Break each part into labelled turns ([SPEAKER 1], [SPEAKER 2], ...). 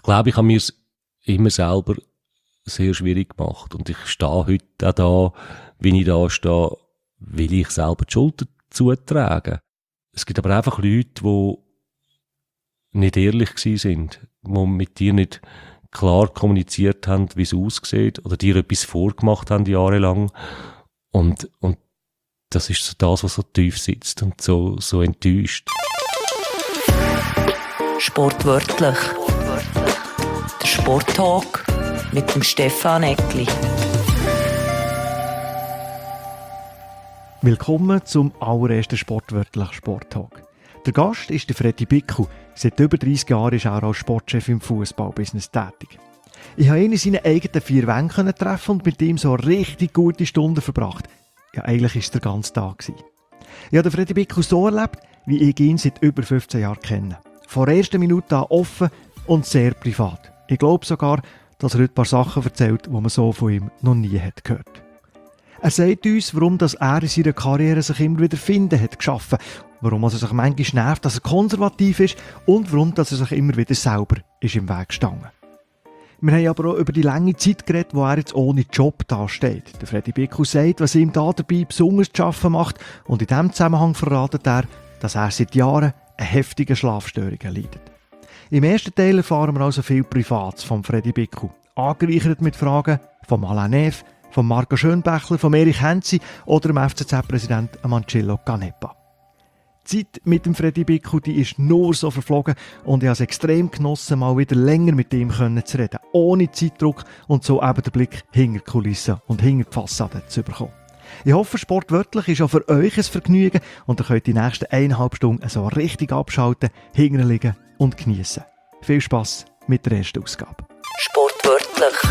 [SPEAKER 1] glaube, ich habe mir es immer selber sehr schwierig gemacht. Und ich stehe heute auch da, wie ich da stehe, will ich selber die Schuld dazu tragen. Es gibt aber einfach Leute, die nicht ehrlich gewesen sind, die mit dir nicht klar kommuniziert haben, wie es aussieht, oder dir etwas vorgemacht haben jahrelang. Und das ist so das, was so tief sitzt und so enttäuscht.
[SPEAKER 2] Sportwörtlich. Der Sporttalk mit dem Stefan Eckli.
[SPEAKER 3] Willkommen zum allerersten Sportwörtlich Sporttalk. Der Gast ist der Freddy Bickel. Seit über 30 Jahren ist er auch als Sportchef im Fußballbusiness tätig. Ich habe ihn in seinen eigenen 4 Wänden treffen und mit ihm so richtig gute Stunden verbracht. Ja, eigentlich war es der ganze Tag. Ich habe den Freddy Bickel so erlebt, wie ich ihn seit über 15 Jahren kenne. Von der ersten Minute an offen und sehr privat. Ich glaube sogar, dass er heute ein paar Sachen erzählt, die man so von ihm noch nie hat gehört. Er sagt uns, warum er in seiner Karriere sich immer wieder finden hat geschaffen, warum er sich manchmal nervt, dass er konservativ ist und warum er sich immer wieder selber ist im Weg gestanden. Wir haben aber auch über die lange Zeit geredet, wo er jetzt ohne Job dasteht. Der Freddy Bickel sagt, was ihm da dabei besonders zu schaffen macht, und in diesem Zusammenhang verratet er, dass er seit Jahren eine heftige Schlafstörung leidet. Im ersten Teil erfahren wir also viel Privates von Freddy Bickel, angereichert mit Fragen von Alain Neff, von Marco Schönbächler, von Erich Henzi oder dem FCZ-Präsident Marcello Canepa. Die Zeit mit dem Freddy Bickel, die ist nur so verflogen, und ich habe es extrem genossen, mal wieder länger mit ihm zu reden, ohne Zeitdruck, und so eben den Blick hinter die Kulissen und hinter die Fassade zu bekommen. Ich hoffe, Sportwörtlich ist auch für euch ein Vergnügen, und ihr könnt die nächsten 1,5 Stunden so richtig abschalten, hinterliegen und geniessen. Viel Spass mit der ersten Ausgabe.
[SPEAKER 2] Sportwörtlich.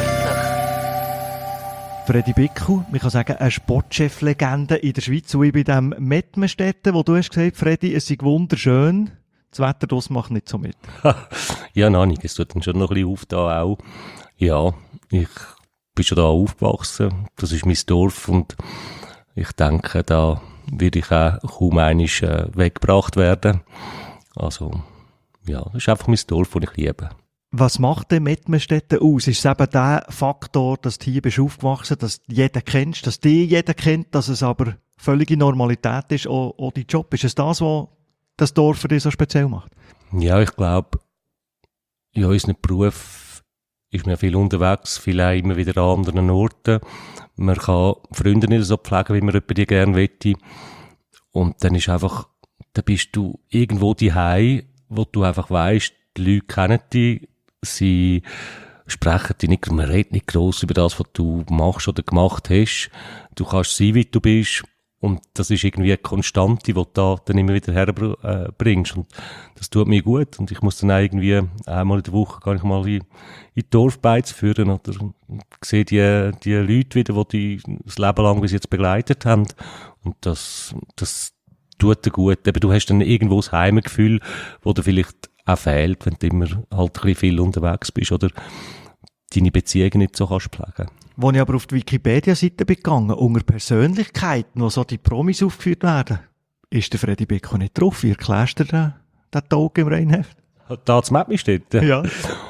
[SPEAKER 3] Freddy Bickel, man kann sagen, eine Sportchef-Legende in der Schweiz. Und ich bei dem Mettmerstetten, wo du hast gesagt, Freddy, es sei wunderschön, das Wetter das macht nicht so mit.
[SPEAKER 1] Ja, nein, es tut dann schon noch ein bisschen auf da auch. Ja, ich bin schon da aufgewachsen, das ist mein Dorf, und ich denke, da werde ich auch kaum einmal weggebracht werden. Also, ja, das ist einfach mein Dorf, das ich liebe.
[SPEAKER 3] Was macht denn Mettmerstetten aus? Ist es eben der Faktor, dass du hier bist aufgewachsen, dass du jeden kennst, dass dich jeder kennt, dass es aber völlige Normalität ist, auch dein Job? Ist es das, was das Dorf für dich so speziell macht?
[SPEAKER 1] Ja, ich glaube, in unserem Beruf ist man viel unterwegs, vielleicht immer wieder an anderen Orten. Man kann Freunde nicht so pflegen, wie man die gerne möchte. Und dann ist einfach, dann bist du irgendwo daheim, wo du einfach weisst, die Leute kennen dich, sie sprechen dich nicht, man redet nicht gross über das, was du machst oder gemacht hast. Du kannst sein, wie du bist. Und das ist irgendwie eine Konstante, die du da dann immer wieder herbringst. Und das tut mir gut. Und ich muss dann auch irgendwie einmal in der Woche gar nicht mal in die Dorfbeiz führen oder sehe die Leute wieder, die das Leben lang bis jetzt begleitet haben. Und das tut dir gut. Eben, du hast dann irgendwo das Heimgefühl, wo dir vielleicht auch fehlt, wenn du immer halt ein bisschen viel unterwegs bist oder deine Beziehungen nicht so kannst pflegen.
[SPEAKER 3] Als ich aber auf die Wikipedia-Seite bin gegangen, unter Persönlichkeiten, wo so die Promis aufgeführt werden, ist der Freddy Bickel nicht drauf. Wie erklärst du den Tag im Rheinheft?
[SPEAKER 1] Da das Map-Steht?
[SPEAKER 3] Ja.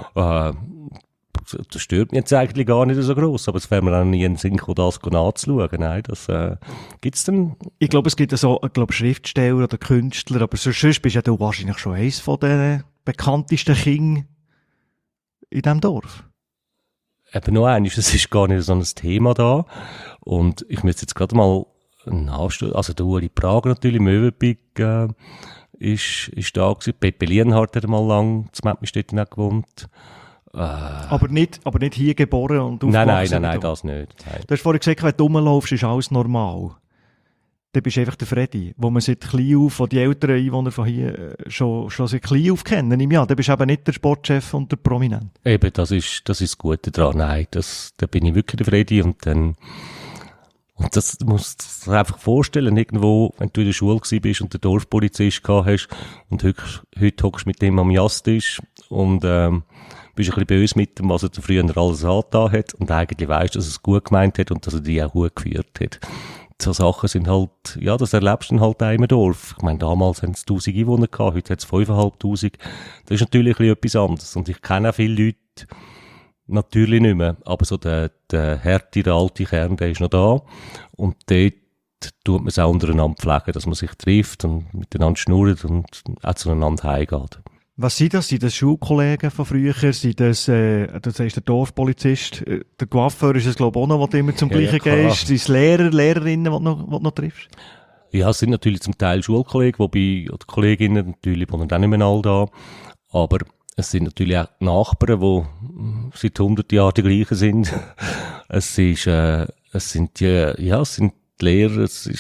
[SPEAKER 1] Das stört mich jetzt eigentlich gar nicht so gross, aber es wäre mir auch nie in den Sinn gekommen, das nachzuschauen. Nein, das gibt's denn?
[SPEAKER 3] Ich glaube, es gibt so Schriftsteller oder Künstler, aber sonst bist ja du wahrscheinlich schon eines von den bekanntesten Kindern in diesem Dorf.
[SPEAKER 1] Eben noch eines, das ist gar nicht so ein Thema da. Und ich müsste jetzt gerade mal nachstellen. Also der Uli Prag natürlich, Möwenpick, ist da gewesen. Pepe Lienhardt hat mal lang zu Mettmerstetten gewohnt.
[SPEAKER 3] Aber nicht hier geboren und aufgewachsen?
[SPEAKER 1] Nein, das nicht. Nein.
[SPEAKER 3] Du hast vorhin gesagt, wenn du rumlaufst, ist alles normal. Dann bist du einfach der Freddy, wo man seit klein auf, von die älteren Einwohner von hier schon seit klein auf kennen, im Jahr. Dann bist du eben nicht der Sportchef und der Prominent.
[SPEAKER 1] Eben, das ist das Gute daran. Nein, da bin ich wirklich der Freddy, und das musst du dir einfach vorstellen, irgendwo, wenn du in der Schule bist und den Dorfpolizist gehabt hast und heute hockst mit dem am Jastisch und bist ein bisschen böse mit dem, was er früher alles angetan hat, und eigentlich weisst, dass er es gut gemeint hat und dass er dich auch gut geführt hat. so Sachen sind halt, ja, das erlebst du dann halt auch im Dorf. Ich meine, damals haben es 1000 Einwohner gehabt, heute hat es 5'500. Das ist natürlich ein bisschen etwas anderes. Und ich kenne auch viele Leute, natürlich nicht mehr, aber so der Härte, der alte Kern, der ist noch da. Und dort tut man es auch untereinander pflegen, dass man sich trifft und miteinander schnurrt und auch zueinander heimgeht.
[SPEAKER 3] Was sind das? Sind das Schulkollegen von früher? Sind das, du sagst, der Dorfpolizist? Der Coiffeur ist es, glaube ich, auch noch, wo du immer zum Gleichen gehst. Sind es Lehrer, Lehrerinnen, die du noch triffst?
[SPEAKER 1] Ja, es sind natürlich zum Teil Schulkollegen, oder Kolleginnen, natürlich wohnen dann nicht mehr alle da. Aber es sind natürlich auch Nachbarn, die seit 100 Jahren die gleichen sind. Es sind die Lehrer,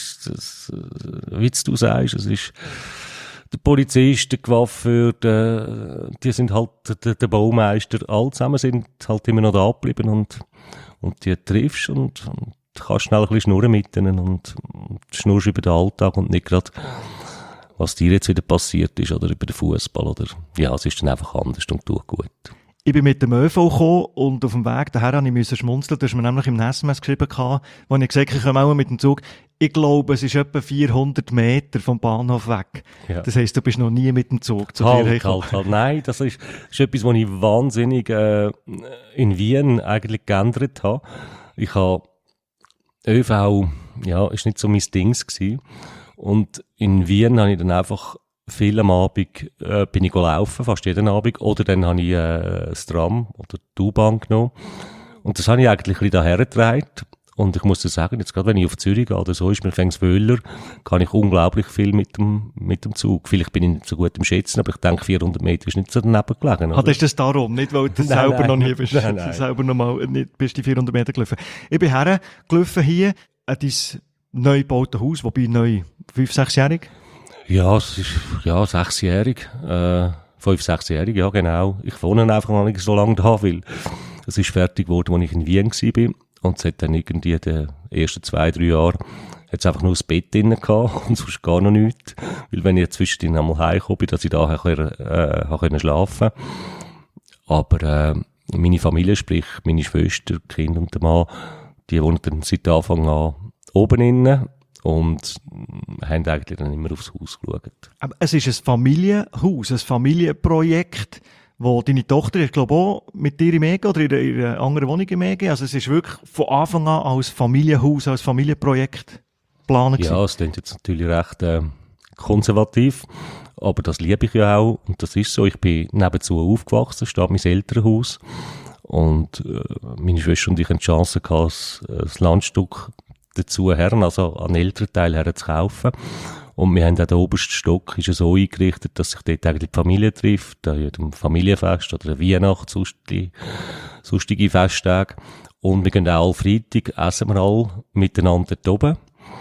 [SPEAKER 1] wie du sagst, es ist der Polizist, der Coiffeur, die sind halt, der Baumeister, alle zusammen sind halt immer noch da geblieben und die triffst und kannst schnell ein bisschen schnurren mit ihnen und schnurrst über den Alltag und nicht gerade, was dir jetzt wieder passiert ist oder über den Fußball oder, ja, es ist dann einfach anders und tut gut.
[SPEAKER 3] Ich bin mit dem ÖV gekommen und auf dem Weg daher musste ich schmunzeln. Da hast du mir nämlich im SMS geschrieben, wo ich gesagt habe, ich komme auch mit dem Zug. Ich glaube, es ist etwa 400 Meter vom Bahnhof weg. Ja. Das heisst, du bist noch nie mit dem Zug zu dir gekommen.
[SPEAKER 1] Halt. Nein, das ist etwas, was ich wahnsinnig in Wien eigentlich geändert habe. Ich habe ÖV, ja, ist nicht so mein Dings gewesen. Und in Wien habe ich dann einfach viel am Abend bin ich gelaufen, fast jeden Abend. Oder dann habe ich das Tram oder die U-Bahn genommen. Und das habe ich eigentlich ein bisschen daher getragen. Und ich muss dir sagen, jetzt gerade wenn ich auf Zürich gehe oder so, ist mir fängs Wöhler, kann ich unglaublich viel mit dem Zug. Vielleicht bin ich nicht so gut im Schätzen, aber ich denke, 400 Meter ist nicht so daneben gelegen.
[SPEAKER 3] Ah, das ist das darum, nicht weil du selber noch nie bist. Nein. Selber noch mal nicht bist die 400 Meter gelaufen. Ich bin hergelaufen hier an dein neu gebautes Haus, wobei neu 5-6-jährig.
[SPEAKER 1] Ja, es ist, 6-jährig, 5-6-jährig, ja, genau. Ich wohne einfach noch nicht so lange da, weil es ist fertig geworden, als ich in Wien war. Und es hat dann irgendwie die ersten 2-3 Jahre hat's einfach nur das Bett drin gehabt und sonst gar noch nichts. Weil wenn ich zwischendrin einmal heimgekommen bin, dass ich da können schlafen. Aber, meine Familie, sprich, meine Schwester, die Kinder und der Mann, die wohnen dann seit Anfang an oben innen. Und haben eigentlich dann immer aufs Haus geschaut.
[SPEAKER 3] Aber es ist ein Familienhaus, ein Familienprojekt, wo deine Tochter, ich glaube auch, mit dir im EG oder in einer anderen Wohnung im EG, also es ist wirklich von Anfang an als Familienhaus, als Familienprojekt geplant gewesen.
[SPEAKER 1] Ja, es klingt jetzt natürlich recht konservativ, aber das liebe ich ja auch und das ist so. Ich bin nebenzu aufgewachsen, steht mein Elternhaus und meine Schwester und ich haben die Chance gehabt, das Landstück dazu her, also an den älteren Teil her zu kaufen. Und wir haben auch den obersten Stock ist ja so eingerichtet, dass sich dort eigentlich die Familie trifft, an jedem Familienfest oder Weihnacht, sonstige Festtage. Und wir gehen auch alle Freitag, essen wir alle miteinander dort oben.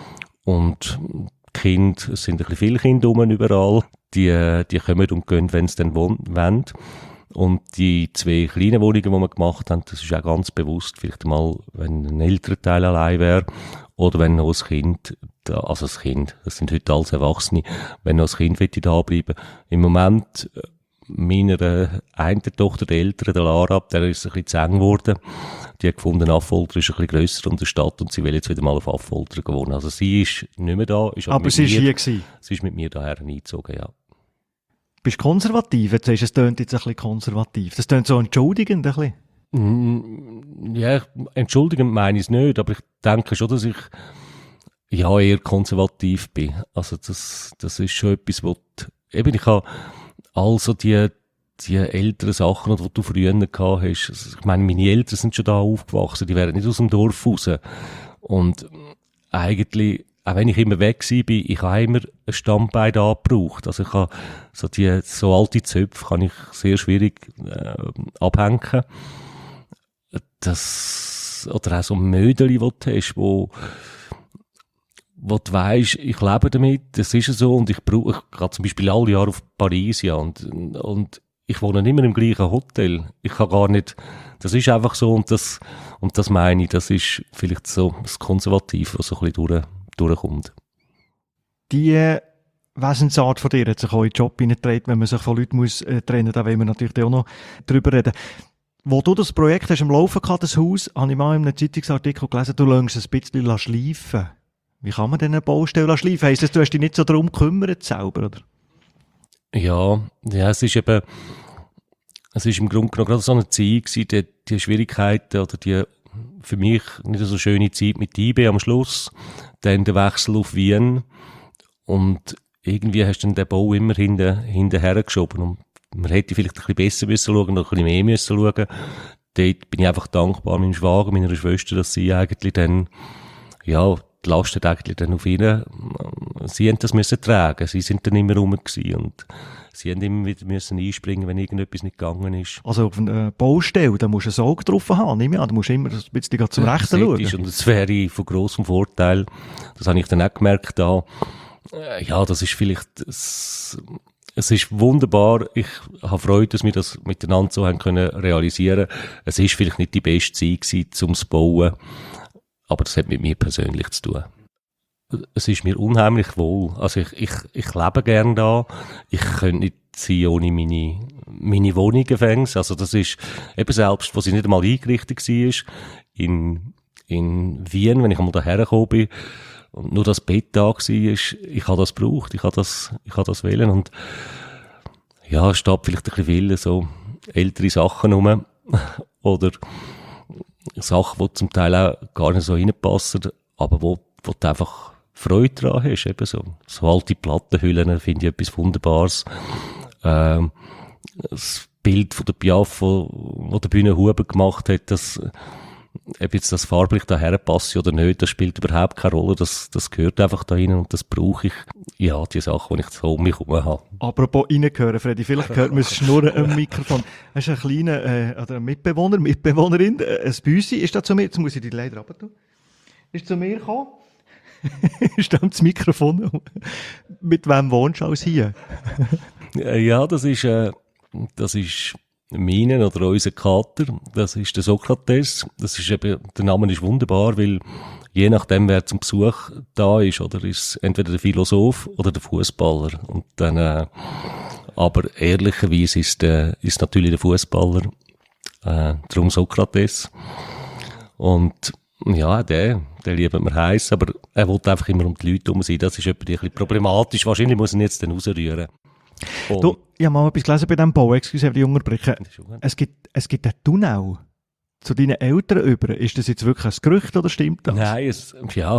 [SPEAKER 1] Und die Kinder, es sind ein bisschen viele Kinder überall, die kommen und gehen, wenn sie dann wollen. Und die 2 kleinen Wohnungen, die wir gemacht haben, das ist auch ganz bewusst, vielleicht mal, wenn ein älterer Teil allein wäre, oder wenn noch ein Kind, das sind heute alles Erwachsene, wenn noch ein Kind da bleiben. Im Moment, meiner einen Tochter, der Ältere, der Lara, der ist ein bisschen zu eng geworden. Die hat gefunden, Affolter ist ein bisschen grösser in der Stadt und sie will jetzt wieder mal auf Affolter wohnen. Also sie ist nicht mehr da.
[SPEAKER 3] Aber sie ist hier gewesen?
[SPEAKER 1] Sie ist mit mir daher eingezogen, ja.
[SPEAKER 3] Bist du konservativ? Jetzt sagst du, es tönt jetzt ein bisschen konservativ. Das tönt so entschuldigend ein bisschen.
[SPEAKER 1] Ja, entschuldigend meine ich es nicht, aber ich denke schon, dass ich eher konservativ bin. Also das ist schon etwas, ich habe also die älteren Sachen, die du früher gehabt hast. Also ich meine, meine Eltern sind schon da aufgewachsen, die wären nicht aus dem Dorf raus. Und eigentlich, auch wenn ich immer weg war, ich habe immer ein Stammbein da gebraucht. Also ich habe so alte Zöpfe kann ich sehr schwierig abhängen. Oder auch so Mödeli, die du hast, wo du weisst, ich lebe damit, das ist so, und ich gehe zum Beispiel alle Jahre auf Paris, ja, und ich wohne immer im gleichen Hotel. Ich kann gar nicht, das ist einfach so, und das meine ich, das ist vielleicht so das Konservative, was so ein bisschen durchkommt.
[SPEAKER 3] Die Wesensart von dir hat sich auch in den Job hineingetragen, wenn man sich von Leuten trennen muss, da wollen wir natürlich auch noch drüber reden. Wo du das Projekt hast am Laufen gehabt, das Haus, habe ich mal in einem Zeitungsartikel gelesen, du lässt es ein bisschen schleifen. Wie kann man denn eine Baustelle schleifen? Heisst das, du hast dich nicht so darum gekümmert selber, oder?
[SPEAKER 1] Ja, es ist eben, es ist im Grunde genommen gerade so eine Zeit gewesen, die Schwierigkeiten oder die für mich nicht so schöne Zeit mit IB am Schluss, dann der Wechsel auf Wien und irgendwie hast du dann den Bau immer hinterher geschoben und man hätte vielleicht ein bisschen besser müssen schauen oder ein bisschen mehr müssen schauen. Dort bin ich einfach dankbar meinem Schwager, meiner Schwester, dass sie eigentlich dann, ja, die Last hat eigentlich dann auf ihnen, sie haben das müssen tragen, sie sind dann immer rum gewesen und sie haben immer wieder müssen einspringen, wenn irgendetwas nicht gegangen ist.
[SPEAKER 3] Also auf einer Baustelle, da musst du ein Auge drauf haben, nehme ich an, da musst du immer ein bisschen zum Rechten schauen.
[SPEAKER 1] Und das wäre von grossem Vorteil, das habe ich dann auch gemerkt da, ja, das ist vielleicht, es ist wunderbar, ich habe Freude, dass wir das miteinander so haben können realisieren. Es ist vielleicht nicht die beste Zeit gewesen, um zu bauen, aber das hat mit mir persönlich zu tun. Es ist mir unheimlich wohl. Also ich lebe gern da. Ich könnte nicht sein ohne meine Wohnung. Also das ist eben selbst, wo sie nicht einmal eingerichtet war, in Wien, wenn ich einmal daher gekommen bin, und nur das Bett da war, ich habe das gebraucht, ich habe das wählen und ja, es steht vielleicht ein bisschen viel so ältere Sachen rum oder Sachen, die zum Teil auch gar nicht so reinpassen, aber wo du einfach Freude dran hast, eben so alte Plattenhüllen, finde ich etwas Wunderbares. Das Bild von der Piaf, wo der Bühne Huber gemacht hat, ob jetzt das farblich daher passt oder nicht, das spielt überhaupt keine Rolle. Das gehört einfach da rein und das brauche ich. Ja, die Sachen, die ich so um mich herum habe.
[SPEAKER 3] Apropos reingehören, Freddy, vielleicht hört man es schnurren am Mikrofon. Hast du einen kleinen, oder einen Mitbewohner, Mitbewohnerin, ein Büsi, ist da zu mir, jetzt muss ich die leider runter tun, ist zu mir gekommen, ist da das Mikrofon, mit wem wohnst du als hier?
[SPEAKER 1] Ja, das ist meinen oder unser Kater, das ist der Sokrates. Das ist eben, der Name ist wunderbar, weil je nachdem, wer zum Besuch da ist, oder ist entweder der Philosoph oder der Fußballer. Und dann, aber ehrlicherweise ist natürlich der Fußballer, darum Sokrates. Und ja, der liebt mir heiß, aber er will einfach immer um die Leute herum sein. Das ist etwa ein bisschen problematisch. Wahrscheinlich muss er ihn jetzt dann rausrühren.
[SPEAKER 3] Du, ich habe mal etwas gelesen bei diesem Bau, excuse, ich die unterbrechen. Es gibt einen Tunnel zu deinen Eltern über. Ist das jetzt wirklich ein Gerücht oder stimmt das?
[SPEAKER 1] Nein, es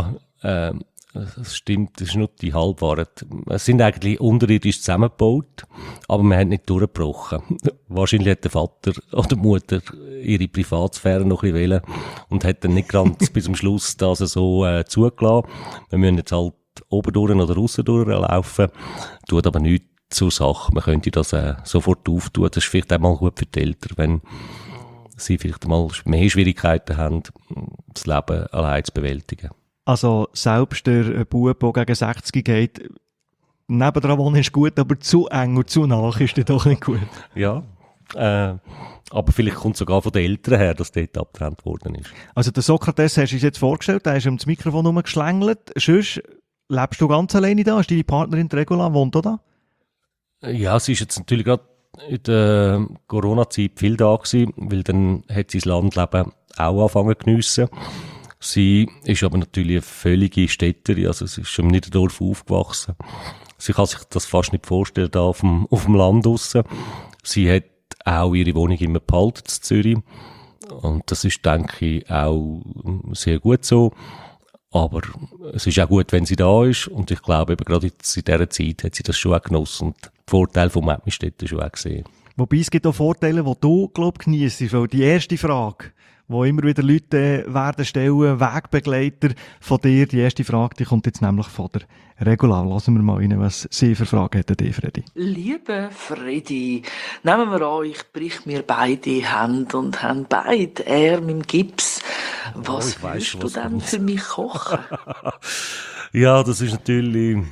[SPEAKER 1] stimmt, das ist nur die Halbwahrheit. Es sind eigentlich unterirdisch zusammengebaut, aber wir haben nicht durchgebrochen. Wahrscheinlich hat der Vater oder die Mutter ihre Privatsphäre noch ein bisschen wollen und hat dann nicht ganz bis zum Schluss das so zugelassen. Wir müssen jetzt halt oben durch oder aussen durchlaufen, tut aber nichts zur Sache. Man könnte das sofort auftun. Das ist vielleicht auch mal gut für die Eltern, wenn sie vielleicht mal mehr Schwierigkeiten haben, das Leben allein zu bewältigen.
[SPEAKER 3] Also selbst der Bub, der gegen 60 geht, nebendran wohnen ist gut, aber zu eng und zu nach ist der doch nicht gut.
[SPEAKER 1] Ja, aber vielleicht kommt es sogar von den Eltern her, dass dort abgetrennt worden ist.
[SPEAKER 3] Also der Sokrates hast du uns jetzt vorgestellt, der ist um das Mikrofon herumgeschlängelt. Sonst lebst du ganz alleine da? Ist deine Partnerin die Regula, wohnt auch da?
[SPEAKER 1] Ja, sie ist jetzt natürlich gerade in der Corona-Zeit viel da gewesen, weil dann hat sie das Landleben auch angefangen zu geniessen. Sie ist aber natürlich eine völlige Städterin, also sie ist schon im Niederdorf aufgewachsen. Sie kann sich das fast nicht vorstellen, da auf dem Land draussen. Sie hat auch ihre Wohnung immer behalten in Zürich. Und das ist, denke ich, auch sehr gut so. Aber es ist auch gut, wenn sie da ist. Und ich glaube, eben gerade jetzt in dieser Zeit hat sie das schon auch genossen und die Vorteile von Mettmisstätten schon auch gesehen.
[SPEAKER 3] Wobei es gibt auch Vorteile, die du, glaube ich, geniessest. Weil die erste Frage, die immer wieder Leute werden stellen, Wegbegleiter von dir, die erste Frage, die kommt jetzt nämlich von der Regula. Lassen wir mal rein, was sie für Fragen hat an dich, Freddy.
[SPEAKER 4] Lieber Freddy, nehmen wir an, ich brich mir beide Hände und haben beide Arme im Gips. Was würdest du dann für mich kochen?
[SPEAKER 1] Ja, das ist natürlich...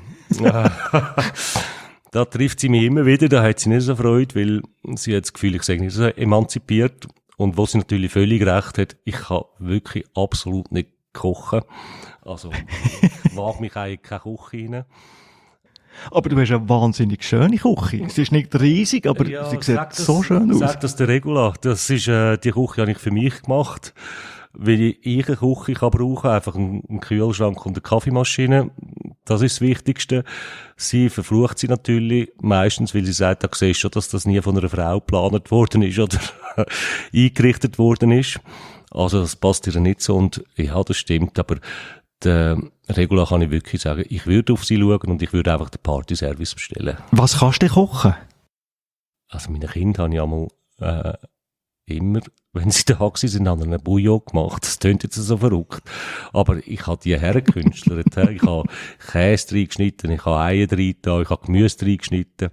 [SPEAKER 1] Da trifft sie mich immer wieder, da hat sie nicht so Freude, weil sie hat das Gefühl, ich sage nicht so emanzipiert. Und wo sie natürlich völlig recht hat, ich kann wirklich absolut nicht kochen. Also, ich wage mich eigentlich keine Küche rein.
[SPEAKER 3] Aber du hast eine wahnsinnig schöne Küche. Sie ist nicht riesig, aber ja, sie sieht so schön aus.
[SPEAKER 1] Sag das der Regula. Das ist, die Küche habe ich für mich gemacht. weil ich eine Küche kann brauchen, einfach einen Kühlschrank und eine Kaffeemaschine. Das ist das Wichtigste. Sie verflucht sie natürlich meistens, weil sie sagt, da siehst du schon, dass das nie von einer Frau geplant worden ist oder eingerichtet worden ist. Also das passt ihr nicht so und ja, das stimmt, aber der Regula kann ich wirklich sagen, ich würde auf sie schauen und ich würde einfach den Partyservice bestellen.
[SPEAKER 3] Was kannst du kochen?
[SPEAKER 1] Also meine Kinder haben ja einmal immer, wenn sie da sind, haben einen Bouillon gemacht. Das klingt jetzt so verrückt. Aber ich habe die hergekünstlert. Ich habe Käse reingeschnitten, ich habe Eier reingetan, ich habe Gemüse reingeschnitten.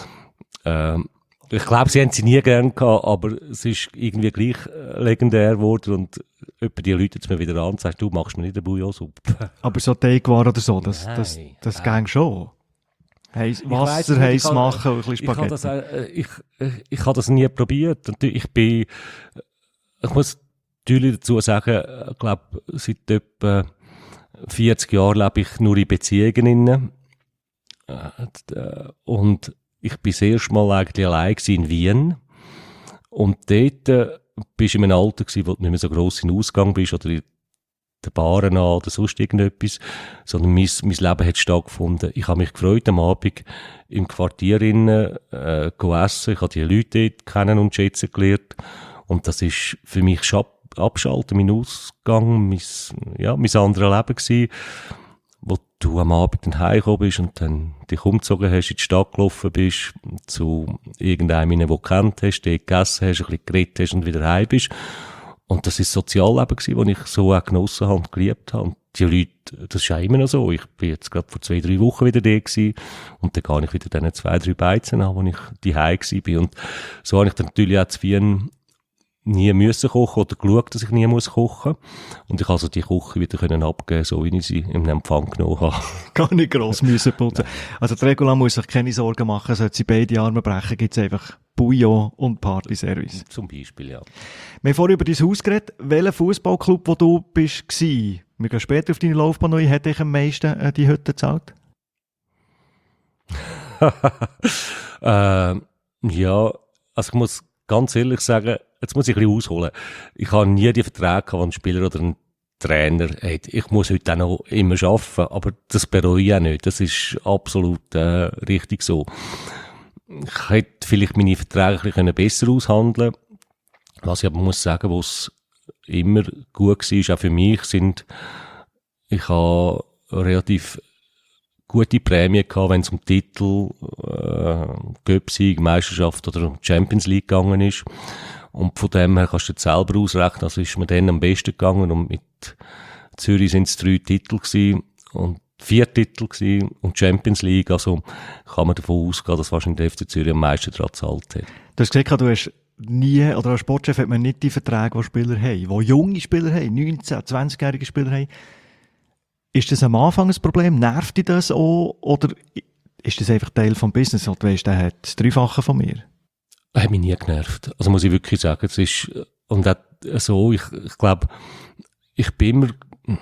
[SPEAKER 1] Ich glaube, sie haben sie nie gern gehabt, aber es ist irgendwie gleich legendär geworden und etwa die Leute jetzt mir wieder an und sagen, du machst mir nicht eine Bouillonsuppe.
[SPEAKER 3] Aber so Teigwaren oder so, das ging schon. Wasser heiß machen und ein bisschen Spaghetti.
[SPEAKER 1] Ich habe das nie probiert. Und ich muss natürlich dazu sagen, ich glaube, seit etwa 40 Jahren lebe ich nur in Beziehungen. Und ich bin das erste Mal eigentlich allein in Wien. Und dort bist du in einem Alter gewesen, wo du nicht mehr so gross in den Ausgang bist oder in den Baren an oder sonst irgendetwas, sondern mein Leben hat stattgefunden. Ich habe mich gefreut, am Abend im Quartier essen. Ich habe die Leute dort kennen und schätzen gelernt. Und das ist für mich Abschalten, mein Ausgang, mein anderes Leben gewesen, wo du am Abend dann heimgekommen bist und dann dich umgezogen hast, in die Stadt gelaufen bist, zu irgendeinem, den du gekannt hast, dort gegessen hast, ein bisschen geredet hast und wieder heim bist. Und das war das Sozialleben gewesen, das ich so auch genossen habe und geliebt habe. Und die Leute, das ist ja immer noch so. Ich bin jetzt gerade vor 2-3 Wochen wieder da gewesen. Und dann gehe ich wieder diese 2-3 Beizen an, wo ich daheim war. Und so habe ich dann natürlich auch zu Wien nie müssen kochen oder geschaut, dass ich nie muss kochen. Und ich also die Küche wieder können abgeben, so wie ich sie im Empfang genommen habe.
[SPEAKER 3] Gar nicht gross müssen putzen. Also die Regula muss sich keine Sorgen machen, sollte sie beide Arme brechen, gibt es einfach Bouillon und Partyservice.
[SPEAKER 1] Zum Beispiel, ja.
[SPEAKER 3] Wir haben vorhin über dein Haus geredet. Welcher Fußballclub, wo du bist, war? Wir gehen später auf deine Laufbahn ein. Hat dich am meisten die Hütte gezahlt?
[SPEAKER 1] Ja, also ich muss ganz ehrlich sagen, jetzt muss ich ein bisschen ausholen. Ich habe nie die Verträge gehabt, die ein Spieler oder ein Trainer hat. Ich muss heute auch noch immer arbeiten, aber das bereue ich auch nicht. Das ist absolut richtig so. Ich hätte vielleicht meine Verträge ein bisschen besser aushandeln können. Was ich aber muss sagen, was immer gut war, auch für mich, ich habe relativ gute Prämien gehabt, wenn es um Titel, Cup-Sieg, Meisterschaft oder um Champions League gegangen ist. Und von dem her kannst du jetzt selber ausrechnen, also ist mir dann am besten gegangen und mit Zürich sind es 3 Titel gewesen und 4 Titel gewesen und Champions League, also kann man davon ausgehen, dass wahrscheinlich der FC Zürich am meisten daran gezahlt hat.
[SPEAKER 3] Du hast gesagt, du hast nie, oder als Sportchef hat man nicht die Verträge, die Spieler haben, die junge Spieler haben, 19-, 20-jährige Spieler haben. Ist das am Anfang ein Problem? Nervt dich das auch? Oder ist das einfach Teil des Business? Und du weißt, der hat das Dreifache von mir.
[SPEAKER 1] Hat mich nie genervt. Also muss ich wirklich sagen, es ist, und auch so, ich glaube, ich bin immer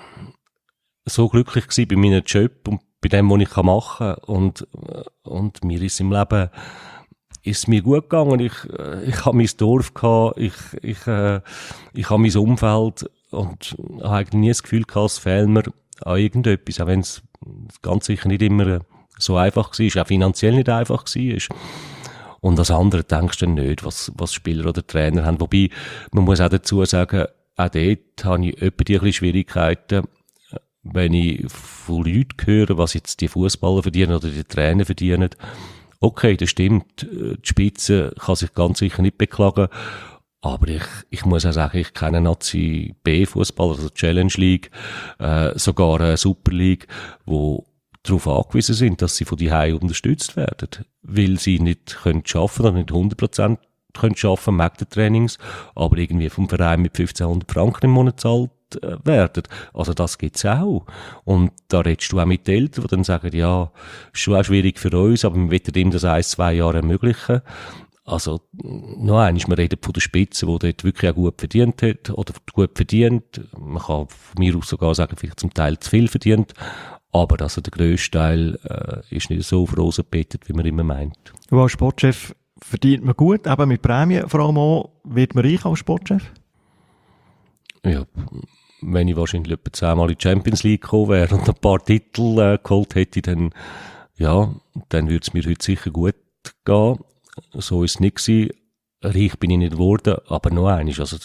[SPEAKER 1] so glücklich gewesen bei meinem Job und bei dem, was ich machen kann. Und mir ist im Leben, ist mir gut gegangen. Ich habe mein Dorf gehabt, ich habe mein Umfeld und habe eigentlich nie das Gefühl gehabt, es fehlt mir an irgendetwas, auch wenn es ganz sicher nicht immer so einfach war, auch finanziell nicht einfach war. Und das andere denkst du nicht, was Spieler oder Trainer haben. Wobei, man muss auch dazu sagen, auch dort habe ich etwa die ein bisschen Schwierigkeiten, wenn ich von Leuten höre, was jetzt die Fußballer verdienen oder die Trainer verdienen. Okay, das stimmt, die Spitze kann sich ganz sicher nicht beklagen. Aber ich muss auch sagen, ich kenne Nazi B-Fußballer, also Challenge League, sogar eine Super League, wo darauf angewiesen sind, dass sie von die Hause unterstützt werden, weil sie nicht arbeiten können oder nicht 100% arbeiten, mag den Trainings, aber irgendwie vom Verein mit 1500 Franken im Monat gezahlt werden. Also das gibt's auch. Und da redest du auch mit den Eltern, die dann sagen, ja, ist schon auch schwierig für uns, aber wir wollen ihm das 1-2 Jahre ermöglichen. Also, noch einmal, wir reden von der Spitze, die dort wirklich auch gut verdient hat, oder gut verdient. Man kann von mir aus sogar sagen, vielleicht zum Teil zu viel verdient. Aber also der grösste Teil ist nicht so auf Rosen gebettet, wie man immer meint.
[SPEAKER 3] Und als Sportchef verdient man gut, eben mit Prämien vor allem auch. Wird man reich als Sportchef?
[SPEAKER 1] Ja, wenn ich wahrscheinlich etwa 10-mal in die Champions League gekommen wäre und ein paar Titel geholt hätte, dann würde es mir heute sicher gut gehen. So ist es nicht gewesen. Reich bin ich nicht geworden, aber noch eines. Also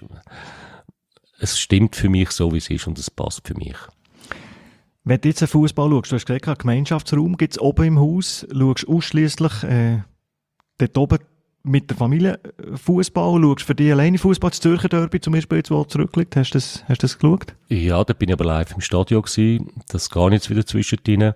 [SPEAKER 1] es stimmt für mich so, wie es ist und es passt für mich.
[SPEAKER 3] Wenn du jetzt einen Fußball schaust, du hast gesagt, Gemeinschaftsraum gibt es oben im Haus, schaust du ausschliesslich dort oben mit der Familie Fußball, schaust für dich alleine Fußball, das Zürcher Derby zum Beispiel, jetzt, wo zurückliegt, hast du das geschaut?
[SPEAKER 1] Ja, da bin ich aber live im Stadion gewesen, das gar nichts wieder zwischendrin.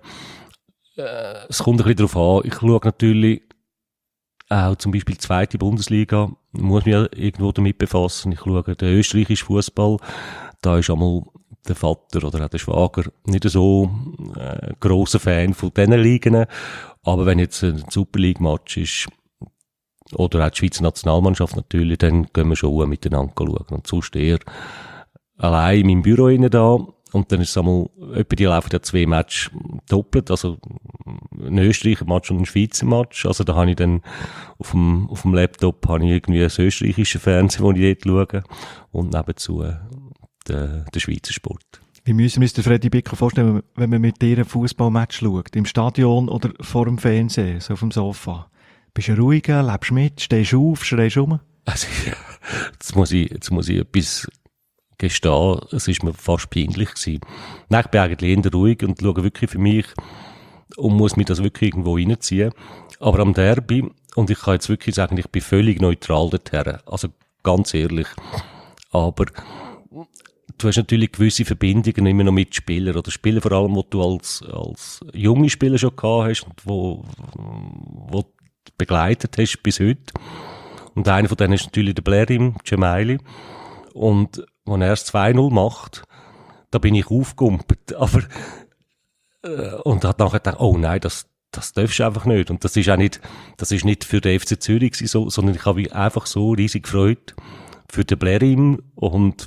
[SPEAKER 1] Es kommt ein bisschen darauf an, ich schaue natürlich auch zum Beispiel die 2. Bundesliga, muss mich ja irgendwo damit befassen. Ich schaue den österreichischen Fußball, da ist einmal der Vater oder auch der Schwager nicht so grosser Fan von diesen Ligen. Aber wenn jetzt ein Super League-Match ist, oder auch die Schweizer Nationalmannschaft natürlich, dann gehen wir schon miteinander schauen. Und sonst eher allein in meinem Büro rein da. Und dann ist es einmal, etwa die laufen ja 2 Matches doppelt, also ein Österreicher Match und ein Schweizer Match. Also da habe ich dann auf dem Laptop habe ich irgendwie ein österreichisches Fernsehen, wo ich dort schaue. Und nebenzu den Schweizer Sport.
[SPEAKER 3] Wie müssen wir uns den Freddy Bickel vorstellen, wenn man mit dir ein Fußballmatch schaut? Im Stadion oder vor dem Fernsehen, so auf dem Sofa? Bist du ruhiger, lebst mit, stehst du auf, schreist rum?
[SPEAKER 1] Also, ja, jetzt muss ich etwas gestehen, es ist mir fast peinlich gewesen. Nein, ich bin eigentlich eher ruhig und schaue wirklich für mich und muss mich das wirklich irgendwo reinziehen. Aber am Derby, und ich kann jetzt wirklich sagen, ich bin völlig neutral dorthin. Also, ganz ehrlich. Aber du hast natürlich gewisse Verbindungen immer noch mit Spielern, oder Spieler vor allem, die du als junge Spieler schon gehabt hast und wo du begleitet hast bis heute. Und einer von denen ist natürlich der Blerim Cemaili. Und wenn er es 2-0 macht, da bin ich aufgegumpelt. Aber, und hat nachher gedacht, oh nein, das darfst du einfach nicht. Und das ist nicht für den FC Zürich so, sondern ich habe mich einfach so riesig gefreut für den Blerim und,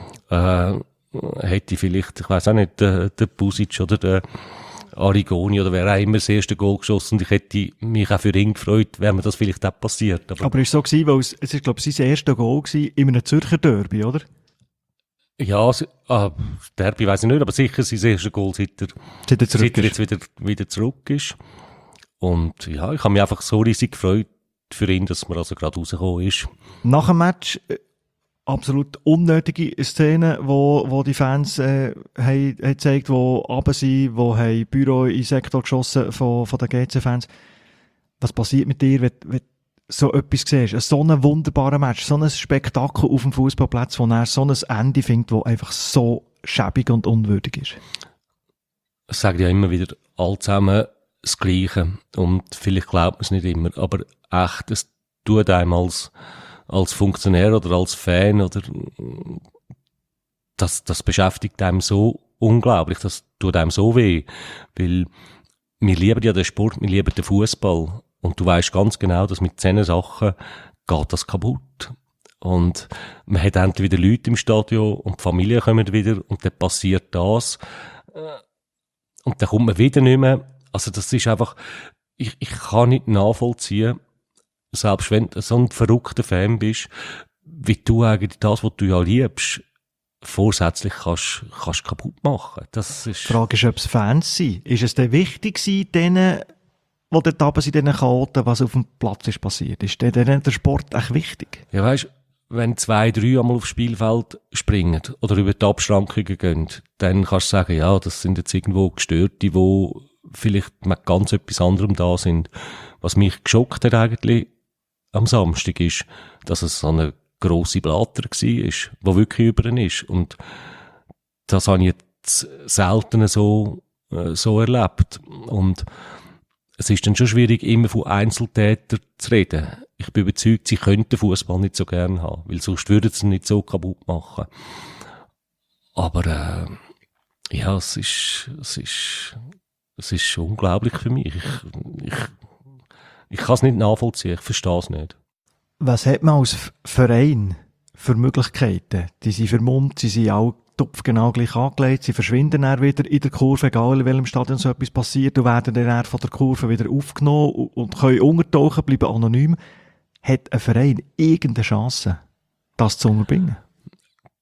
[SPEAKER 1] hätte vielleicht, ich weiss auch nicht, der Pusic oder der Arigoni oder wer auch immer das erste Goal geschossen und ich hätte mich auch für ihn gefreut, wäre mir das vielleicht auch passiert.
[SPEAKER 3] Aber es war so gewesen, weil es ist, glaube ich, sein erstes Goal gewesen in einem Zürcher Derby, oder?
[SPEAKER 1] Ja, Derby weiss ich nicht, aber sicher sein erstes Goal, seit er jetzt wieder zurück ist. Und ja, ich habe mich einfach so riesig gefreut für ihn, dass man also gerade rausgekommen ist.
[SPEAKER 3] Nach dem Match absolut unnötige Szenen, wo die Fans haben gezeigt, wo runter sind, wo haben Büro in den Sektor geschossen von den GC-Fans. Was passiert mit dir, wenn du so etwas siehst? So ein wunderbarer Match, so ein Spektakel auf dem Fußballplatz, wo er so ein Ende findet, das einfach so schäbig und unwürdig ist.
[SPEAKER 1] Ich sage ja immer wieder all zusammen das Gleiche. Und vielleicht glaubt man es nicht immer, aber echt, es tut einem als Funktionär oder als Fan oder das beschäftigt einem so unglaublich, das tut einem so weh, weil wir lieben ja den Sport, wir lieben den Fußball und du weißt ganz genau, dass mit 10 Sachen geht das kaputt und man hat endlich wieder Leute im Stadion und die Familien kommen wieder und dann passiert das und dann kommt man wieder nicht mehr, also das ist einfach, ich kann nicht nachvollziehen, selbst wenn du so ein verrückter Fan bist, wie du eigentlich das, was du ja liebst, vorsätzlich kannst kaputt machen. Das ist...
[SPEAKER 3] Die Frage ist, ob es Fans sind. Ist es denn wichtig gewesen, denen, die dort oben sind, diesen Chaoten, was auf dem Platz ist passiert? Ist denen der Sport echt wichtig?
[SPEAKER 1] Ja, weisst, wenn 2, 3 einmal aufs Spielfeld springen oder über die Abschrankungen gehen, dann kannst du sagen, ja, das sind jetzt irgendwo Gestörte, die vielleicht mit ganz etwas anderem da sind. Was mich geschockt hat eigentlich am Samstag ist, dass es so eine grosse Blatter war, wo wirklich über ihn ist. Und das habe ich jetzt selten so erlebt. Und es ist dann schon schwierig, immer von Einzeltätern zu reden. Ich bin überzeugt, sie könnten den Fußball nicht so gerne haben, weil sonst würden sie ihn nicht so kaputt machen. Aber ja, es ist unglaublich für mich. Ich kann es nicht nachvollziehen, ich verstehe es nicht.
[SPEAKER 3] Was hat man als Verein für Möglichkeiten? Die sind vermummt, sie sind auch genau gleich angelegt, sie verschwinden dann wieder in der Kurve, egal in welchem Stadion so etwas passiert, und werden dann von der Kurve wieder aufgenommen und können untertauchen, bleiben anonym. Hat ein Verein irgendeine Chance, das zu unterbringen?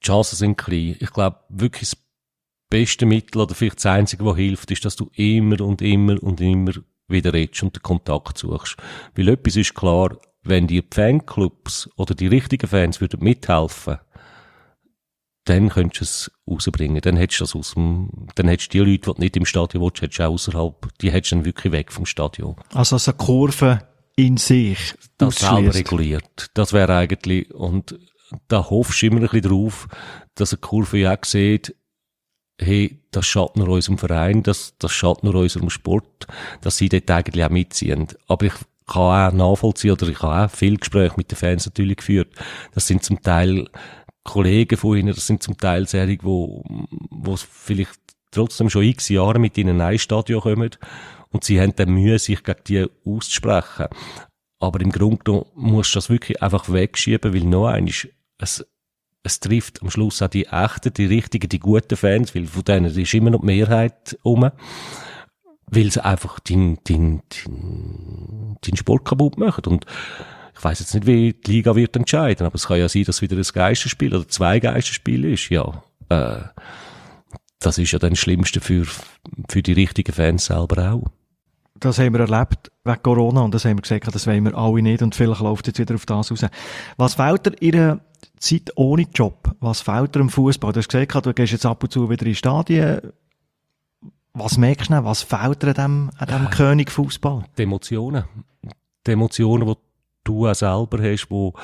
[SPEAKER 1] die Chancen sind klein. Ich glaube, wirklich das beste Mittel oder vielleicht das Einzige, was hilft, ist, dass du immer und immer und immer wieder redest und den Kontakt suchst. Weil etwas ist klar, wenn die Fanclubs oder die richtigen Fans würden mithelfen, dann könntest du es rausbringen. Dann hättest du dann hättest du die Leute, die nicht im Stadion willst, hättest du auch außerhalb, die hättest du dann wirklich weg vom Stadion.
[SPEAKER 3] Also eine Kurve in sich
[SPEAKER 1] das selber reguliert. Das wäre eigentlich, und da hoffst du immer ein bisschen drauf, dass eine Kurve ja auch sieht, hey, das schadet nur unserem Verein, das schadet nur unserem Sport, dass sie dort eigentlich auch mitziehen. Aber ich kann auch nachvollziehen, oder ich habe auch viele Gespräche mit den Fans natürlich geführt. Das sind zum Teil Kollegen von ihnen, das sind zum Teil Serien, wo vielleicht trotzdem schon x Jahre mit ihnen in ein Stadion kommen und sie haben dann Mühe, sich gegen die auszusprechen. Aber im Grunde genommen musst du das wirklich einfach wegschieben, weil noch einmal, es trifft am Schluss auch die echten, die richtigen, die guten Fans, weil von denen ist immer noch die Mehrheit rum, weil sie einfach deinen Sport kaputt machen. Und ich weiss jetzt nicht, wie die Liga wird entscheiden, aber es kann ja sein, dass wieder ein Geisterspiel oder 2 Geisterspiele ist. Ja, das ist ja dann das Schlimmste für die richtigen Fans selber auch.
[SPEAKER 3] Das haben wir erlebt wegen Corona und das haben wir gesagt, das wollen wir alle nicht und vielleicht läuft jetzt wieder auf das raus. Was fehlt dir in der Zeit ohne Job? Was fehlt dir im Fußball? Du hast gesagt, du gehst jetzt ab und zu wieder in Stadien. Was merkst du denn? Was fehlt dir an dem König Fußball?
[SPEAKER 1] Die Emotionen. Die Emotionen, die du auch selber hast, wo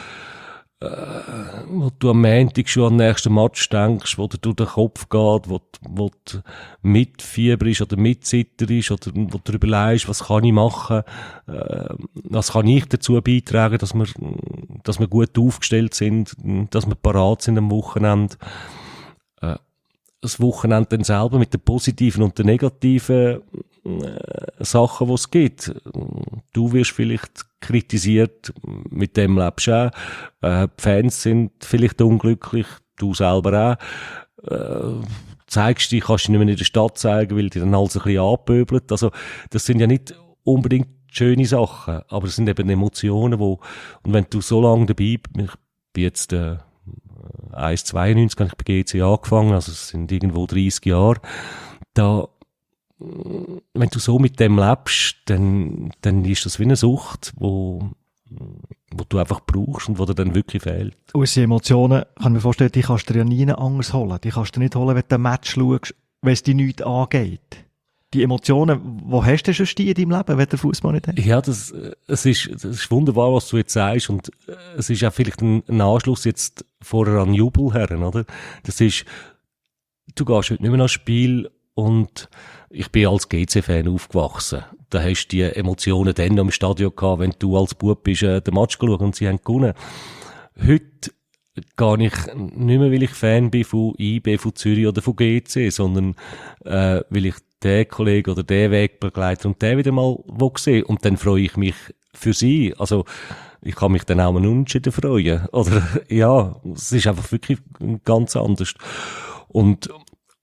[SPEAKER 1] du am Montag schon an den nächsten Match denkst, wo dir durch den Kopf geht, wo du mitfieberst oder mitzitterst oder wo du überlegst, was kann ich machen, was kann ich dazu beitragen, dass wir gut aufgestellt sind, dass wir parat sind am Wochenende. Das Wochenende dann selber mit den positiven und den negativen Sachen, die es gibt. Du wirst vielleicht kritisiert, mit dem lebst du auch. Die Fans sind vielleicht unglücklich, du selber auch. Zeigst dich, kannst dich nicht mehr in der Stadt zeigen, weil die dann alles ein bisschen anpöbelt. Also, das sind ja nicht unbedingt schöne Sachen, aber es sind eben Emotionen, und wenn du so lange dabei bist, ich bin jetzt 1,92 habe ich bei GC angefangen, also es sind irgendwo 30 Jahre, wenn du so mit dem lebst, dann ist das wie eine Sucht, wo du einfach brauchst und wo dir dann wirklich fehlt.
[SPEAKER 3] Unsere Emotionen, kann ich mir vorstellen, die kannst du dir ja nie anders holen. Die kannst du nicht holen, wenn du ein Match schaust, wenn es dir nichts angeht. Die Emotionen, wo hast du schon in deinem Leben, wenn du Fußball nicht hast?
[SPEAKER 1] Ja, das ist wunderbar, was du jetzt sagst, und es ist auch vielleicht ein Anschluss jetzt vorher an Jubel her, oder? Das ist, du gehst heute nicht mehr ans Spiel, und ich bin als GC-Fan aufgewachsen. Da hast du die Emotionen dann noch im Stadion gehabt, wenn du als Bub bist, den Match geschaut und sie haben gewonnen. Heute gehe ich nicht mehr, weil ich Fan bin von IB, von Zürich oder von GC, sondern weil ich den Kollegen oder den Wegbegleiter und den wieder mal sehen. Und dann freue ich mich für sie. Also, ich kann mich dann auch mal unentschieden freuen. Oder, ja, es ist einfach wirklich ganz anders. Und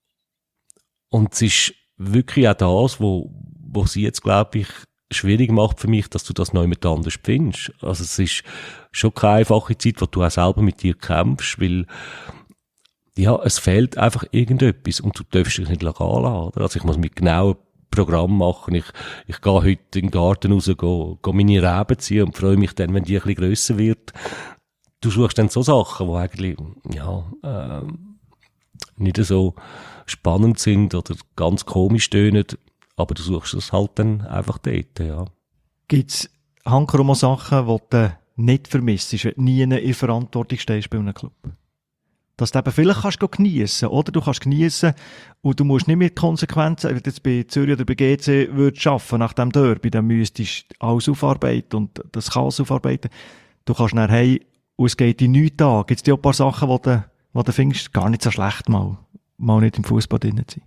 [SPEAKER 1] es ist wirklich auch das, wo sie jetzt, glaube ich, schwierig macht für mich, dass du das noch mit anders findest. Also, es ist schon keine einfache Zeit, wo du auch selber mit dir kämpfst, weil, ja, es fehlt einfach irgendetwas und du darfst dich nicht gehen lassen. Also ich muss mit genauen Programm machen. Ich gehe heute in den Garten raus, gehe meine Reben ziehen und freue mich dann, wenn die ein bisschen grösser wird. Du suchst dann so Sachen, die eigentlich, ja, nicht so spannend sind oder ganz komisch tönen, aber du suchst es halt dann einfach dort, ja.
[SPEAKER 3] Gibt's Hankerum Sachen, die du nicht vermisst, wenn du nie in Verantwortung stehst bei einem Club? Dass du eben vielleicht kannst geniessen, oder? Du kannst geniessen und du musst nicht mit Konsequenzen, wenn du jetzt bei Zürich oder bei GC würdest arbeiten nach dem Derby, dann müsstest du alles aufarbeiten und das Chaos aufarbeiten. Du kannst nachher heim und es geht in 9 Tagen. Gibt es auch ein paar Sachen, die du findest, gar nicht so schlecht mal nicht im Fußball drin zu sein?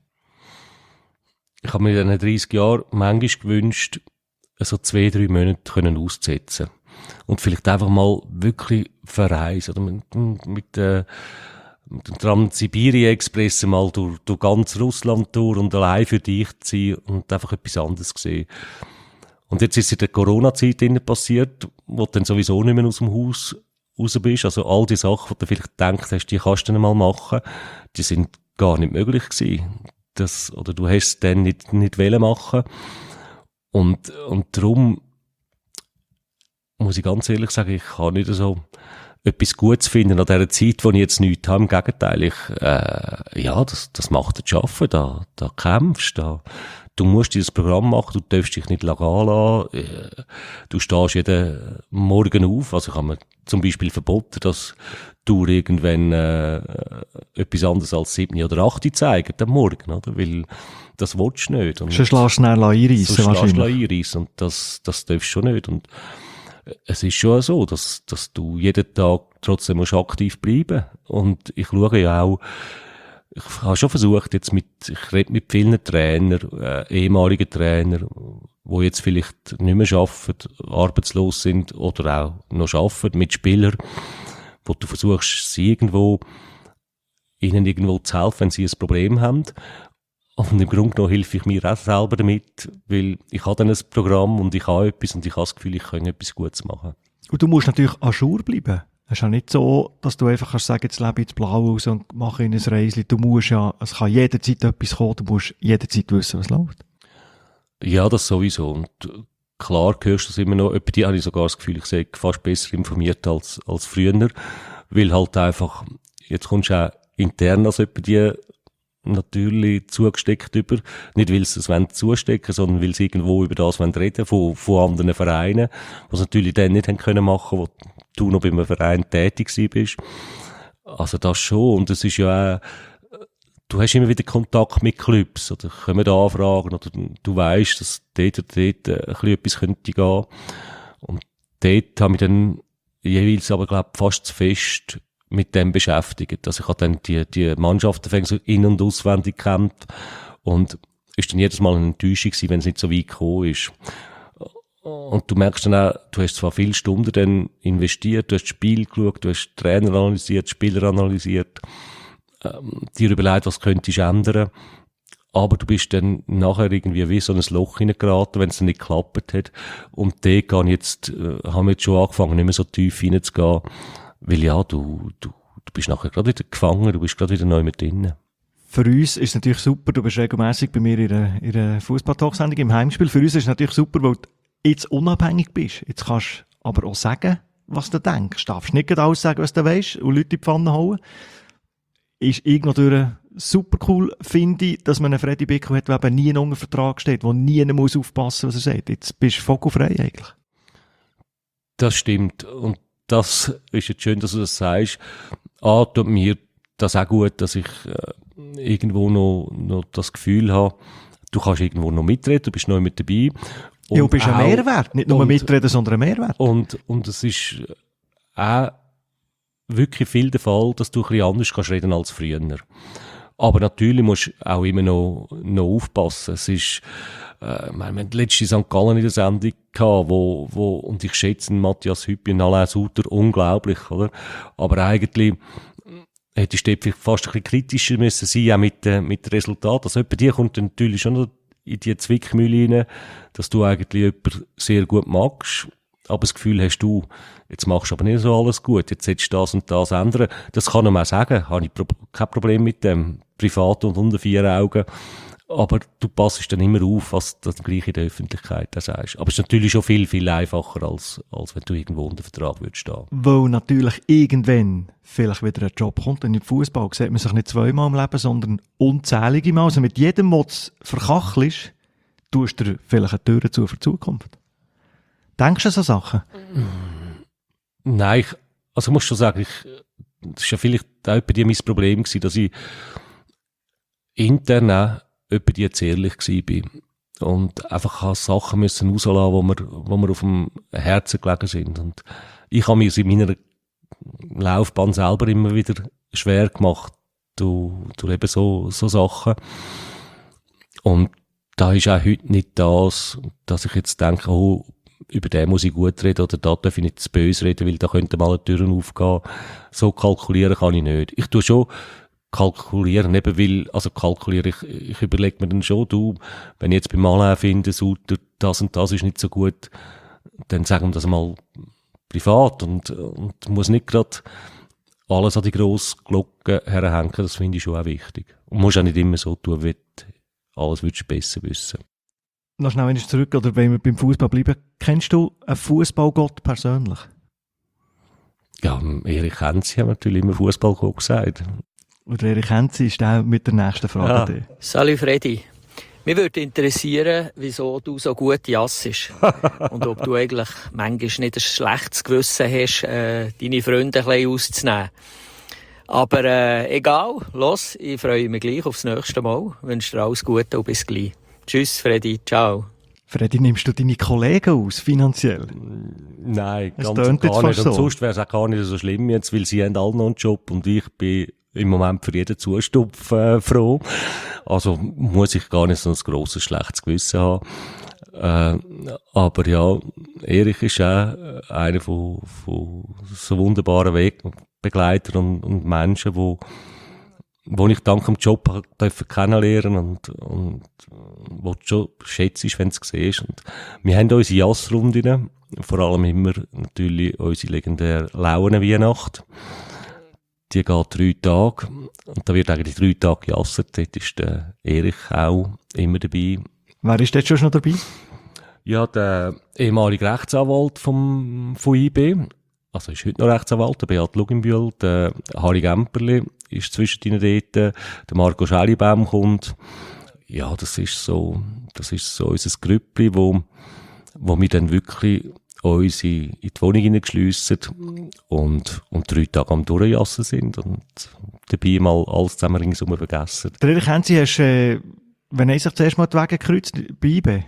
[SPEAKER 1] Ich habe mir in diesen 30 Jahren manchmal gewünscht, so 2-3 Monate können auszusetzen. Und vielleicht einfach mal wirklich verreisen. Oder mit dem Trans-Sibirien-Express mal durch ganz Russland durch und allein für dich zu sein und einfach etwas anderes sehen. Und jetzt ist es in der Corona-Zeit passiert, wo du dann sowieso nicht mehr aus dem Haus raus bist. Also all die Sachen, die du vielleicht gedacht hast, die kannst du dann mal machen, die sind gar nicht möglich gewesen. Oder du hast es dann nicht wollen machen. Und darum muss ich ganz ehrlich sagen, ich kann nicht so etwas Gutes finden an dieser Zeit, wo ich jetzt nichts habe. Im Gegenteil, das macht das Arbeiten, da kämpfst, du musst dieses Programm machen, du darfst dich nicht gehen lassen, du stehst jeden Morgen auf, also ich habe mir zum Beispiel verboten, dass du irgendwann etwas anderes als 7 oder 8 zeigen am Morgen, oder? Weil das willst du nicht. Und
[SPEAKER 3] sonst lässt du schnell einreissen wahrscheinlich.
[SPEAKER 1] Und das darfst du schon nicht. Und es ist schon so, dass du jeden Tag trotzdem musst aktiv bleiben. Und ich schaue ja auch, ich habe schon versucht, ich rede mit vielen Trainern, ehemaligen Trainern, die jetzt vielleicht nicht mehr arbeiten, arbeitslos sind oder auch noch arbeiten, mit Spielern, wo du versuchst, ihnen irgendwo zu helfen, wenn sie ein Problem haben. Und im Grunde genommen helfe ich mir auch selber damit, weil ich habe dann ein Programm und ich habe etwas und ich habe das Gefühl, ich kann etwas Gutes machen.
[SPEAKER 3] Und du musst natürlich à jour bleiben. Es ist ja nicht so, dass du einfach kannst sagen, jetzt lebe ich ins Blau aus und mache in ein Reisli. Du musst ja, es kann jederzeit etwas kommen, du musst jederzeit wissen, was läuft.
[SPEAKER 1] Ja, das sowieso. Und klar hörst du es immer noch. Etwa die habe ich sogar das Gefühl, ich sei fast besser informiert als früher. Weil halt einfach, jetzt kommst du auch intern als etwa die natürlich zugesteckt über. Nicht, weil sie es zustecken, sondern weil sie irgendwo über das reden von anderen Vereinen, was natürlich dann nicht haben können machen, wo du noch bei einem Verein tätig bist. Also das schon. Und es ist ja auch, du hast immer wieder Kontakt mit Clubs, oder kommen Anfragen, oder du weisst, dass dort oder dort ein bisschen etwas könnte gehen. Und dort habe ich dann jeweils aber, glaube ich, fast zu fest mit dem beschäftigt. Also ich habe dann die Mannschaften so in- und auswendig gekannt und ist dann jedes Mal eine Enttäuschung gewesen, wenn es nicht so weit gekommen ist. Und du merkst dann auch, du hast zwar viele Stunden dann investiert, du hast das Spiel geschaut, du hast Trainer analysiert, Spieler analysiert, dir überlegt, was könntest du ändern, aber du bist dann nachher irgendwie wie so ein Loch hineingeraten, wenn es dann nicht geklappt hat. Und da haben wir jetzt schon angefangen, nicht mehr so tief reinzugehen, weil ja, du bist nachher gerade wieder gefangen, du bist gerade wieder neu mit drin.
[SPEAKER 3] Für uns ist es natürlich super, du bist regelmässig bei mir in einer Fußball-Talk-Sendung im Heimspiel. Für uns ist es natürlich super, weil du jetzt unabhängig bist. Jetzt kannst du aber auch sagen, was du denkst. Du darfst nicht gerade alles sagen, was du weißt und Leute in die Pfanne hauen. Ist irgendwie super cool, finde ich, dass man einen Freddy Bickel hat, der eben nie unter Vertrag steht, der nie muss aufpassen, was er sagt. Jetzt bist du vogelfrei eigentlich.
[SPEAKER 1] Das stimmt. Und das ist jetzt schön, dass du das sagst. Tut mir das auch gut, dass ich irgendwo noch das Gefühl habe, du kannst irgendwo noch mitreden, du bist neu mit dabei. Und
[SPEAKER 3] ja, du bist ein Mehrwert. Nicht nur mitreden, sondern ein Mehrwert.
[SPEAKER 1] Und es ist auch wirklich viel der Fall, dass du ein bisschen anders kannst reden als früher. Aber natürlich musst du auch immer noch aufpassen. Es ist, wir haben letzte St. Gallen in der Sendung gehabt, und ich schätze Matthias Hüppi und Alain Suter unglaublich, oder? Aber eigentlich hättest du vielleicht fast ein bisschen kritischer müssen sein, auch mit dem Resultat. Also bei dir kommt dann natürlich schon noch in die Zwickmühle rein, dass du eigentlich jemanden sehr gut magst, aber das Gefühl hast du, jetzt machst du aber nicht so alles gut, jetzt solltest du das und das ändern. Das kann man auch sagen, habe ich kein Problem mit dem, privat und unter 4 Augen. Aber du passest dann immer auf, was du gleich in der Öffentlichkeit sagst. Aber es ist natürlich schon viel, viel einfacher, als wenn du irgendwo unter Vertrag würdest stehen.
[SPEAKER 3] Weil natürlich irgendwann vielleicht wieder ein Job kommt. Und im Fußball sieht man sich nicht zweimal im Leben, sondern unzählige Mal. Also mit jedem Mal verkachelst, tust du dir vielleicht eine Tür zu für die Zukunft. Denkst du an so Sachen?
[SPEAKER 1] Nein, ich muss schon sagen, das ist ja vielleicht auch bei dir mein Problem gewesen, dass ich intern auch etwa die jetzt ehrlich war und einfach Sachen müssen rauslassen, wo mir auf dem Herzen gelegen sind. Und ich habe mir es in meiner Laufbahn selber immer wieder schwer gemacht durch eben so Sachen. Und da ist auch heute nicht das, dass ich jetzt denke, oh, über den muss ich gut reden oder da darf ich nicht zu böse reden, weil da könnte mal eine Tür aufgehen. So kalkulieren kann ich nicht. Ich tue schon kalkulieren, eben weil, also kalkulieren, ich überlege mir dann schon, du, wenn ich jetzt beim Alain finde, Suter, das und das ist nicht so gut, dann sagen wir das mal privat und muss nicht gerade alles an die grosse Glocke herhängen, das finde ich schon auch wichtig. Und musst auch nicht immer so tun, wie du alles würdest besser wissen.
[SPEAKER 3] Noch schnell zurück, oder wenn wir beim Fußball bleiben, kennst du einen Fußballgott persönlich?
[SPEAKER 1] Ja, Erich Hänzi hat natürlich immer Fußballgott gesagt.
[SPEAKER 3] Oder Erich Hänzi ist auch mit der nächsten Frage. Ja.
[SPEAKER 5] Salut Freddy. Mich würde interessieren, wieso du so gut jassest. Und ob du eigentlich manchmal nicht ein schlechtes Gewissen hast, deine Freunde ein bisschen auszunehmen. Aber egal, los, ich freue mich gleich aufs nächste Mal. Ich wünsche dir alles Gute und bis gleich. Tschüss, Freddy. Ciao.
[SPEAKER 3] Freddy, nimmst du deine Kollegen aus, finanziell?
[SPEAKER 1] Nein,
[SPEAKER 3] es
[SPEAKER 1] ganz gar nicht.
[SPEAKER 3] So.
[SPEAKER 1] Und sonst wäre es auch gar nicht so schlimm jetzt, weil sie haben alle noch einen Job und ich bin im Moment für jeden Zustupf froh. Also muss ich gar nicht so ein grosses, schlechtes Gewissen haben. Aber ja, Erich ist auch einer von so wunderbaren Wegbegleitern und Menschen, wo ich dank dem Job kennenlernen und wo du schon schätzt, wenn du es siehst. Und wir haben unsere Jassrunden, vor allem immer natürlich unsere legendäre Launen-Weihnacht. Die geht 3 Tage. Und da wird eigentlich 3 Tage gejassert. Dort ist der Erich auch immer dabei.
[SPEAKER 3] Wer ist dort schon noch dabei?
[SPEAKER 1] Ja, der ehemalige Rechtsanwalt von IB. Also ist heute noch Rechtsanwalt, der Beat Luginbühl, der Harry Gemperli ist zwischendrin dort, der Marco Schellibaum kommt. Ja, das ist so unser Grüppli, wo wir dann wirklich uns in die Wohnung hineingeschliessen und 3 Tage am Durchjassen sind und dabei mal alles zusammen ringsum vergessen.
[SPEAKER 3] Der Erich Hänzi, hast wenn er sich zuerst mal die Wege gekreuzt, bei IB?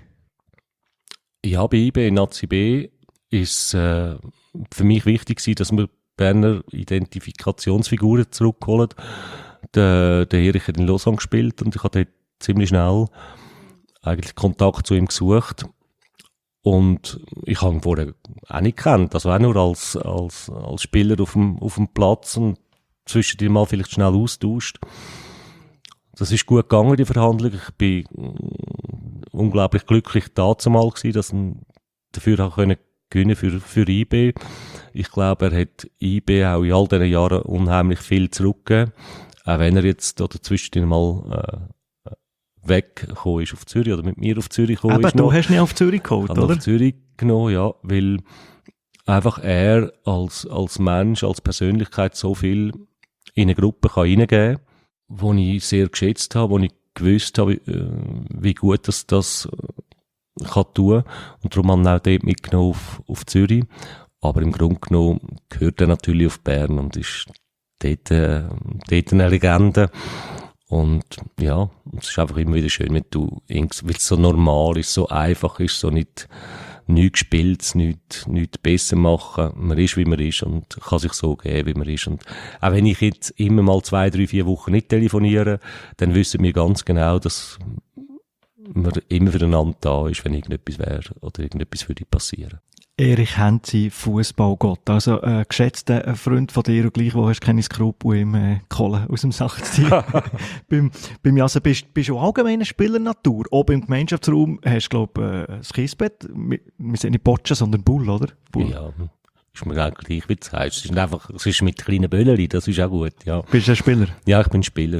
[SPEAKER 1] Ja, bei IB, in Nazi B, ist für mich wichtig gewesen, dass wir Berner Identifikationsfiguren zurückholen. Der Erich hat in Lausanne gespielt und ich habe dort ziemlich schnell eigentlich Kontakt zu ihm gesucht. Und ich habe ihn vorher auch nicht gekannt, also auch nur als Spieler auf dem Platz und zwischendrin mal vielleicht schnell austauscht. Das ist gut gegangen, die Verhandlung. Ich bin unglaublich glücklich dazumal gewesen, dass ich dafür auch gewinnen für IB. Ich glaube, er hat IB auch in all diesen Jahren unheimlich viel zurückgegeben. Auch wenn er jetzt oder zwischendrin mal weggekommen ist auf Zürich oder mit mir auf Zürich gekommen ist.
[SPEAKER 3] Aber du hast ihn auf Zürich geholt, oder?
[SPEAKER 1] Auf Zürich genommen, ja, weil einfach er als Mensch, als Persönlichkeit so viel in eine Gruppe kann reingeben kann, wo ich sehr geschätzt habe, wo ich gewusst habe, wie gut das kann tun. Und darum haben wir auch dort mitgenommen auf Zürich. Aber im Grunde genommen gehört er natürlich auf Bern und ist dort eine Legende. Und ja, es ist einfach immer wieder schön, weil es so normal ist, so einfach ist, so nichts gespielt, nichts besser machen. Man ist, wie man ist und kann sich so geben, wie man ist. Und auch wenn ich jetzt immer mal 2, 3, 4 Wochen nicht telefoniere, dann wissen wir ganz genau, dass man immer füreinander da ist, wenn irgendetwas wäre oder irgendetwas würde passieren.
[SPEAKER 3] Erich Hänzi, Fußballgott. Also ein geschätzter Freund von dir und gleich, wo hast du keine Skrupel im Kohlen aus dem Sack zu ziehen. beim Jassen bist du allgemeine Spielernatur. Oben im Gemeinschaftsraum hast du, glaube ich, das Kiesbett. Wir sind nicht Boccia, sondern Bull, oder? Bull.
[SPEAKER 1] Ja, ist mir auch gleich, wie du heißt. Es ist mit kleinen Böllerli, das ist auch gut, ja.
[SPEAKER 3] Bist du ein Spieler?
[SPEAKER 1] Ja, ich bin Spieler.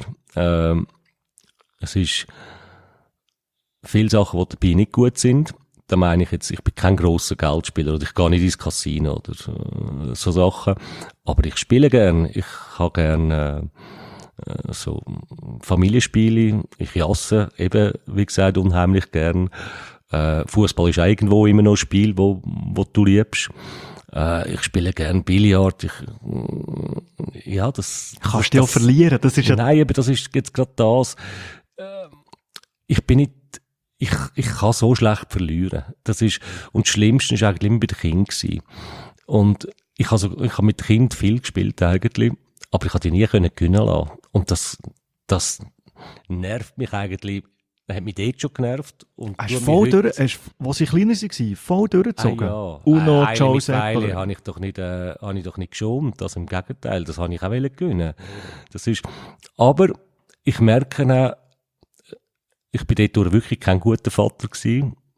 [SPEAKER 1] Es ist viele Sachen, die dabei nicht gut sind. Da meine ich jetzt, ich bin kein grosser Geldspieler oder ich gehe nicht ins Casino oder so Sachen. Aber ich spiele gern. Ich habe gern so Familienspiele. Ich jasse eben, wie gesagt, unheimlich gern. Fußball ist irgendwo immer noch ein Spiel, wo du liebst. Ich spiele gern Billard. Ja, das...
[SPEAKER 3] Kannst du ja auch verlieren. Das ist
[SPEAKER 1] nein, aber das ist jetzt gerade das. Ich bin nicht... Ich kann so schlecht verlieren. Und das Schlimmste war eigentlich immer bei den Kindern gewesen. Und ich habe mit Kindern viel gespielt eigentlich, aber ich konnte die nie gewinnen lassen. Und das nervt mich eigentlich, hat mich dort schon genervt. Und
[SPEAKER 3] hast du voll durch, wo sie kleiner waren, voll durchgezogen?
[SPEAKER 1] Ja.
[SPEAKER 3] Uno, Joe Seppel.
[SPEAKER 1] habe ich doch nicht geschont. Also im Gegenteil, das habe ich auch gewinnen. Aber ich merke auch, ich bin dort wirklich kein guter Vater gewesen.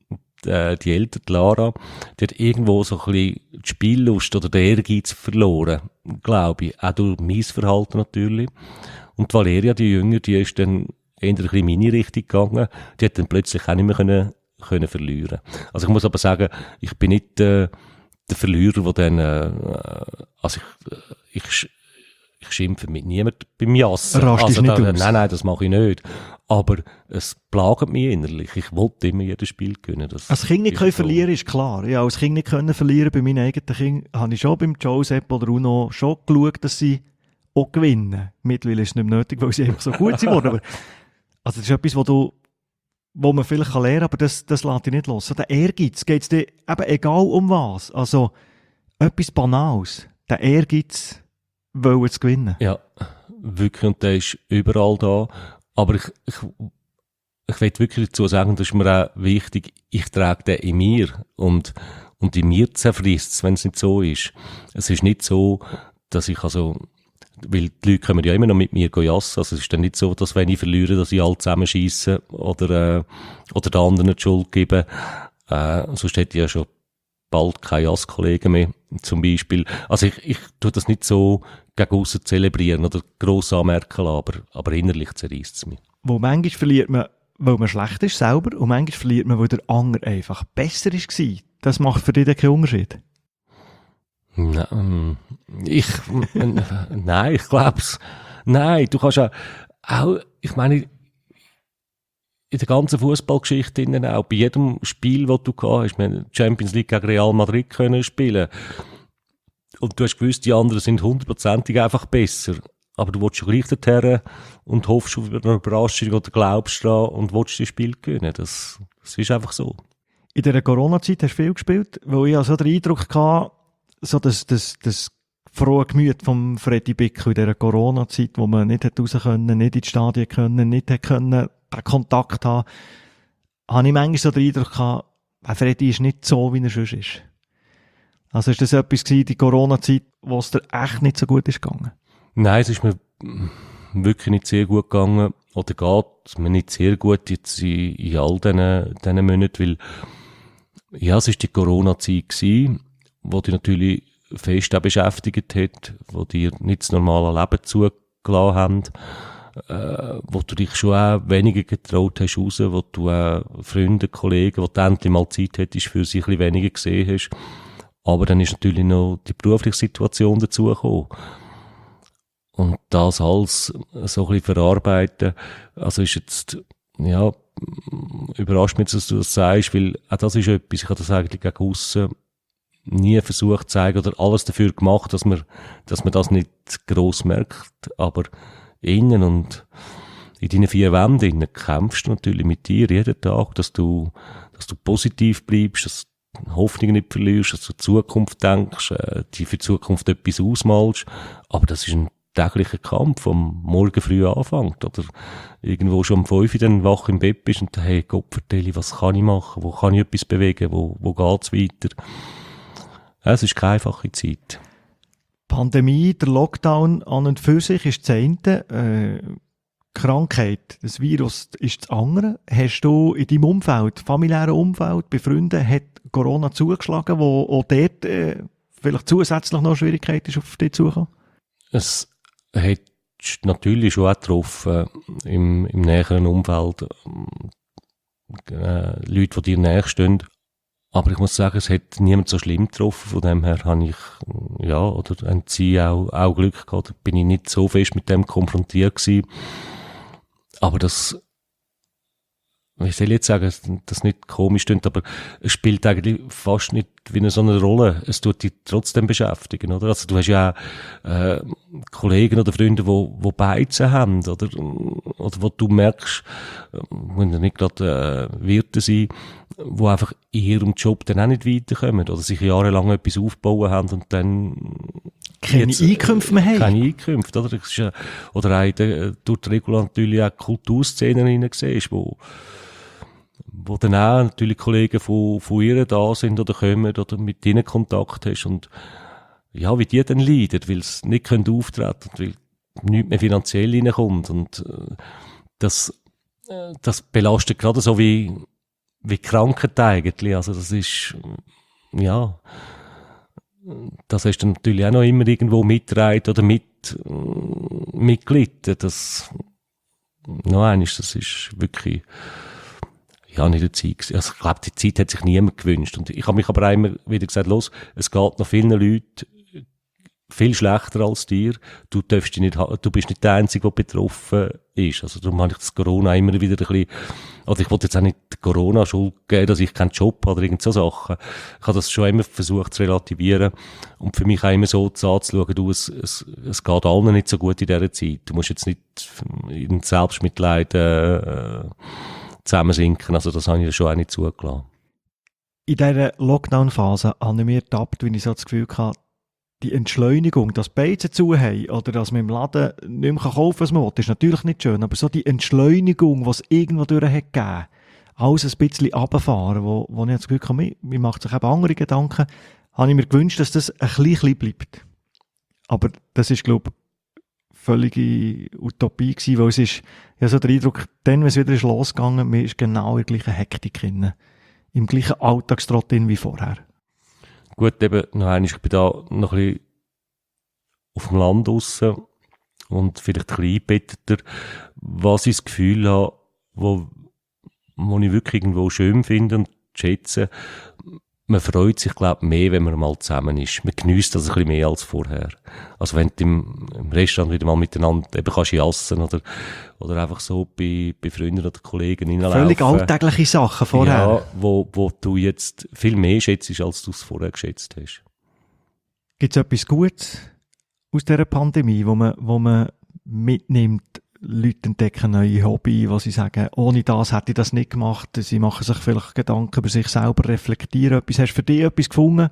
[SPEAKER 1] die Ältere, die Lara, die hat irgendwo so ein bisschen die Spiellust oder den Ehrgeiz verloren, glaube ich. Auch durch mein Verhalten natürlich. Und die Valeria, die Jünger, die ist dann eher ein bisschen in meine Richtung gegangen. Die hat dann plötzlich auch nicht mehr können verlieren. Also ich muss aber sagen, ich bin nicht der Verlierer, der dann, also ich schimpfe mit niemandem beim Jassen.
[SPEAKER 3] Rastest nicht aus?
[SPEAKER 1] Nein, das mache ich nicht. Aber es plagt mich innerlich. Ich wollte immer jedes Spiel gewinnen.
[SPEAKER 3] Als Kind nicht verlieren ist klar. Ja, als Kind nicht verlieren bei meinen eigenen Kindern habe ich schon beim Giuseppe oder Uno schon geschaut, dass sie auch gewinnen. Mittlerweile ist es nicht mehr nötig, weil sie einfach so gut sind worden. Aber, also das ist etwas, wo man vielleicht lernen kann, aber das lässt dich nicht los. So der Ehrgeiz, geht es dir eben egal um was. Also etwas Banales. Der Ehrgeiz, wollen zu gewinnen.
[SPEAKER 1] Ja, wirklich, und der ist überall da. Aber ich will wirklich dazu sagen, das ist mir auch wichtig, ich trage den in mir und in mir zerfrisst es, wenn es nicht so ist. Es ist nicht so, dass ich also, weil die Leute kommen ja immer noch mit mir jassen, also es ist dann nicht so, dass wenn ich verliere, dass ich alle zusammenscheisse oder den anderen die Schuld gebe. Sonst hätte ich ja schon bald keine Jasskollegen mehr, zum Beispiel. Also ich tue das nicht so gegen aussen zelebrieren oder gross anmerken lassen, aber innerlich zerreisst es mich.
[SPEAKER 3] Wo manchmal verliert man, weil man schlecht ist selber, und manchmal verliert man, weil der andere einfach besser war. Das macht für dich keinen Unterschied?
[SPEAKER 1] Nein, ich glaub's. Nein, du kannst auch, ich meine, in der ganzen Fußballgeschichte auch, bei jedem Spiel, das du gehabt hast, wir Champions League gegen Real Madrid können spielen. Und du hast gewusst, die anderen sind 100%ig einfach besser. Aber du willst schon gleich dorthin und hoffst auf eine Überraschung oder glaubst dran und willst das Spiel gewinnen. Das ist einfach so. In
[SPEAKER 3] dieser Corona-Zeit hast du viel gespielt, weil ich so den Eindruck hatte, so das frohe Gemüt von Freddy Bickel in dieser Corona-Zeit, wo man nicht raus können, nicht ins Stadion können, nicht können, den Kontakt haben, habe ich manchmal so den Eindruck gehabt, Freddy ist nicht so, wie er sonst ist. Also ist das etwas gewesen, die Corona-Zeit, wo es dir echt nicht so gut ist gegangen?
[SPEAKER 1] Nein, es ist mir wirklich nicht sehr gut gegangen. Oder geht mir nicht sehr gut jetzt in all diesen Monaten, weil, ja, es ist die Corona-Zeit gewesen, wo dich natürlich fest auch beschäftigt hat, wo dir nicht das normale Leben zugelassen haben, wo du dich schon auch weniger getraut hast raus, wo du auch Freunde, Kollegen, wo du endlich mal Zeit hättest, für sie ein bisschen weniger gesehen hast. Aber dann ist natürlich noch die berufliche Situation dazugekommen. Und das alles so ein bisschen verarbeiten, also ist jetzt, ja, überrascht mich, dass du das sagst, weil auch das ist etwas, ich habe das eigentlich gegen aussen nie versucht zu zeigen oder alles dafür gemacht, dass man das nicht gross merkt, aber innen und in deinen 4 Wänden kämpfst du natürlich mit dir jeden Tag, dass du positiv bleibst, dass du Hoffnung nicht verlierst, dass du an die Zukunft denkst, die für die Zukunft etwas ausmalst, aber das ist ein täglicher Kampf, der morgen früh anfängt, oder irgendwo schon um 5 Uhr dann wach im Bett bist und hey, Gott, vertelle, was kann ich machen, wo kann ich etwas bewegen, wo geht's weiter? Es ist keine einfache Zeit.
[SPEAKER 3] Pandemie, der Lockdown an und für sich ist das eine, Krankheit, das Virus ist das andere. Hast du in deinem Umfeld, familiären Umfeld, bei Freunden, hat Corona zugeschlagen, wo auch dort vielleicht zusätzlich noch Schwierigkeiten ist auf dich zugekommen?
[SPEAKER 1] Es hat natürlich schon auch getroffen im näheren Umfeld, Leute, die dir näher stehen. Aber ich muss sagen, es hat niemand so schlimm getroffen. Von dem her habe ich, ja, oder haben sie auch Glück gehabt. Da bin ich nicht so fest mit dem konfrontiert gewesen. Aber das, wie soll ich jetzt sagen, das nicht komisch stimmt, aber es spielt eigentlich fast nicht wie so eine Rolle. Es tut dich trotzdem beschäftigen, oder? Also du hast ja auch Kollegen oder Freunde, die Beizen haben, oder wo du merkst, wenn du nicht gerade Wirte sein, die einfach in ihrem Job dann auch nicht weiterkommen oder sich jahrelang etwas aufbauen haben und dann
[SPEAKER 3] keine Einkünfte mehr haben.
[SPEAKER 1] Keine Einkünfte, oder? Das ist ja, oder auch durch die Regula natürlich auch Kulturszenen hinein siehst, wo dann auch natürlich Kollegen von ihr da sind oder kommen oder mit ihnen Kontakt hast und ja, wie die dann leiden, weil sie nicht auftreten können, weil nichts mehr finanziell reinkommt und das belastet gerade so wie wie Krankheit eigentlich. Also das ist, ja, das hast du natürlich auch noch immer irgendwo mitgetragen oder mitgelitten. Das, noch einmal, das ist wirklich, ja, nicht eine Zeit gewesen. Also ich glaube, die Zeit hat sich niemand gewünscht. Und ich habe mich aber auch immer wieder gesagt, los, es geht noch vielen Leuten viel schlechter als dir. Du bist nicht der Einzige, der betroffen ist. Also darum habe ich das Corona immer wieder ein bisschen, also ich wollte jetzt auch nicht Corona Schuld geben, dass ich keinen Job habe oder irgend so Sachen. Ich habe das schon immer versucht zu relativieren und für mich auch immer so anzuschauen, es geht allen nicht so gut in dieser Zeit. Du musst jetzt nicht in Selbstmitleid zusammensinken. Also das habe ich schon auch nicht zugelassen.
[SPEAKER 3] In dieser Lockdown-Phase habe ich mir ertappt, wie ich so das Gefühl hatte, die Entschleunigung, dass Beizen zu haben oder dass man im Laden nicht mehr kaufen kann, was man will, ist natürlich nicht schön, aber so die Entschleunigung, die es irgendwo durch hat gegeben, alles ein bisschen runterfahren, wo ich das Gefühl habe, mir macht sich eben andere Gedanken, habe ich mir gewünscht, dass das ein bisschen bleibt. Aber das ist, glaube ich, völlige Utopie gewesen, weil es ist, ja so der Eindruck, dann, wenn es wieder losgegangen ist, man ist genau in der gleichen Hektik drin, im gleichen Alltagstrott wie vorher.
[SPEAKER 1] Gut, eben, ich bin da noch ein bisschen auf dem Land draussen und vielleicht ein bisschen eingebetteter, was ich das Gefühl habe, wo ich wirklich irgendwo schön finde und schätze. Man freut sich, glaube ich, mehr, wenn man mal zusammen ist. Man geniesst das ein bisschen mehr als vorher. Also wenn du im Restaurant wieder mal miteinander eben kannst jassen oder einfach so bei Freunden oder Kollegen reinlaufen.
[SPEAKER 3] Völlig alltägliche Sachen vorher.
[SPEAKER 1] Ja, wo du jetzt viel mehr schätzt, als du es vorher geschätzt hast.
[SPEAKER 3] Gibt es etwas Gutes aus dieser Pandemie, wo man mitnimmt? Leute entdecken neue Hobby, wo sie sagen, ohne das hätte ich das nicht gemacht. Sie machen sich vielleicht Gedanken über sich selber, reflektieren etwas. Hast du für dich etwas gefunden,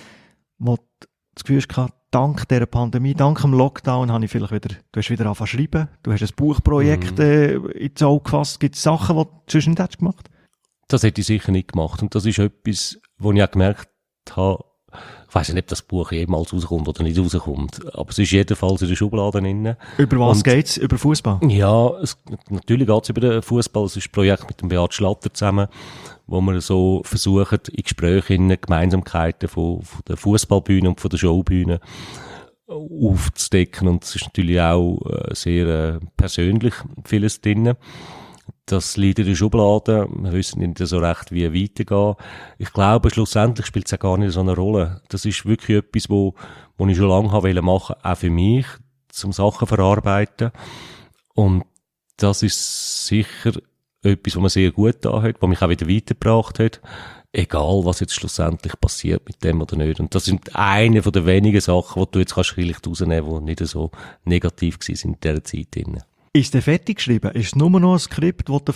[SPEAKER 3] wo du das Gefühl hast, dank dieser Pandemie, dank dem Lockdown, habe ich vielleicht wieder, du hast wieder angefangen zu schreiben, du hast ein Buchprojekt ins Auge gefasst. Gibt es Sachen, die du sonst nicht hättest gemacht?
[SPEAKER 1] Das hätte ich sicher nicht gemacht. Und das ist etwas, wo ich auch gemerkt habe, ich weiss nicht, ob das Buch jemals rauskommt oder nicht rauskommt, aber es ist jedenfalls in der Schublade drin.
[SPEAKER 3] Über was geht's? Über Fußball?
[SPEAKER 1] Ja, natürlich geht's über den Fußball. Es ist ein Projekt mit dem Beat Schlatter zusammen, wo wir so versuchen, in Gesprächen Gemeinsamkeiten von der Fußballbühne und von der Showbühne aufzudecken. Und es ist natürlich auch sehr persönlich vieles drin. Das liegt in der Schublade. Wir wissen nicht so recht, wie weitergehen. Ich glaube, schlussendlich spielt es auch gar nicht so eine Rolle. Das ist wirklich etwas, wo ich schon lange machen wollte, auch für mich, zum Sachen verarbeiten. Und das ist sicher etwas, was mir sehr gut da hat, was mich auch wieder weitergebracht hat. Egal, was jetzt schlussendlich passiert mit dem oder nicht. Und das sind eine von den wenigen Sachen, die du jetzt vielleicht rausnehmen kannst, die nicht so negativ waren in dieser Zeit drin.
[SPEAKER 3] Ist der fertig geschrieben? Ist es nur noch ein Skript, das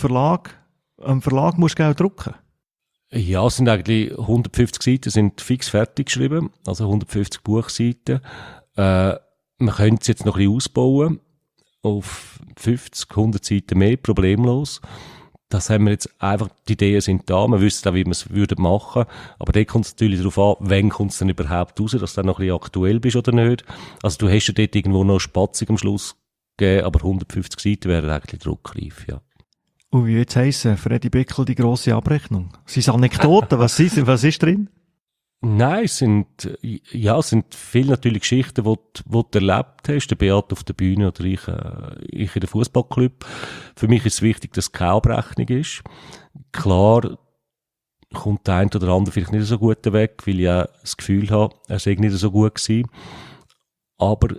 [SPEAKER 3] am Verlag musst du drucken?
[SPEAKER 1] Ja, es sind eigentlich 150 Seiten, sind fix fertig geschrieben, also 150 Buchseiten. Man könnte es jetzt noch ein bisschen ausbauen, auf 50, 100 Seiten mehr, problemlos. Das haben wir jetzt einfach, die Ideen sind da, wir wissen auch, wie wir es machen würden, aber da kommt es natürlich darauf an, wann kommt es denn überhaupt raus, dass du dann noch ein bisschen aktuell bist oder nicht. Also du hast ja dort irgendwo noch Spatzig am Schluss gegeben, aber 150 Seiten wären eigentlich druckreif, ja.
[SPEAKER 3] Und wie jetzt heissen, Freddy Bickel, die grosse Abrechnung? Sind es Anekdoten? was ist drin?
[SPEAKER 1] Nein, es sind viele natürlich Geschichten, die du erlebt hast. Der Beat auf der Bühne oder ich in der Fußballclub. Für mich ist es wichtig, dass es keine Abrechnung ist. Klar kommt der eine oder andere vielleicht nicht so gut weg, weil ich auch das Gefühl habe, er sei nicht so gut gewesen. Aber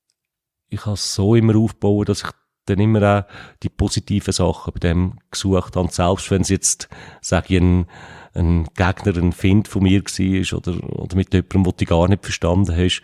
[SPEAKER 1] ich habe es so immer aufgebaut, dass ich dann immer auch die positiven Sachen bei dem gesucht habe. Selbst wenn es jetzt, sage ich, ein Gegner, ein Find von mir war oder mit jemandem, den du gar nicht verstanden hast.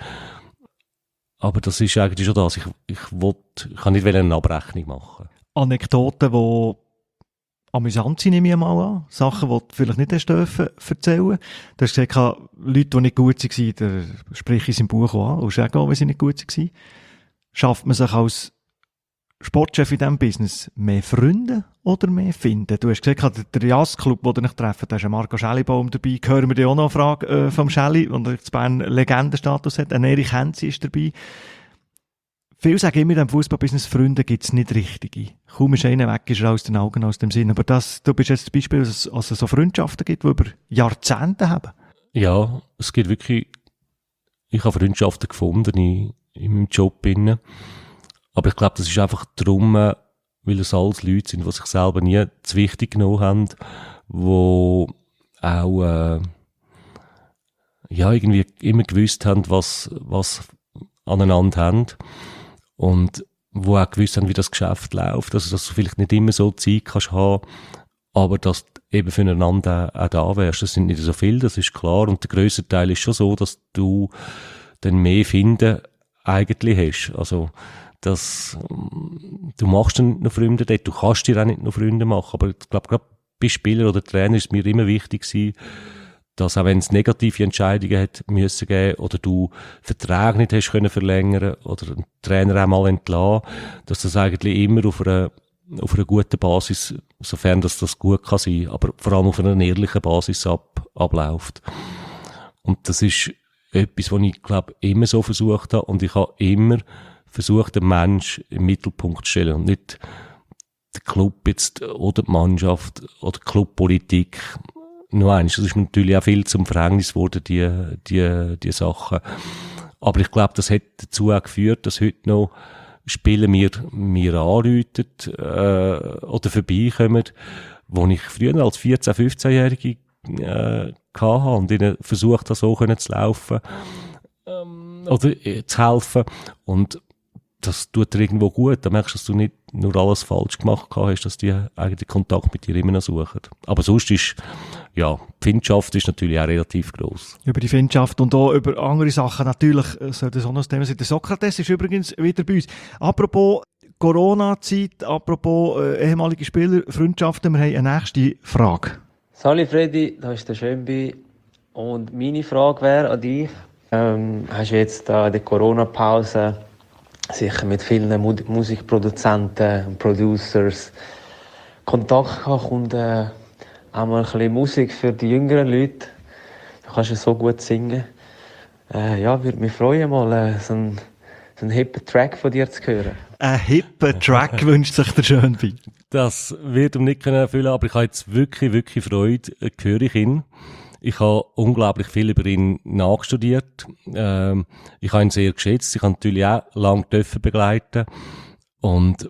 [SPEAKER 1] Aber das ist eigentlich schon das. Ich kann nicht eine Abrechnung machen.
[SPEAKER 3] Anekdoten, die amüsant sind, nehme ich mal an. Sachen, die du vielleicht nicht hast dürfen erzählen. Du hast gesagt, Leute, die nicht gut waren, da sprich ich es im Buch auch an, und sag auch, wenn sie nicht gut waren. Schafft man sich als Sportchef in diesem Business mehr Freunde oder mehr finden? Du hast gesagt, der Jazzclub, wo du dich treffen, da ist ein Marco Schellibaum dabei. Hören wir dir auch noch eine Frage vom Schelli, der in Bern Legendenstatus hat. Ein Erich Hänzi ist dabei. Viele sagen immer, im Fußballbusiness Freunde gibt es nicht richtige. Kaum ist einer weg, ist er aus den Augen, aus dem Sinn. Aber du bist jetzt das Beispiel, dass es so Freundschaften gibt, die über Jahrzehnte haben.
[SPEAKER 1] Ja, es gibt wirklich, ich habe Freundschaften gefunden in meinem Job. Aber ich glaube, das ist einfach darum, weil es alles Leute sind, die sich selber nie zu wichtig genommen haben, die auch irgendwie immer gewusst haben, was aneinander haben und wo auch gewusst haben, wie das Geschäft läuft. Also, dass du vielleicht nicht immer so Zeit kannst haben, aber dass du eben füreinander auch da wärst. Das sind nicht so viele, das ist klar. Und der grösste Teil ist schon so, dass du dann mehr Finden eigentlich hast. Also, du machst dann nicht noch Freunde dort, du kannst dir auch nicht noch Freunde machen, aber ich glaube, gerade bei Spieler oder Trainer ist mir immer wichtig gewesen, dass auch wenn es negative Entscheidungen hat müssen geben oder du Verträge nicht hast können verlängern oder einen Trainer auch mal entlassen, dass das eigentlich immer auf einer guten Basis, sofern das gut kann sein, aber vor allem auf einer ehrlichen Basis abläuft. Und das ist etwas, was ich glaube immer so versucht habe, und ich habe immer versucht, den Mensch im Mittelpunkt zu stellen und nicht der Club jetzt oder die Mannschaft oder die Clubpolitik. Nur eins, das ist mir natürlich auch viel zum Verhängnis geworden, die Sachen. Aber ich glaube, das hat dazu auch geführt, dass heute noch Spieler mir anrufen oder vorbeikommen, wo ich früher als 14-, 15-Jährige hatte und ihnen versucht habe, so zu laufen oder zu helfen. Und das tut dir irgendwo gut. Da merkst du, dass du nicht nur alles falsch gemacht hast, dass die eigentlich Kontakt mit dir immer noch suchen. Aber sonst ist, ja, die Findschaft ist natürlich auch relativ gross.
[SPEAKER 3] Über die Findschaft und auch über andere Sachen natürlich soll das auch noch das Thema sein. Der Sokrates ist übrigens wieder bei uns. Apropos Corona-Zeit, apropos ehemalige Spieler, Freundschaften, wir haben eine nächste Frage.
[SPEAKER 6] Salut Freddy, da ist der Schönbi. Und meine Frage wäre an dich. Hast du jetzt da in der Corona-Pause sicher mit vielen Musikproduzenten und Producers Kontakt gehabt und auch mal ein bisschen Musik für die jüngeren Leute. Du kannst ja so gut singen. Ja, würde mich freuen, mal so einen hippen Track von dir zu hören.
[SPEAKER 3] Ein hippen Track wünscht sich der Schönbi.
[SPEAKER 1] Das wird ihm nicht erfüllen, aber ich habe jetzt wirklich, wirklich Freude, höre ich ihn. Ich habe unglaublich viel über ihn nachstudiert. Ich habe ihn sehr geschätzt. Ich habe natürlich auch lange begleiten. Und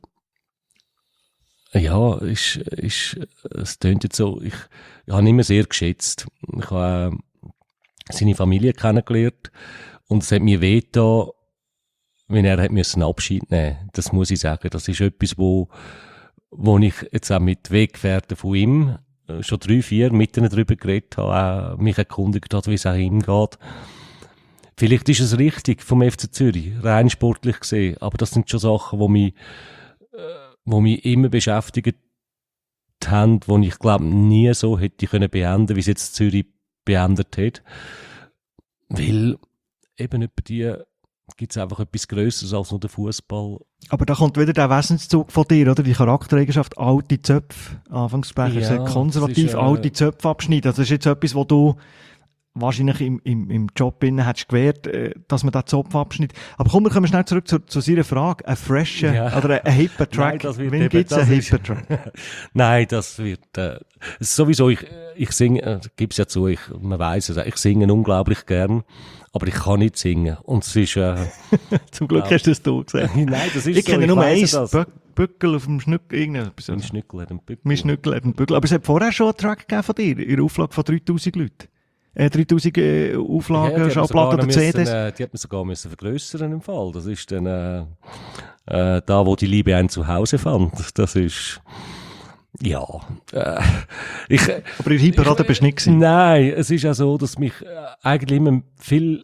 [SPEAKER 1] ja, es tönt jetzt so, ich habe ihn immer sehr geschätzt. Ich habe seine Familie kennengelernt und es hat mir wehgetan, wenn er Abschied nehmen musste. Das muss ich sagen. Das ist etwas, wo ich jetzt auch mit Weggefährten von ihm schon 3, 4 mit ihnen darüber geredet habe, auch mich erkundigt habe, wie es auch ihm geht. Vielleicht ist es richtig vom FC Zürich, rein sportlich gesehen, aber das sind schon Sachen, die mich immer beschäftigt haben, die ich glaube nie so hätte können beenden, wie es jetzt Zürich beendet hat. Weil eben über die gibt es einfach etwas Grösseres als nur der Fußball.
[SPEAKER 3] Aber da kommt wieder der Wesenszug von dir, oder? Die Charaktereigenschaft, alte Zöpfe. Anfangsbecher, ja, konservativ, alte Zöpfe abschneiden. Also das ist jetzt etwas, wo du wahrscheinlich im Job hättest gewährt, dass man den Zopf abschneidet. Aber kommen wir schnell zurück zu seiner Frage. Ein fresher oder ein hipper Track. Wann gibt es einen hipper Track?
[SPEAKER 1] Nein, das wird sowieso, ich singe, gib's ja zu, man weiss es, ich singe unglaublich gern, aber ich kann nicht singen. Und es ist
[SPEAKER 3] zum Glück hast du es du gesagt.
[SPEAKER 1] Nein, das ist
[SPEAKER 3] ich kenne nur eins, Bückel auf dem Schnückel, irgendetwas.
[SPEAKER 1] Mein Schnückel hat einen Bückel.
[SPEAKER 3] Mein Schnückel hat einen Bückel. Aber es hat vorher schon einen Track gegeben von dir, in der Auflage von 3000 Leuten. 3000 Auflagen, Schallplatten oder CDs.
[SPEAKER 1] Die hat man sogar müssen vergrössern im Fall. Das ist dann da, wo die Liebe einen zu Hause fand. Das ist, ja.
[SPEAKER 3] Aber in Hyperrad bist du nicht gewesen?
[SPEAKER 1] Nein, es ist auch so, dass mich eigentlich immer viel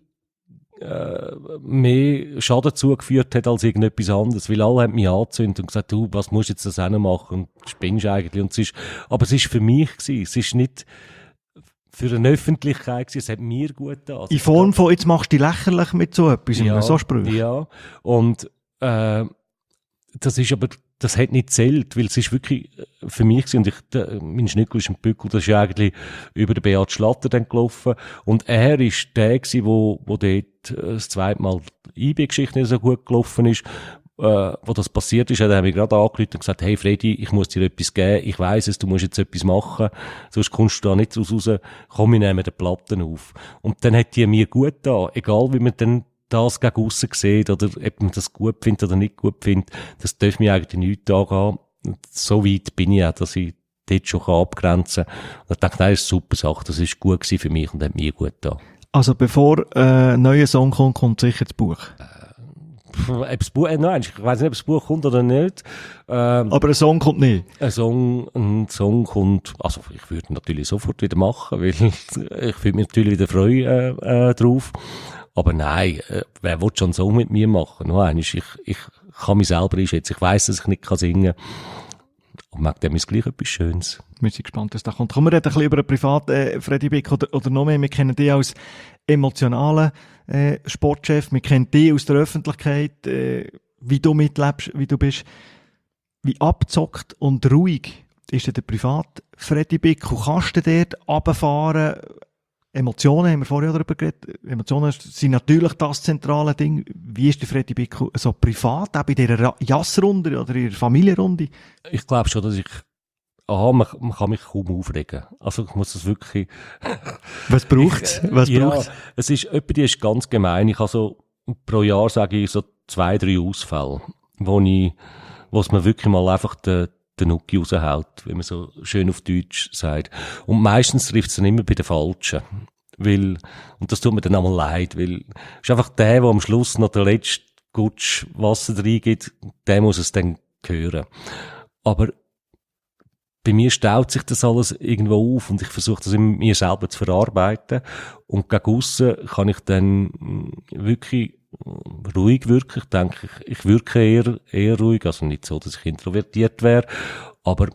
[SPEAKER 1] mehr Schaden zugeführt hat als irgendetwas anderes, weil alle haben mich angezündet und gesagt, du, was musst du jetzt das auch noch machen und spinnst eigentlich. Und aber es ist für mich gewesen, es ist nicht für eine Öffentlichkeit gewesen, es hat mir gut getan.
[SPEAKER 3] In Form von, jetzt machst du dich lächerlich mit so etwas,
[SPEAKER 1] ja,
[SPEAKER 3] so Sprüche.
[SPEAKER 1] Ja, und das hat nicht zählt, weil es ist wirklich für mich gewesen, und mein Schnückel ist ein Bückel, das ist eigentlich über den Beat Schlatter dann gelaufen, und er ist der gewesen, wo dort das zweite Mal die IB-Geschichte nicht so gut gelaufen ist. Wo das passiert ist, hat er mich gerade angerufen und gesagt, hey Freddy, ich muss dir etwas geben, ich weiss es, du musst jetzt etwas machen, sonst kommst du da nicht raus, komm, wir nehmen den Platten auf. Und dann hat die mir gut da, egal wie man dann das gegen aussen sieht, oder ob man das gut findet oder nicht gut findet, das darf mir eigentlich nichts angehen. So weit bin ich auch, dass ich dort schon abgrenzen kann. Und ich dachte, nein, das ist eine super Sache, das ist gut gewesen für mich und hat mir gut da.
[SPEAKER 3] Also bevor ein neuer Song kommt, kommt sicher das Buch?
[SPEAKER 1] Ob das Buch, nein, ich weiss nicht, ob das Buch kommt oder nicht.
[SPEAKER 3] Aber ein Song kommt nicht?
[SPEAKER 1] Ein Song kommt, also ich würde natürlich sofort wieder machen, weil ich würde mich natürlich wieder freuen drauf. Aber nein, wer will schon einen Song mit mir machen? Nein, ich kann mich selber einschätzen. Ich weiss, dass ich nicht singen kann. Und mag dem ist gleich etwas Schönes.
[SPEAKER 3] Wir sind gespannt, was da kommt. Kommen wir reden ein bisschen über einen privaten Freddy Bick oder noch mehr. Wir kennen dich als emotionalen Sportchef. Wir kennen dich aus der Öffentlichkeit, wie du mitlebst, wie du bist. Wie abgezockt und ruhig ist denn der privat Freddy Bick? Kannst du dort runterfahren? Emotionen, haben wir vorher darüber geredet. Emotionen sind natürlich das zentrale Ding. Wie ist der Freddy Bick so privat, auch bei dieser Jassrunde oder in der Familienrunde?
[SPEAKER 1] Ich glaube schon, dass man kann mich kaum aufregen. Also ich muss das wirklich...
[SPEAKER 3] Was braucht's?
[SPEAKER 1] Es ist, die ist ganz gemein. Ich habe so, pro Jahr sage ich so 2-3 Ausfälle, wo es mir wirklich mal einfach den Nucki raushaut, wie man so schön auf Deutsch sagt. Und meistens trifft es dann immer bei den Falschen. Und das tut mir dann einmal leid, weil es ist einfach der am Schluss noch der letzte Gutsch Wasser reingibt, der muss es dann hören. Aber bei mir staut sich das alles irgendwo auf und ich versuche das in mir selber zu verarbeiten. Und gegen aussen kann ich dann wirklich ruhig wirken. Ich denke, ich wirke eher ruhig, also nicht so, dass ich introvertiert wäre, aber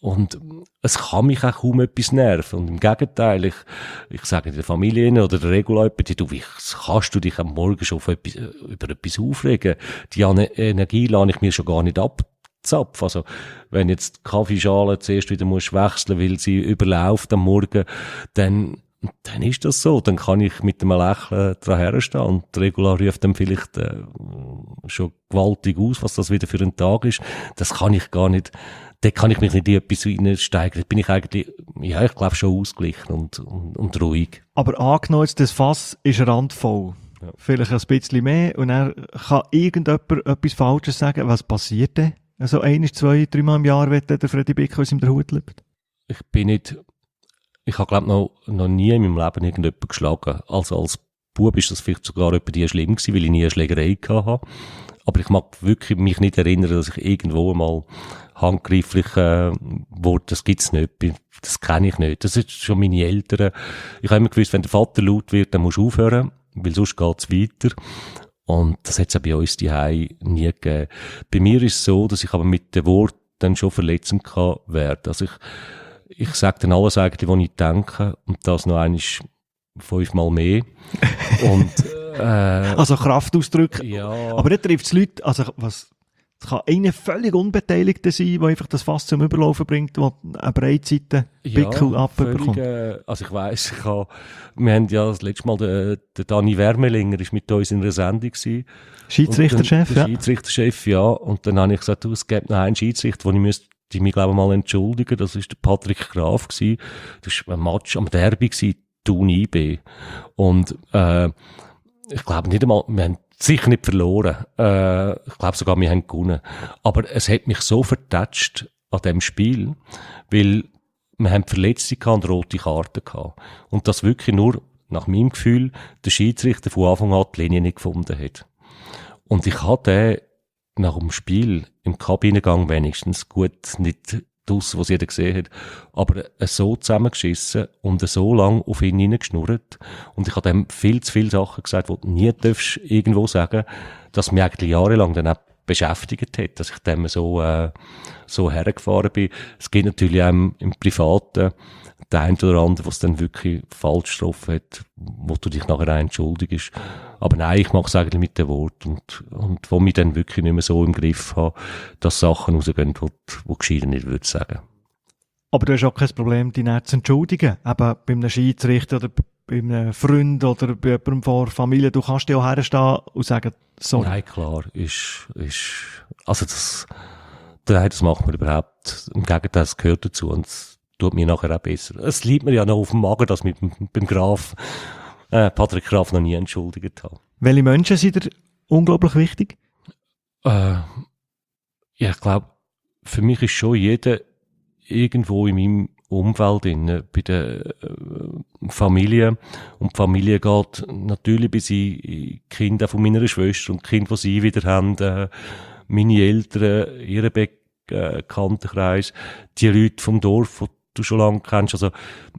[SPEAKER 1] es kann mich auch kaum etwas nerven. Und im Gegenteil, ich sage der Familie oder der Regula, kannst du dich am Morgen schon über etwas aufregen? Die Energie lasse ich mir schon gar nicht abzapfen. Also, wenn jetzt die Kaffeeschale zuerst wieder musst wechseln, weil sie überläuft am Morgen, dann ist das so. Dann kann ich mit einem Lächeln dran herstehen und die Regula ruft dann vielleicht schon gewaltig aus, was das wieder für ein Tag ist. Das kann ich gar nicht. Da kann ich mich nicht in etwas reinsteigern. Da bin ich eigentlich, ja, ich glaube schon ausgeglichen und ruhig.
[SPEAKER 3] Aber angenommen, das Fass ist randvoll. Ja. Vielleicht ein bisschen mehr und dann kann irgendjemand etwas Falsches sagen. Was passiert denn? Also 1, 2, 3 Mal im Jahr, wenn der Freddy Bick uns in der Hut lebt?
[SPEAKER 1] Ich habe, glaube ich, noch nie in meinem Leben irgendjemanden geschlagen. Also als Bub ist das vielleicht sogar etwa schlimm gewesen, weil ich nie eine Schlägerei hatte. Aber ich mag wirklich mich nicht erinnern, dass ich irgendwo mal handgreiflich wurde. Das gibt's nicht. Das kenne ich nicht. Das ist schon meine Eltern. Ich habe immer gewusst, wenn der Vater laut wird, dann musst du aufhören, weil sonst geht's weiter. Und das hat es auch bei uns daheim nie gegeben. Bei mir ist es so, dass ich aber mit den Worten dann schon verletzend werden kann. Also ich sage dann alles eigentlich, was ich denke, und das noch einmal 5-mal mehr. Und,
[SPEAKER 3] also Kraftausdrücke.
[SPEAKER 1] Ja.
[SPEAKER 3] Aber nicht trifft es Leute, also es kann einer völlig Unbeteiligter sein, der einfach das Fass zum Überlaufen bringt, der eine Breitseite-Pickel abbekommt.
[SPEAKER 1] Also ich weiss, wir haben ja das letzte Mal, der Dani Wermelinger ist mit uns in einer Sendung gewesen.
[SPEAKER 3] Schiedsrichterchef,
[SPEAKER 1] ja. Schiedsrichterchef, ja. Und dann habe ich gesagt, es gibt noch einen Schiedsrichter, wo ich mich, glaube ich, mal entschuldigen. Das war der Patrick Graf gewesen. Das war ein Match am Derby gewesen, Thun IB. Und, ich glaube nicht einmal, wir haben sicher nicht verloren. Ich glaube sogar, wir haben gewonnen. Aber es hat mich so vertätscht an dem Spiel, weil wir haben Verletzte und rote Karten gehabt. Und das wirklich nur, nach meinem Gefühl, der Schiedsrichter von Anfang an die Linie nicht gefunden hat. Und ich hatte nach dem Spiel im Kabinengang wenigstens gut nicht das, was jeder gesehen hat, aber so zusammengeschissen und so lang auf ihn hineingeschnurrt. Und ich habe ihm viel zu viele Sachen gesagt, die du nie darfst irgendwo sagen, dass mir eigentlich jahrelang dann auch beschäftigt hat, dass ich dem so hergefahren bin. Es gibt natürlich auch im Privaten der eine oder andere, was dann wirklich falsch getroffen hat, wo du dich nachher auch entschuldigst. Aber nein, ich mache es eigentlich mit den Worten und wo mich dann wirklich nicht mehr so im Griff habe, dass Sachen rausgehen, wo gescheiter nicht würde sagen.
[SPEAKER 3] Aber du hast auch kein Problem, dich nicht zu entschuldigen. Eben bei einem Schiedsrichter oder bei einem Freund oder bei jemandem von der Familie. Du kannst dir auch herstehen und sagen, sorry.
[SPEAKER 1] Nein, klar, also das macht man überhaupt. Im Gegenteil, das gehört dazu und es tut mir nachher auch besser. Es liegt mir ja noch auf dem Magen, dass ich beim Graf, Patrick Graf noch nie entschuldigt habe.
[SPEAKER 3] Welche Menschen sind dir unglaublich wichtig?
[SPEAKER 1] Ja, ich glaube, für mich ist schon jeder irgendwo in meinem Umfeld bei der Familie. Und die Familie geht natürlich bis in Kinder von meiner Schwester und die Kinder, die sie wieder haben, meine Eltern, ihren Bekanntenkreis, die Leute vom Dorf, die du schon lange kennst. Also,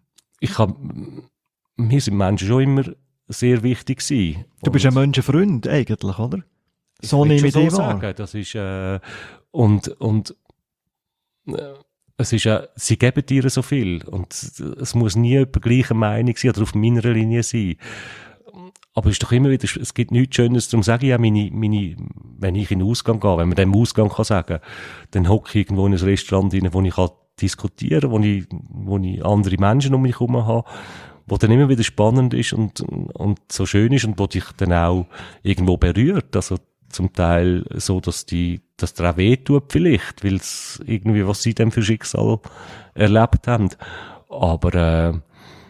[SPEAKER 1] mir sind Menschen schon immer sehr wichtig gewesen.
[SPEAKER 3] Du bist ein Menschenfreund eigentlich, oder? So nehme ich dich wahr.
[SPEAKER 1] Das ist, es ist ja, sie geben dir so viel und es muss nie über gleiche Meinung sein oder auf meiner Linie sein. Aber es ist doch immer wieder, es gibt nichts Schönes, darum sage ich auch wenn ich in den Ausgang gehe, wenn man dem Ausgang kann sagen, dann hocke ich irgendwo in ein Restaurant rein, wo ich diskutieren kann, wo ich andere Menschen um mich herum habe, wo dann immer wieder spannend ist und so schön ist und wo dich dann auch irgendwo berührt. Also zum Teil so, dass dir auch wehtut vielleicht, weil es irgendwie, was sie dann für Schicksal erlebt haben. Aber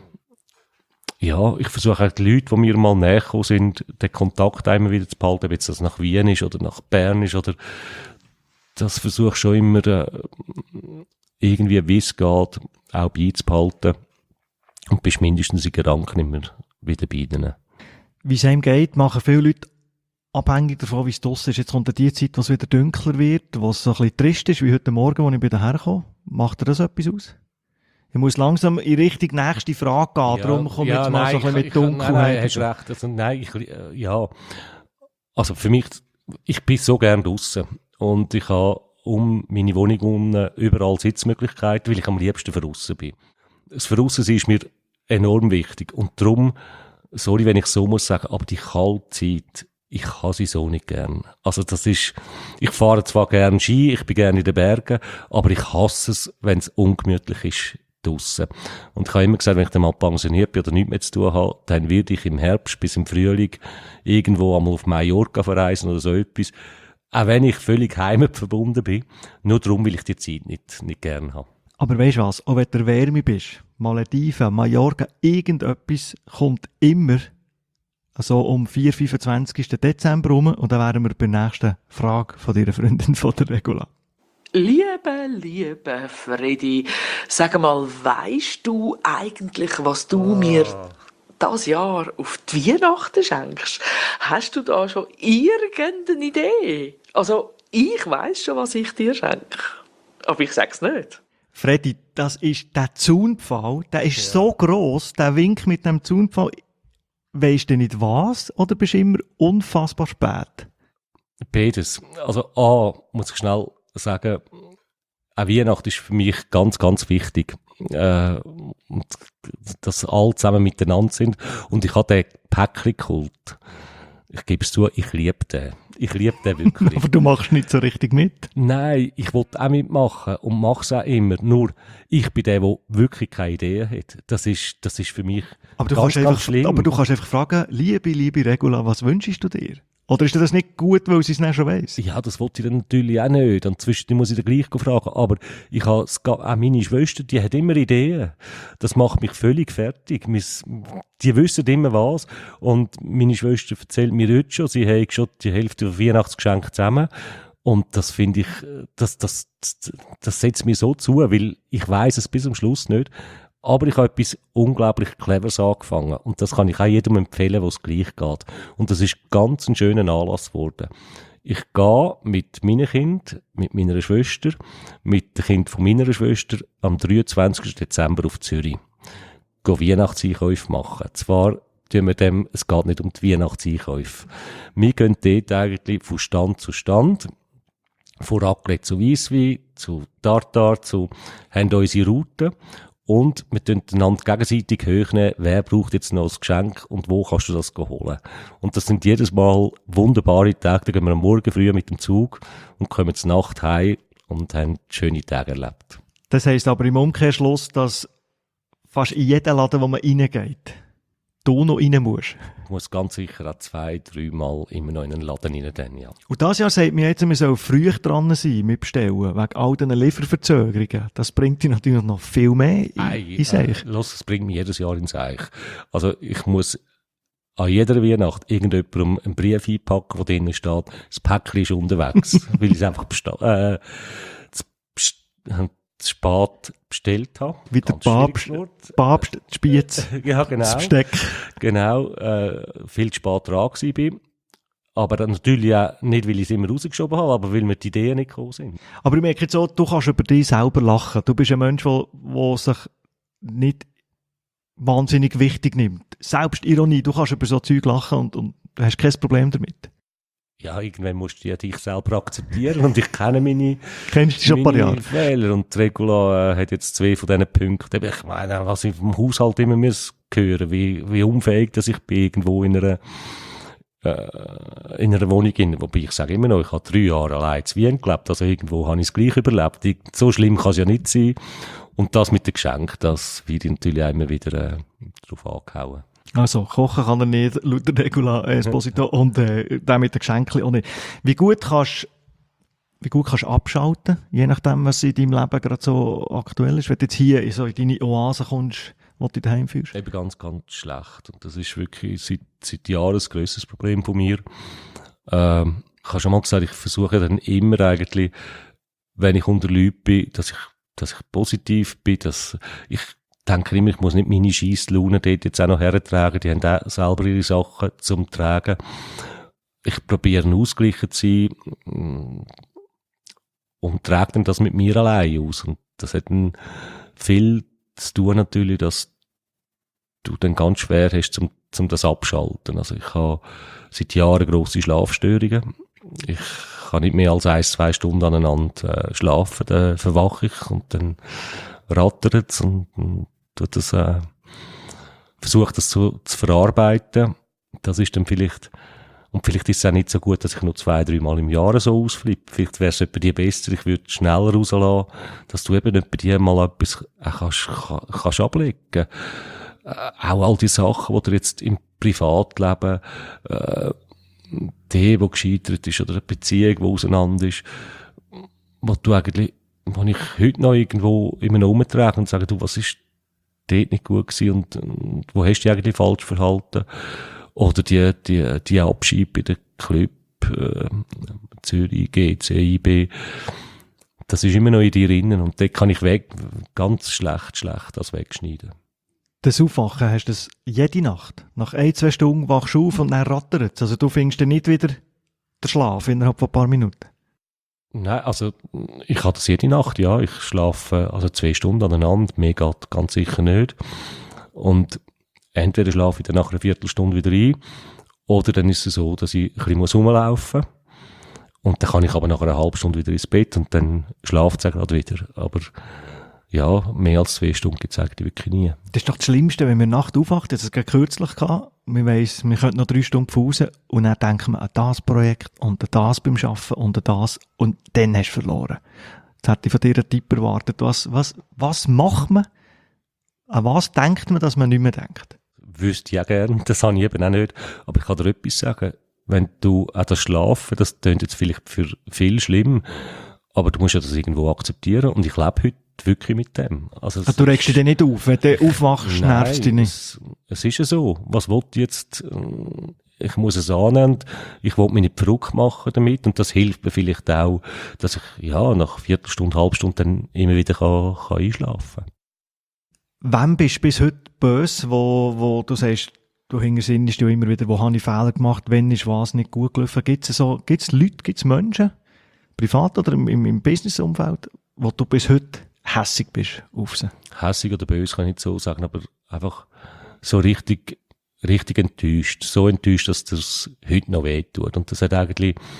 [SPEAKER 1] ja, ich versuche auch die Leute, die mir mal näher gekommen sind, den Kontakt einmal wieder zu behalten, ob jetzt das nach Wien ist oder nach Bern ist, oder das versuche ich schon immer irgendwie, wie es geht, auch beizubehalten. Und bist mindestens in Gedanken immer wieder bei ihnen.
[SPEAKER 3] Wie es einem geht, machen viele Leute abhängig davon, wie es draussen ist. Jetzt kommt die Zeit, wo es wieder dunkler wird, wo es so ein bisschen trist ist, wie heute Morgen, als ich wieder herkomme. Macht dir das etwas aus? Ich muss langsam in Richtung nächste Frage gehen,
[SPEAKER 1] Ja,
[SPEAKER 3] darum komme ich
[SPEAKER 1] ja,
[SPEAKER 3] jetzt mal
[SPEAKER 1] nein,
[SPEAKER 3] so ein bisschen mit Dunkelheit.
[SPEAKER 1] Nein, hast recht. Also, ja. Also für mich, ich bin so gern draussen. Und ich habe um meine Wohnung unten überall Sitzmöglichkeiten, weil ich am liebsten draussen bin. Das Draussen ist mir enorm wichtig. Und darum, sorry, wenn ich so muss sagen, aber die kalte Zeit, ich habe sie so nicht gern. Also ich fahre zwar gern Ski, ich bin gerne in den Bergen, aber ich hasse es, wenn es ungemütlich ist draussen. Und ich habe immer gesagt, wenn ich dann mal pensioniert bin oder nichts mehr zu tun habe, dann werde ich im Herbst bis im Frühling irgendwo einmal auf Mallorca verreisen oder so etwas. Auch wenn ich völlig heimat verbunden bin, nur darum, weil ich die Zeit nicht gern habe.
[SPEAKER 3] Aber weisst du was, auch wenn du Wärme bist, Malediven, Mallorca, irgendetwas kommt immer so um 25. Dezember rum und dann wären wir bei der nächsten Frage von deiner Freundin von der Regula.
[SPEAKER 4] Liebe Freddy, sag mal, weisst du eigentlich, was du mir das Jahr auf die Weihnachten schenkst? Hast du da schon irgendeine Idee? Also, ich weiss schon, was ich dir schenke. Aber ich sag's nicht.
[SPEAKER 3] Freddy, das ist der Zaunpfahl, der ist so gross, der Wink mit dem Zaunpfahl. Weisst du nicht was, oder bist du immer unfassbar spät?
[SPEAKER 1] Beides. Also muss ich schnell sagen, auch Weihnachten ist für mich ganz, ganz wichtig. Dass alle zusammen miteinander sind. Und ich habe den Päckchen-Kult. Ich gebe es zu, ich liebe den. Ich liebe den wirklich.
[SPEAKER 3] Aber du machst nicht so richtig mit.
[SPEAKER 1] Nein, ich will auch mitmachen und mache es auch immer. Nur, ich bin der wirklich keine Idee hat. Das ist für mich ganz schlimm.
[SPEAKER 3] Aber du kannst einfach fragen, liebe Regula, was wünschst du dir? Oder ist dir das nicht gut, weil sie es nicht schon weiss?
[SPEAKER 1] Ja, das wollte ich dann natürlich auch nicht. Und zwischendurch muss ich dann gleich fragen. Aber ich habe auch meine Schwester, die hat immer Ideen. Das macht mich völlig fertig. Die wissen immer was. Und meine Schwester erzählt mir heute schon, sie hat schon die Hälfte der Weihnachtsgeschenke zusammen. Und das finde ich, das setzt mir so zu, weil ich weiss es bis zum Schluss nicht. Aber ich habe etwas unglaublich Cleveres angefangen. Und das kann ich auch jedem empfehlen, wo es gleich geht. Und das ist ganz ein schöner Anlass geworden. Ich gehe mit meinen Kindern, mit meiner Schwester, mit dem Kind von meiner Schwester am 23. Dezember auf Zürich. Gehen Weihnachtseinkäufe machen. Zwar tun wir es geht nicht um die Weihnachtseinkäufe. Wir gehen dort eigentlich von Stand zu Stand. von Raclette zu Weisswein, zu Tartar, haben unsere Route. Und wir tun einander gegenseitig hochnehmen, wer braucht jetzt noch ein Geschenk und wo kannst du das holen. Und das sind jedes Mal wunderbare Tage. Da gehen wir am Morgen früh mit dem Zug und kommen zur Nacht heim und haben schöne Tage erlebt.
[SPEAKER 3] Das heisst aber im Umkehrschluss, dass fast in jeden Laden, wo man reingeht, du noch rein musst.
[SPEAKER 1] Ich muss ganz sicher auch 2-3 Mal immer noch in einen Laden rein, dann, ja.
[SPEAKER 3] Und dieses Jahr sagt mir jetzt, wir sollen früh dran sein mit Bestellen, wegen all diesen Lieferverzögerungen. Das bringt dich natürlich noch viel mehr in Seich.
[SPEAKER 1] Das bringt mich jedes Jahr ins Eich. Also ich muss an jeder Weihnacht irgendjemandem einen Brief einpacken, wo drinnen steht, das Päckchen ist unterwegs, weil ich es einfach zu spät bestellt habe.
[SPEAKER 3] Wie der Papst, die Spiez,
[SPEAKER 1] ja, genau.
[SPEAKER 3] Das Besteck.
[SPEAKER 1] Genau, viel zu spät dran war. Aber dann natürlich auch nicht, weil ich es immer rausgeschoben habe, aber weil mir die Ideen nicht gekommen sind.
[SPEAKER 3] Aber ich merke jetzt auch, du kannst über dich selber lachen. Du bist ein Mensch, der sich nicht wahnsinnig wichtig nimmt. Selbstironie, du kannst über so Zeug lachen und hast kein Problem damit.
[SPEAKER 1] Ja, irgendwann musst du ja dich selber akzeptieren und ich kenne meine Fehler. Und die Regula hat jetzt 2 von diesen Punkten. Ich meine, was ich vom Haushalt immer hören, wie unfähig dass ich bin, irgendwo in einer Wohnung in, wobei ich sage immer noch, ich habe 3 Jahre allein in Wien gelebt, also irgendwo habe ich es gleich überlebt. So schlimm kann es ja nicht sein. Und das mit den Geschenken, das wird natürlich auch immer wieder drauf angehauen.
[SPEAKER 3] Also, kochen kann er nicht, laut der Regula Esposito, und der mit den Geschenken auch nicht. Wie gut kannst du abschalten, je nachdem, was in deinem Leben gerade so aktuell ist? Wenn du jetzt hier in deine Oase kommst, wo du dich daheim fühlst?
[SPEAKER 1] Eben ganz, ganz schlecht. Und das ist wirklich seit Jahren ein grosses Problem von mir. Ich habe schon mal gesagt, ich versuche dann immer eigentlich, wenn ich unter Leuten bin, dass ich positiv bin, dass ich denke immer, ich muss nicht meine Scheisslaune dort jetzt auch noch hertragen. Die haben auch selber ihre Sachen zum Tragen. Ich probiere ausgeglichen zu sein und trage dann das mit mir allein aus. Und das hat dann viel zu tun natürlich, dass du dann ganz schwer hast, zum das abschalten. Also ich habe seit Jahren grosse Schlafstörungen. Ich kann nicht mehr als 1-2 Stunden aneinander schlafen, dann verwache ich und dann rattert es und versuche das zu verarbeiten. Das ist dann vielleicht ist es auch nicht so gut, dass ich nur 2-3 Mal im Jahr so ausflippe. Vielleicht wäre es etwa die besser, ich würde schneller rauslassen, dass du eben etwa die mal etwas kannst ablegen. Auch all die Sachen, die du jetzt im Privatleben, die gescheitert ist oder eine Beziehung, die auseinander ist, wo ich heute noch irgendwo immer umtrage und sage, du, was ist dort nicht gut gewesen und wo hast du dich eigentlich falsch verhalten? Oder die Abschied bei den Club, Zürich, GC, IB, das ist immer noch in dir drinnen und dort kann ich ganz schlecht das wegschneiden.
[SPEAKER 3] Das Aufwachen, hast du das jede Nacht? Nach 1-2 Stunden wachst du auf und dann rattert es. Also du findest dann nicht wieder den Schlaf innerhalb von ein paar Minuten?
[SPEAKER 1] Nein, also ich habe das jede Nacht, ja. Ich schlafe 2 Stunden aneinander, mehr geht ganz sicher nicht. Und entweder schlafe ich dann nach einer Viertelstunde wieder ein, oder dann ist es so, dass ich ein bisschen rumlaufen muss. Und dann kann ich aber nach einer halben Stunde wieder ins Bett und dann schlaft es gerade wieder. Aber ja, mehr als 2 Stunden gibt es eigentlich wirklich nie.
[SPEAKER 3] Das ist doch das Schlimmste, wenn wir Nacht aufwacht. Das hat kürzlich gehabt. Man weiss, wir könnten noch 3 Stunden pausen und dann denken wir an das Projekt und an das beim Arbeiten und an das und dann hast du verloren. Jetzt hätte ich von dir einen Tipp erwartet. Was macht man? An was denkt man, dass man nicht mehr denkt?
[SPEAKER 1] Wüsste ich ja gern, das habe ich eben auch nicht. Aber ich kann dir etwas sagen. Wenn du auch das Schlafen, das klingt jetzt vielleicht für viel schlimm, aber du musst ja das irgendwo akzeptieren und ich lebe heute wirklich mit dem. Also
[SPEAKER 3] du regst dich dann nicht auf, wenn du aufwachst, nervst dich nicht.
[SPEAKER 1] Es ist ja so. Was will ich jetzt? Ich muss es annehmen. Ich will mich nicht verrückt machen damit und das hilft mir vielleicht auch, dass ich nach einer Viertelstunde, halbe Stunde dann immer wieder kann einschlafen kann.
[SPEAKER 3] Wem bist du bis heute böse, wo du sagst, du hintersinnst ja immer wieder, wo habe ich Fehler gemacht, wenn ist was nicht gut gelaufen? Gibt es Leute, gibt es Menschen, privat oder im Businessumfeld, wo du bis heute hässig bist auf sie?
[SPEAKER 1] Hässig oder böse kann ich nicht so sagen, aber einfach so richtig enttäuscht. So enttäuscht, dass das heute noch wehtut. Und das hat eigentlich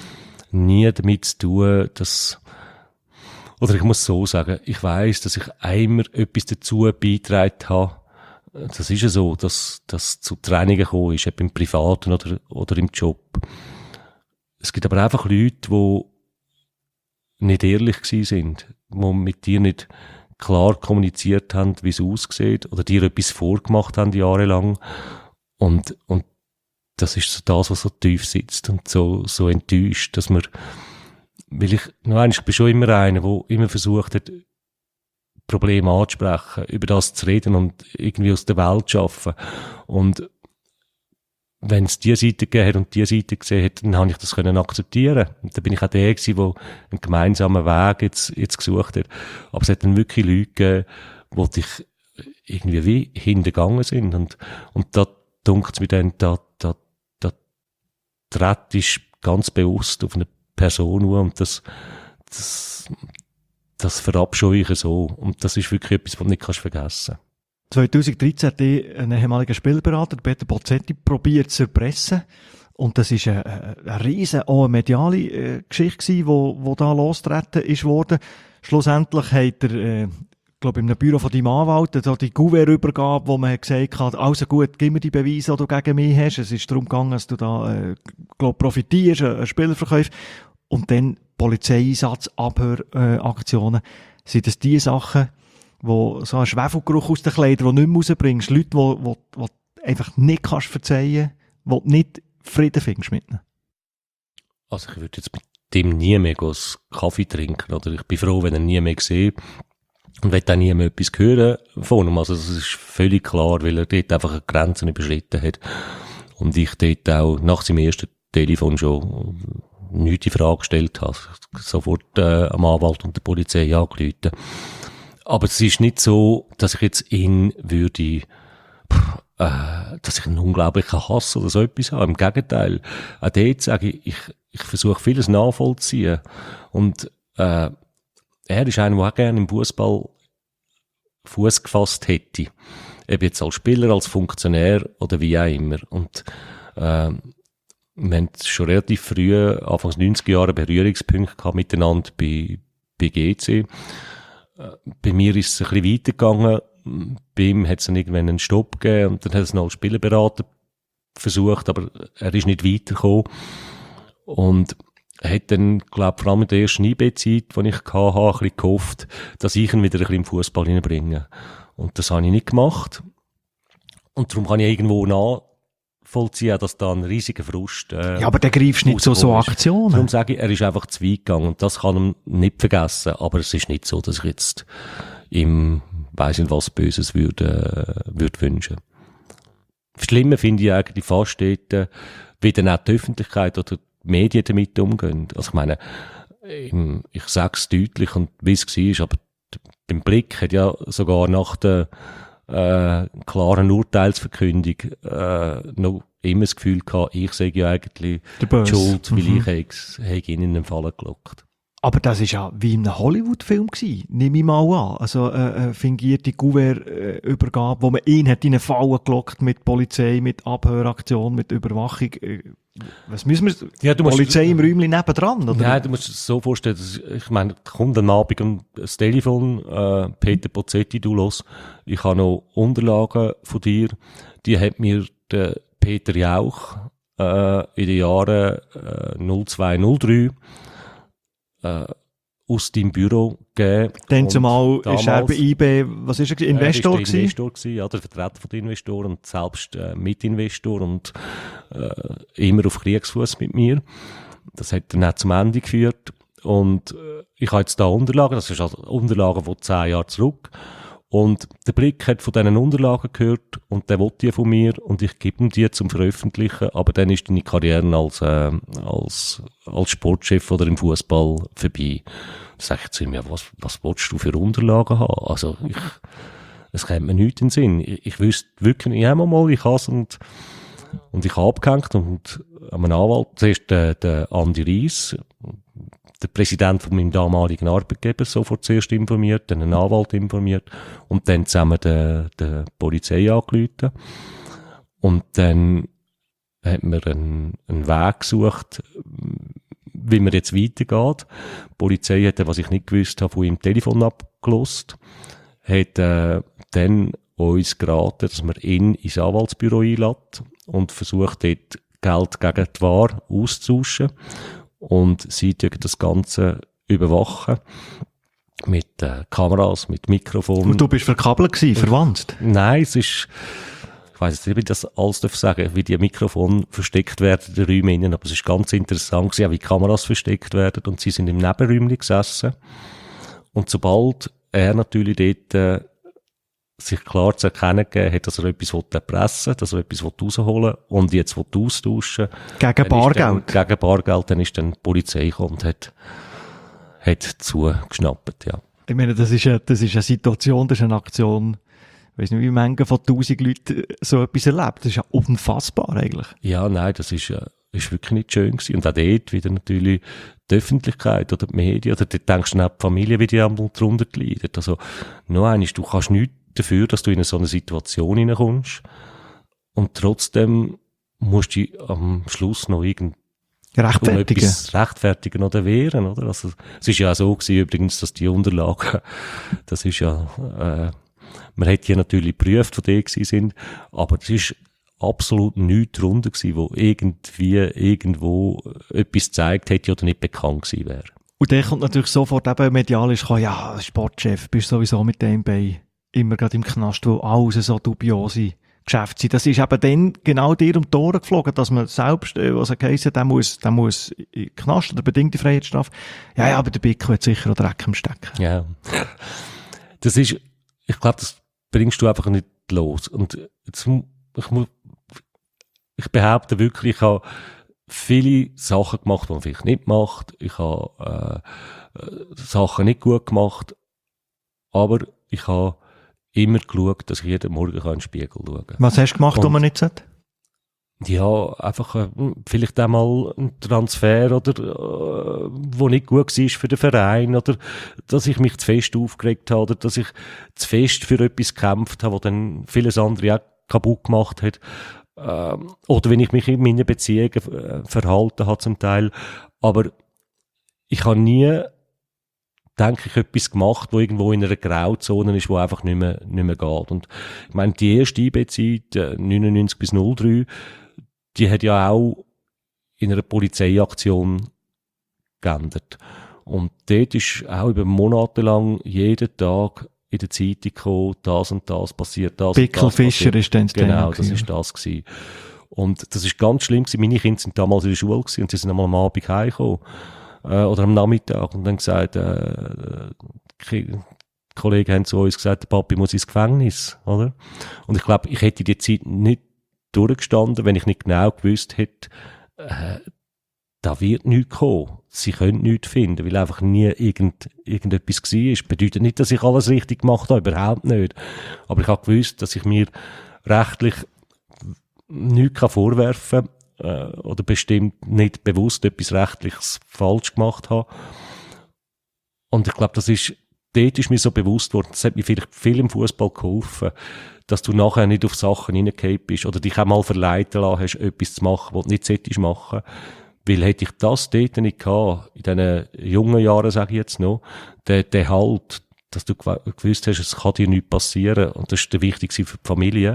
[SPEAKER 1] nie damit zu tun, oder ich muss so sagen, ich weiss, dass ich einmal etwas dazu beigetragen habe. Das ist ja so, dass zu Trennungen gekommen ist, ob im Privaten oder im Job. Es gibt aber einfach Leute, die nicht ehrlich gewesen sind, die mit dir nicht klar kommuniziert haben, wie es aussieht, oder dir etwas vorgemacht haben jahrelang. Und das ist so das, was so tief sitzt und so enttäuscht, dass man, weil ich bin schon immer einer, der immer versucht hat, Probleme anzusprechen, über das zu reden und irgendwie aus der Welt zu schaffen. Und wenn es die Seite gegeben hat und die Seite gesehen hat, dann habe ich das können akzeptieren. Und dann bin ich auch der gewesen, der einen gemeinsamen Weg jetzt gesucht hat. Aber es hat dann wirklich Leute gegeben, die dich irgendwie wie hintergangen sind. Und da dunkt es mir dann, da trittst du ganz bewusst auf eine Person an und das verabscheue ich so. Und das ist wirklich etwas, was du nicht vergessen kannst.
[SPEAKER 3] 2013 hat ein ehemaliger Spielberater, Peter Pozzetti, probiert zu erpressen. Und das ist eine riesen, auch eine mediale Geschichte gewesen, wo da losgetreten ist worden. Schlussendlich hat er, glaube in einem Büro von deinem Anwalt, da die Kuvertübergabe, wo man gesagt hat, also gut, gib mir die Beweise, die du gegen mich hast. Es ist darum gegangen, dass du da, profitierst, einen Spielerverkauf. Und dann Polizeieinsatz, Abhöraktionen. Sind das die Sachen, wo so ein Schwefelgeruch aus den Kleidern, den du nicht mehr rausbringst, Leute, die einfach nicht kannst verzeihen, die du nicht Frieden findest mit ihnen?
[SPEAKER 1] Also ich würde jetzt mit dem nie mehr einen Kaffee trinken, oder ich bin froh, wenn er nie mehr sehe und will auch nie mehr etwas hören von ihm. Also das ist völlig klar, weil er dort einfach Grenzen überschritten hat und ich dort auch nach seinem ersten Telefon schon nichts in Frage gestellt habe. Sofort am Anwalt und der Polizei angerufen. Aber es ist nicht so, dass ich jetzt ihn würde, dass ich einen unglaublichen Hass oder so etwas habe. Im Gegenteil. Auch dort sage ich versuche vieles nachvollziehen. Und er ist einer, der auch gerne im Fußball Fuß gefasst hätte. Ob jetzt als Spieler, als Funktionär oder wie auch immer. Und wir haben schon relativ früh, Anfangs 90er Jahre, Berührungspunkte gehabt miteinander bei GC. Bei mir ist es ein bisschen weitergegangen. Bei ihm hat es dann irgendwann einen Stopp gegeben und dann hat es noch als Spielerberater versucht, aber er ist nicht weitergekommen. Und er hat dann, glaube ich, vor allem in der ersten IB-Zeit, die ich hatte, ein bisschen gehofft, dass ich ihn wieder ein bisschen im Fußball hineinbringe. Und das habe ich nicht gemacht. Und darum kann ich irgendwo nachvollziehen, dass da ein riesiger Frust
[SPEAKER 3] ja, aber dann greifst du nicht so Aktionen.
[SPEAKER 1] Darum sage ich, er ist einfach zu weit gegangen. Und das kann man nicht vergessen. Aber es ist nicht so, dass ich jetzt ihm weiss nicht was Böses würde wünschen. Schlimmer finde ich eigentlich fast dort, wie dann auch die Öffentlichkeit oder die Medien damit umgehen. Also ich meine, ich sage es deutlich und wie es war, aber beim Blick hat ja sogar nach der klaren Urteilsverkündung noch immer das Gefühl gehabt, ich sage ja eigentlich die Schuld, weil ich ihn in den Fall gelockt.
[SPEAKER 3] Aber das ist ja wie in einem Hollywood-Film gewesen, nehme ich mal an. Also fingierte Kuvertübergabe, wo man ihn hat in eine Falle gelockt mit Polizei, mit Abhöraktion, mit Überwachung. Was müssen wir? Ja, Polizei im Räumchen nebendran, oder?
[SPEAKER 1] Nein, du musst es so vorstellen, ich meine, kommt am Abend das Telefon, Peter Pozzetti, du los, ich habe noch Unterlagen von dir, die hat mir der Peter Jauch in den Jahren 02, 03 aus deinem Büro gegeben.
[SPEAKER 3] Dann zumal ist er bei IB, was ist er, Investor gewesen?
[SPEAKER 1] Investor gewesen, ja, der Vertreter von den Investoren und selbst Mitinvestor und immer auf Kriegsfuß mit mir. Das hat dann auch zum Ende geführt. Und ich habe jetzt da Unterlagen, das ist also Unterlagen von 10 Jahren zurück. Und der Blick hat von diesen Unterlagen gehört und der will die von mir und ich gebe ihm die zum Veröffentlichen, aber dann ist deine Karriere als Sportchef oder im Fußball vorbei. Da sage ich zu ihm, ja, was willst du für Unterlagen haben? Also es kommt mir nichts in den Sinn. Ich wüsste wirklich, ich habe mal, ich habe es und ich habe abgehängt und an einen Anwalt, zuerst der Andi Reis, der Präsident von meinem damaligen Arbeitgeber sofort zuerst informiert, dann einen Anwalt informiert und dann zusammen der Polizei angerufen. Und dann hat man einen Weg gesucht, wie man jetzt weitergeht. Die Polizei hat, was ich nicht gewusst habe, von ihm Telefon abgelost, hat dann uns geraten, dass man ihn ins Anwaltsbüro einlädt und versucht, dort Geld gegen die Ware auszutauschen. Und sie tun das Ganze überwachen. Mit Kameras, mit Mikrofonen.
[SPEAKER 3] Und du bist verkabelt gewesen, verwandt?
[SPEAKER 1] Nein, es ist, ich weiss nicht, wie ich das alles sagen darf, wie die Mikrofone versteckt werden in den Räumen innen, aber es ist ganz interessant gewesen, auch wie Kameras versteckt werden, und sie sind im Nebenräumchen gesessen. Und sobald er natürlich dort sich klar zu erkennen gegeben hat, dass er etwas erpressen will, dass er etwas rausholen will und jetzt austauschen will.
[SPEAKER 3] Gegen Bargeld?
[SPEAKER 1] Gegen Bargeld, dann ist dann die Polizei gekommen und hat zugeschnappt, ja.
[SPEAKER 3] Ich meine, das ist eine Situation, das ist eine Aktion, ich weiss nicht, wie viele von 1000 Leuten so etwas erlebt. Das ist ja unfassbar eigentlich.
[SPEAKER 1] Ja, nein, das ist wirklich nicht schön gewesen. Und auch dort wieder natürlich die Öffentlichkeit oder die Medien, oder dort denkst du dann auch die Familie, wie die einmal drunter leidet. Also, noch eines, du kannst nichts dafür, dass du in so eine Situation hineinkommst. Und trotzdem musst du dich am Schluss noch
[SPEAKER 3] Rechtfertigen.
[SPEAKER 1] etwas rechtfertigen oder wehren, oder? Also, es ist ja auch so gewesen, übrigens, dass die Unterlagen, das ist ja, man hat die natürlich geprüft, von denen gewesen sind, aber es ist absolut nichts drunter gewesen, wo irgendwo etwas gezeigt hätte oder nicht bekannt gewesen wäre.
[SPEAKER 3] Und dann kommt natürlich sofort eben medialisch, ja, Sportchef, bist sowieso mit dem bei immer gerade im Knast, wo alles so dubiose Geschäfte sind. Das ist eben dann genau dir um die Ohren geflogen, dass man selbst, was er geheißen hat, der muss in den Knast oder bedingte Freiheitsstrafe. Ja, aber der Bickel hat sicher auch Dreck im Stecken.
[SPEAKER 1] Ja. Das ist, ich glaube, das bringst du einfach nicht los. Und jetzt, ich behaupte wirklich, ich habe viele Sachen gemacht, die man vielleicht nicht macht. Ich habe Sachen nicht gut gemacht, aber ich habe immer geschaut, dass ich jeden Morgen in den Spiegel schauen kann.
[SPEAKER 3] Was hast du gemacht, was man nicht sollte?
[SPEAKER 1] Ja, einfach vielleicht einmal ein Transfer, oder wo nicht gut war für den Verein, oder dass ich mich zu fest aufgeregt habe, oder dass ich zu fest für etwas gekämpft habe, was dann vieles andere auch kaputt gemacht hat. Oder wenn ich mich in meinen Beziehungen verhalten habe zum Teil. Aber ich habe nie, denke ich, etwas gemacht, wo irgendwo in einer Grauzone ist, wo einfach nicht mehr geht. Und ich meine, die erste IB-Zeit, 99 bis 03, die hat ja auch in einer Polizeiaktion geändert. Und dort ist auch über Monate lang jeden Tag in der Zeitung gekommen, das und das passiert, das
[SPEAKER 3] Bickel
[SPEAKER 1] und das
[SPEAKER 3] Fischer
[SPEAKER 1] passiert.
[SPEAKER 3] ist dann das
[SPEAKER 1] Genau,
[SPEAKER 3] Thema
[SPEAKER 1] das ist das gewesen. Und das ist ganz schlimm gewesen. Meine Kinder sind damals in der Schule gewesen und sie sind einmal am Abend heimgekommen. Oder am Nachmittag und dann gesagt, die Kollegen haben zu uns gesagt, der Papi muss ins Gefängnis, oder? Und ich glaube, ich hätte die Zeit nicht durchgestanden, wenn ich nicht genau gewusst hätte, da wird nichts kommen. Sie können nichts finden, weil einfach nie irgendetwas war. Bedeutet nicht, dass ich alles richtig gemacht habe, überhaupt nicht. Aber ich habe gewusst, dass ich mir rechtlich nichts vorwerfen kann, oder bestimmt nicht bewusst etwas Rechtliches falsch gemacht habe. Und ich glaube, dort ist mir so bewusst worden, das hat mir vielleicht viel im Fußball geholfen, dass du nachher nicht auf Sachen hineingefallen bist oder dich auch mal verleiten lassen hast, etwas zu machen, was du nicht solltest machen. Weil hätte ich das dort nicht gehabt, in diesen jungen Jahren, sage ich jetzt noch, der Halt, dass du gewusst hast, es kann dir nichts passieren, und das ist der Wichtigste für die Familie.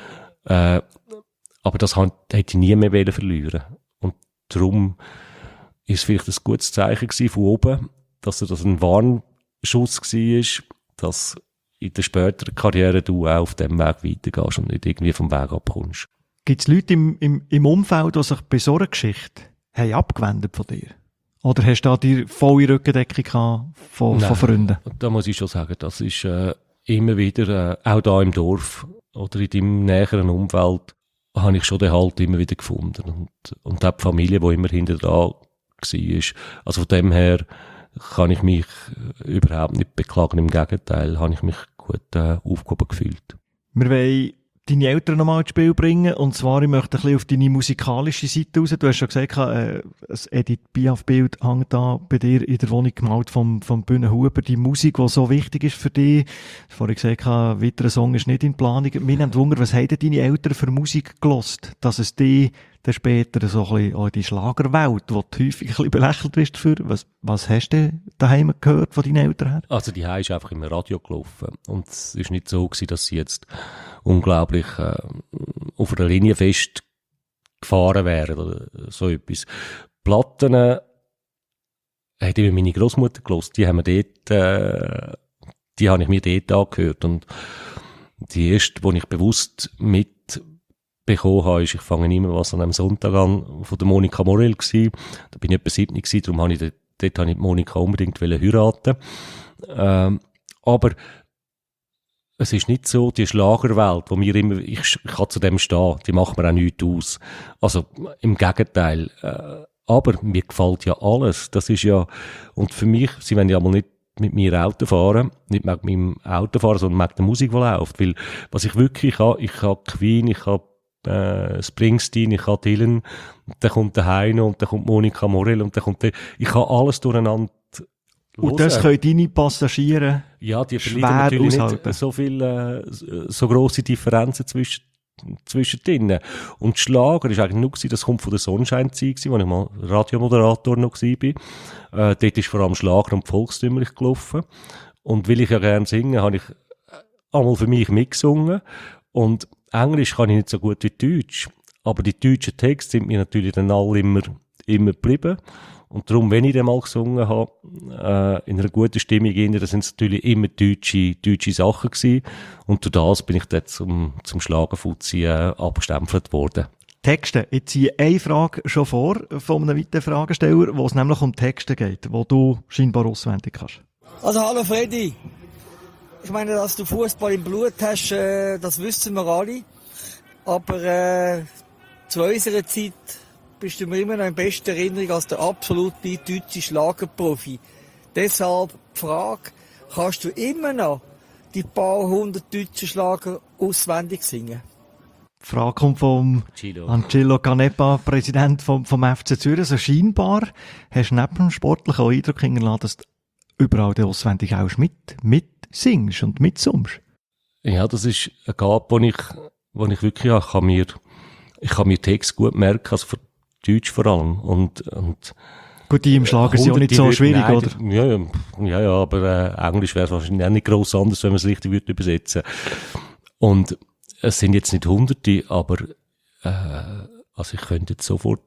[SPEAKER 1] Aber das hätte ich nie mehr verlieren. Und darum ist es vielleicht ein gutes Zeichen gewesen von oben, dass das ein Warnschutz war, dass in der späteren Karriere du auch auf dem Weg weitergehst und nicht irgendwie vom Weg abkommst.
[SPEAKER 3] Gibt es Leute im Umfeld, die sich bei so einer Geschichte haben abgewendet von dir? Oder hast du da die volle Rückendeckung gehabt von Freunden?
[SPEAKER 1] Da muss ich schon sagen, das ist immer wieder, auch da im Dorf oder in deinem näheren Umfeld, habe ich schon den Halt immer wieder gefunden. Und auch die Familie, die immer hinter dran war. Also von dem her kann ich mich überhaupt nicht beklagen. Im Gegenteil, habe ich mich gut aufgehoben gefühlt.
[SPEAKER 3] Wir wollen deine Eltern nochmal ins Spiel bringen. Und zwar, ich möchte ein bisschen auf deine musikalische Seite raus. Du hast schon gesagt, ein Edith Piaf-Bild hängt da bei dir in der Wohnung gemalt vom Bühne Huber. Die Musik, die so wichtig ist für dich. Du hast vorhin gesagt, weiterer Song ist nicht in Planung. Mir nimmt Wunder, was haben deine Eltern für Musik gelost, dass es dich dann später so ein bisschen auch in die Schlagerwelt, wo du häufig ein bisschen belächelt wirst dafür. Was hast du daheim gehört von deinen Eltern her?
[SPEAKER 1] Also die ist einfach im Radio gelaufen und es ist nicht so gewesen, dass sie jetzt unglaublich auf einer Linie fest gefahren wären oder so etwas. Platten hat immer meine Großmutter gehört, die habe ich mir dort angehört und die erste, die ich bewusst mitbekommen habe, ist, ich fange immer was an einem Sonntag an, von der Monika Morell gewesen. Da bin ich etwa 7 gewesen, darum habe ich dort habe ich die Monika unbedingt heiraten. Aber es ist nicht so, die Schlagerwelt, wo mir immer, ich kann zu dem stehen, die macht mir auch nichts aus. Also, im Gegenteil. Aber mir gefällt ja alles. Das ist ja, und für mich, sie wollen ja mal nicht mit mir Auto fahren, nicht mit meinem Auto fahren, sondern mit der Musik, die läuft. Weil, was ich wirklich habe, ich habe Queen, ich habe Springsteen, ich habe Dylan, und dann kommt der Heino, und dann kommt Monika Morell, und dann kommt ich habe alles durcheinander.
[SPEAKER 3] Und das können deine Passagiere
[SPEAKER 1] ja, die
[SPEAKER 3] schwer
[SPEAKER 1] natürlich
[SPEAKER 3] aushalten.
[SPEAKER 1] nicht so viel, so grosse Differenzen zwischen denen. Und Schlager ist eigentlich nur gewesen, das kommt von der Sonnenschein-Zeit gewesen, wo ich mal Radiomoderator noch war. Dort ist vor allem Schlager und volkstümlich gelaufen. Und weil ich ja gerne singe, habe ich einmal für mich mitgesungen. Und Englisch kann ich nicht so gut wie Deutsch. Aber die deutschen Texte sind mir natürlich dann alle immer geblieben. Und darum, wenn ich dann mal gesungen habe, in einer guten Stimmung, dann sind es natürlich immer deutsche Sachen gewesen. Und durch das bin ich dann zum Schlagerfuzzi abgestempelt worden.
[SPEAKER 3] Texte. Ich ziehe eine Frage schon vor von einem weiteren Fragesteller, wo es nämlich um Texte geht, wo du scheinbar auswendig kannst.
[SPEAKER 7] Also hallo Freddy. Ich meine, dass du Fußball im Blut hast, das wissen wir alle. Aber zu unserer Zeit bist du mir immer noch in bester Erinnerung als der absolute deutsche Schlagerprofi. Deshalb die Frage, kannst du immer noch die paar 100 deutschen Schlager auswendig singen?
[SPEAKER 3] Die Frage kommt vom Angelo Canepa, Präsident vom FC Zürich. Also scheinbar hast du neben dem sportlichen auch Eindruck hinterlassen, dass du überall auswendig auch mitsingst und mitsummst.
[SPEAKER 1] Ja, das ist eine Gabe, wo ich wirklich habe. Ich kann mir Text gut merken, also für Deutsch vor allem. Und
[SPEAKER 3] gut, die im Schlager sind ja nicht so schwierig,
[SPEAKER 1] nein,
[SPEAKER 3] oder?
[SPEAKER 1] Ja, aber Englisch wäre wahrscheinlich auch nicht gross anders, wenn man es richtig würde übersetzen. Und es sind jetzt nicht Hunderte, aber also ich könnte jetzt sofort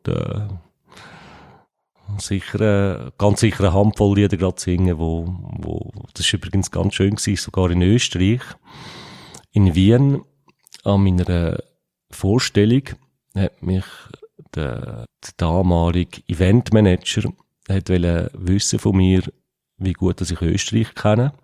[SPEAKER 1] ganz sicher eine Handvoll Lieder gerade singen, wo das ist übrigens ganz schön gewesen, sogar in Österreich. In Wien, an meiner Vorstellung, hat mich der damalige Eventmanager wollte wissen von mir, wie gut dass ich Österreich kenne.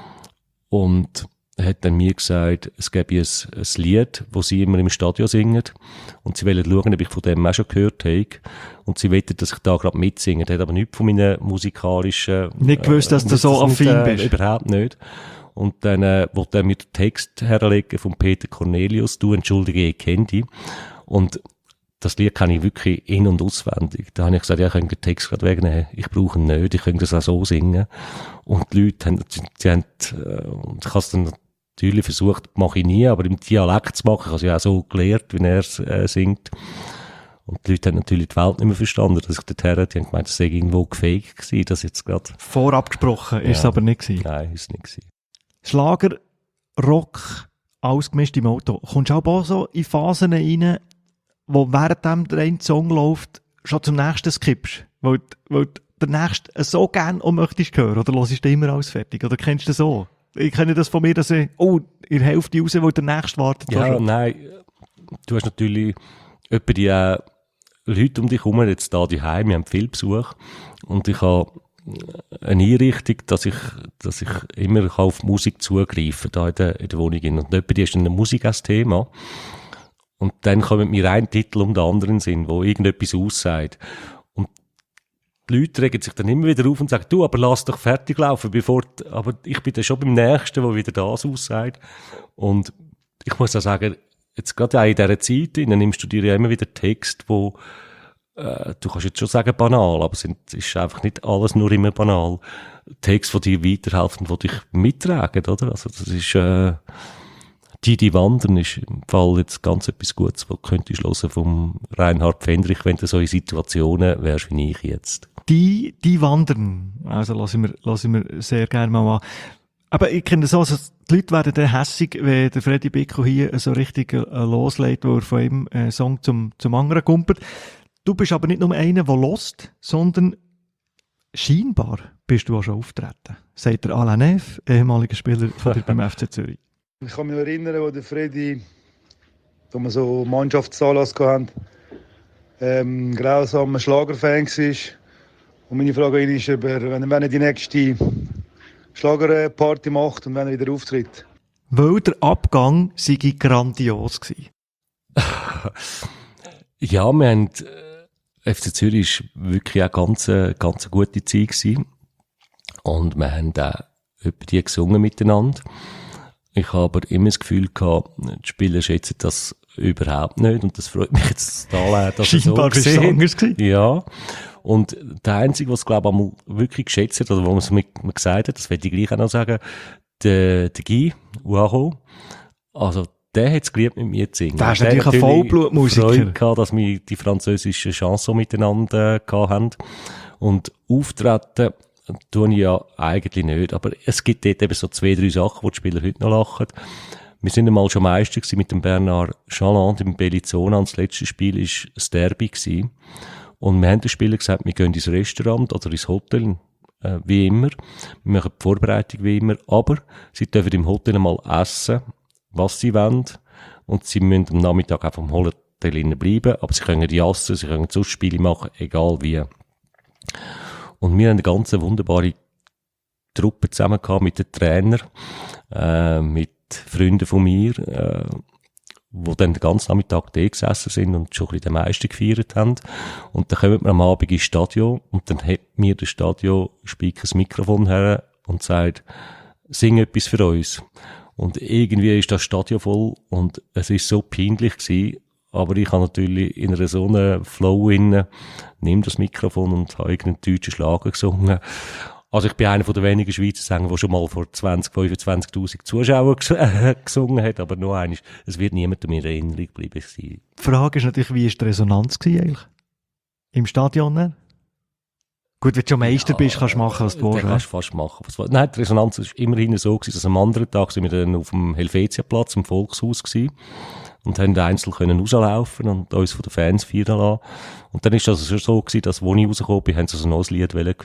[SPEAKER 1] Und er hat dann mir gesagt, es gäbe ein Lied, das sie immer im Stadion singen. Und sie wollen schauen, ob ich von dem auch schon gehört habe. Und sie wollten, dass ich da gerade mitsinge. Er hat aber nichts von meinen musikalischen...
[SPEAKER 3] Nicht gewusst, dass du so affin bist.
[SPEAKER 1] Überhaupt nicht. Und dann wollte er mir den Text herlegen von Peter Cornelius, «Du entschuldige, ich kenne dich». Und das Lied kenne ich wirklich in- und auswendig. Da habe ich gesagt, ja, ich könnte den Text gerade wegnehmen. Ich brauche ihn nicht, ich könnte das auch so singen. Und die Leute und ich habe es dann natürlich versucht, mache ich nie, aber im Dialekt zu machen, ich habe es ja auch so gelernt, wie er es singt. Und die Leute haben natürlich die Welt nicht mehr verstanden, dass ich dorthin hatte. Die haben gemeint, das sei irgendwo gefaked gewesen, das jetzt gerade.
[SPEAKER 3] Vorab gesprochen, ist es aber nicht gewesen.
[SPEAKER 1] Nein, ist es nicht gewesen.
[SPEAKER 3] Schlager, Rock, alles gemischt im Auto. Kommst du auch so in Phasen rein, wo während der eine Song läuft, schon zum nächsten skippst? Weil du den nächsten so gerne auch möchtest hören? Oder hörst du immer alles fertig? Oder kennst du das so? Ich kenne das von mir, dass ich, in der Hälfte raus, weil der nächste wartet.
[SPEAKER 1] Ja, nein. Du hast natürlich etwa die Leute um dich herum, jetzt da daheim, wir haben viel Besuch. Und ich habe eine Einrichtung, dass ich immer auf die Musik zugreifen kann, da in der Wohnung. Und etwa die ist dann eine Musik als Thema. Und dann kommt mir ein Titel um den anderen Sinn, wo irgendetwas aussagt. Und die Leute regen sich dann immer wieder auf und sagen, du, aber lass doch fertig laufen, aber ich bin dann schon beim Nächsten, wo wieder das aussagt. Und ich muss auch sagen, jetzt gerade auch in dieser Zeit, dann nimmst du dir ja immer wieder Text, wo, du kannst jetzt schon sagen banal, aber es ist einfach nicht alles nur immer banal. Text, die dir weiterhelfen, die dich mittragen, oder? Also das ist, Die Wandern ist im Fall jetzt ganz etwas Gutes, was könntest du hören vom Reinhard Pfändrich, wenn du so in Situationen wärst wie ich jetzt.
[SPEAKER 3] Die Wandern, also lassen wir sehr gerne mal an. Aber ich kenne das auch, also die Leute werden dann hässig, wenn der Freddy Bickel hier so richtig loslegt, wo er von einem Song zum anderen kumpelt. Du bist aber nicht nur einer, der hört, sondern scheinbar bist du auch schon auftreten. Sagt der Alain Neff, ehemaliger Spieler von dir beim FC Zürich.
[SPEAKER 8] Ich kann mich noch erinnern, wo der Freddy, wo wir so Mannschaftsanlass hatten, grausamer Schlagerfan war. Und meine Frage ist, ob er, wenn er die nächste Schlagerparty macht und wenn er wieder auftritt.
[SPEAKER 3] Weil der Abgang sei grandios gewesen.
[SPEAKER 1] Ja, wir haben, FC Zürich war wirklich auch ganz eine gute Zeit gewesen. Und wir haben auch etwa die gesungen miteinander. Ich habe aber immer das Gefühl gehabt, die Spieler schätzen das überhaupt nicht. Und das freut mich jetzt total, dass es so gesehen. Ja. Und der Einzige, was glaube ich einmal wirklich geschätzt hat, oder wo man es mir gesagt hat, das werde ich gleich auch noch sagen, der Guy Uaho, also der hat es geliebt, mit mir zu singen.
[SPEAKER 3] Der ist natürlich ein Vollblutmusiker.
[SPEAKER 1] Freude gehabt, dass wir die französische Chanson miteinander hatten. Und auftreten tue ich ja eigentlich nicht. Aber es gibt dort eben so 2-3 Sachen, wo die Spieler heute noch lachen. Wir sind einmal schon Meister gewesen mit dem Bernard Chaland im Bellinzona. Und das letzte Spiel war das Derby gewesen. Und wir haben den Spielern gesagt, wir gehen ins Restaurant oder ins Hotel, wie immer. Wir machen die Vorbereitung wie immer. Aber sie dürfen im Hotel einmal essen, was sie wollen. Und sie müssen am Nachmittag einfach im Hotel bleiben. Aber sie können jassen, sie können sonst Spiele machen, egal wie. Und wir haben eine ganz wunderbare Truppe zusammen gehabt mit den Trainern, mit Freunden von mir, die dann den ganzen Nachmittag da gesessen sind und schon ein bisschen den Meister gefeiert haben. Und dann kommen wir am Abend ins Stadion und dann hat mir der Stadionspeaker das Mikrofon her und sagt, sing etwas für uns. Und irgendwie ist das Stadion voll und es ist so peinlich gewesen, aber ich habe natürlich in einer so einen Flow nimm das Mikrofon und habe irgendeinen deutschen Schlager gesungen. Also ich bin einer von den wenigen Schweizer Sängern, der schon mal vor 25.000 Zuschauern gesungen hat, aber nur eines, es wird niemand in Erinnerung bleiben sein.
[SPEAKER 3] Die Frage ist natürlich, wie war die Resonanz eigentlich? Im Stadion? Ne? Gut, wenn du schon Meister bist, kannst du machen, was du willst.
[SPEAKER 1] Kannst du fast machen, was du willst. Nein, die Resonanz war immerhin so gewesen, dass am anderen Tag sind wir dann auf dem Helvetiaplatz im Volkshaus gewesen und haben einzeln können rauslaufen und uns von den Fans feiern lassen. Und dann ist das schon so gewesen, dass, als ich rausgekommen bin, haben sie also noch ein Lied hören.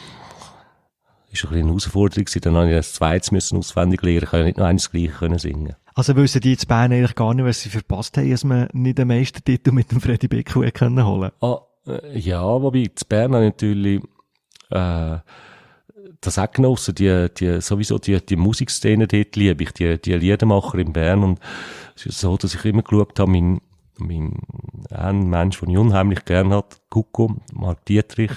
[SPEAKER 1] Das war eine Herausforderung, dann musste ich das zweites auswendig lernen, ich konnte nicht noch eines Gleiche singen.
[SPEAKER 3] Also wissen die jetzt Bern eigentlich gar nicht, was sie verpasst haben, dass man nicht den Meistertitel mit dem Freddy Bickel holen konnte?
[SPEAKER 1] Ja, wobei, zu Bern habe ich natürlich, das auch genossen, die Musikszene dort liebe ich, die Liedermacher in Bern, und es ist so, dass ich immer geschaut habe, ein Mensch, den ich unheimlich gern habe, Kuko, Marc Dietrich,